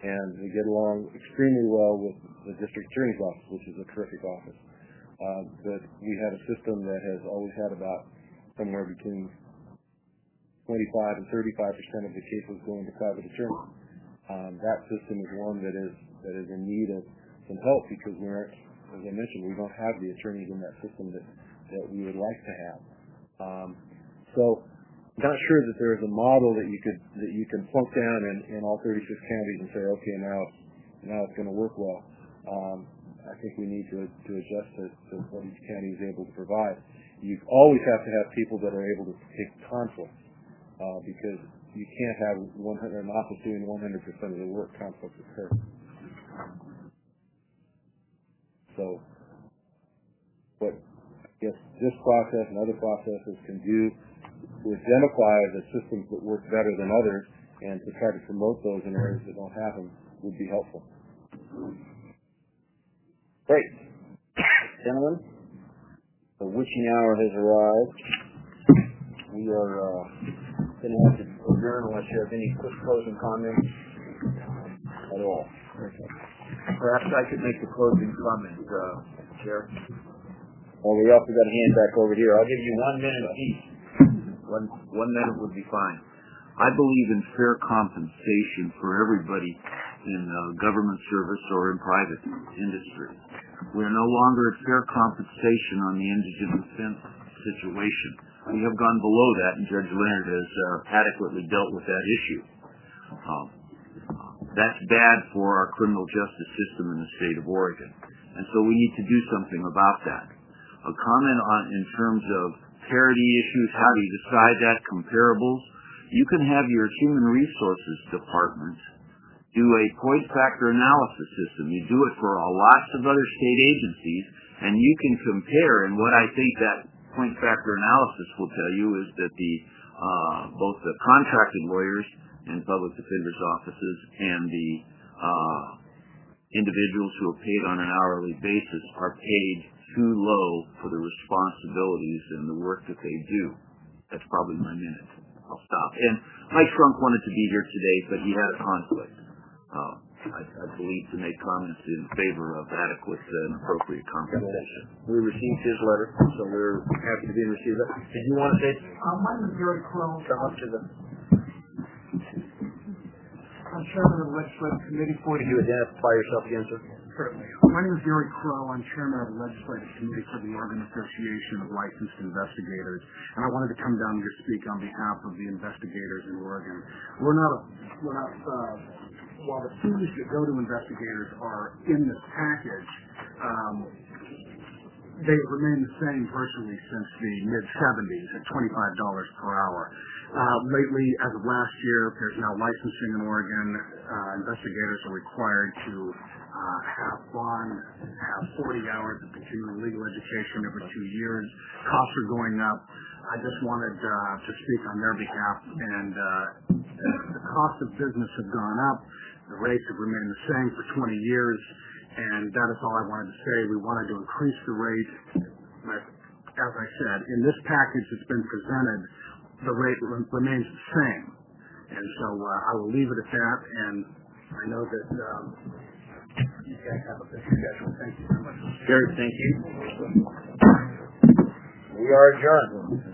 and they get along extremely well with the district attorney's office, which is a terrific office. Uh, but we have a system that has always had about somewhere between twenty-five and thirty-five percent of the cases going to private attorney. Um, that system is one that is that is in need of some help because we aren't, as I mentioned, we don't have the attorneys in that system that, that we would like to have. Um, so, not sure that there is a model that you could that you can plunk down in, in all thirty-six counties and say, okay, now now it's going to work well. Um, I think we need to to adjust to, to what each county is able to provide. You always have to have people that are able to take conflicts uh, because you can't have one hundred an office doing one hundred percent of the work. Conflicts occur. So, what I guess this process and other processes can do to identify the systems that work better than others and to try to promote those in areas that don't have them would be helpful. Great. Gentlemen, the witching hour has arrived. We are uh, going to have to adjourn unless you have any quick closing comments at all. Okay. Perhaps I could make the closing comment, uh, Chair. Well, we also got a hand back over here. I'll give you one minute each. One, one minute would be fine. I believe in fair compensation for everybody in uh, government service or in private industry. We are no longer at fair compensation on the indigent defense situation. We have gone below that, and Judge Leonard has uh, adequately dealt with that issue. Um, that's bad for our criminal justice system in the state of Oregon, and so we need to do something about that. A comment on in terms of parity issues, how do you decide that, comparables? You can have your human resources department do a point factor analysis system. You do it for a lots of other state agencies, and you can compare, and what I think that point factor analysis will tell you is that the uh, both the contracted lawyers in public defenders' offices and the uh, individuals who are paid on an hourly basis are paid too low for the responsibilities and the work that they do. That's probably my minute. I'll stop. And Mike Strunk wanted to be here today, but he had a conflict. Uh, I, I believe to make comments in favor of adequate and appropriate compensation. We received his letter, so we're happy to be in receipt of it. Did you want to say something? Um, my name is Gary Crow. Come up to the... I'm chairman of the legislative committee for Could you identify yourself again, sir? Certainly. My name is Gary Crow. I'm chairman of the legislative committee for the Oregon Association of Licensed Investigators, and I wanted to come down here to speak on behalf of the investigators in Oregon. We're not, a, we're not. Uh, while the fees that go to investigators are in this package, um, they remain the same virtually since the mid seventies at twenty-five dollars per hour. Uh, lately, as of last year, there's now licensing in Oregon. Uh, investigators are required to uh, have bond, have forty hours of continuing legal education every two years. Costs are going up. I just wanted uh, to speak on their behalf, and uh, the cost of business have gone up. The rates have remained the same for twenty years, and that is all I wanted to say. We wanted to increase the rate, but as I said, in this package that's been presented, the rate re- remains the same. And so uh, I will leave it at that, and I know that um, you guys have a busy schedule. Thank you very much. Gary, thank you. We are adjourned.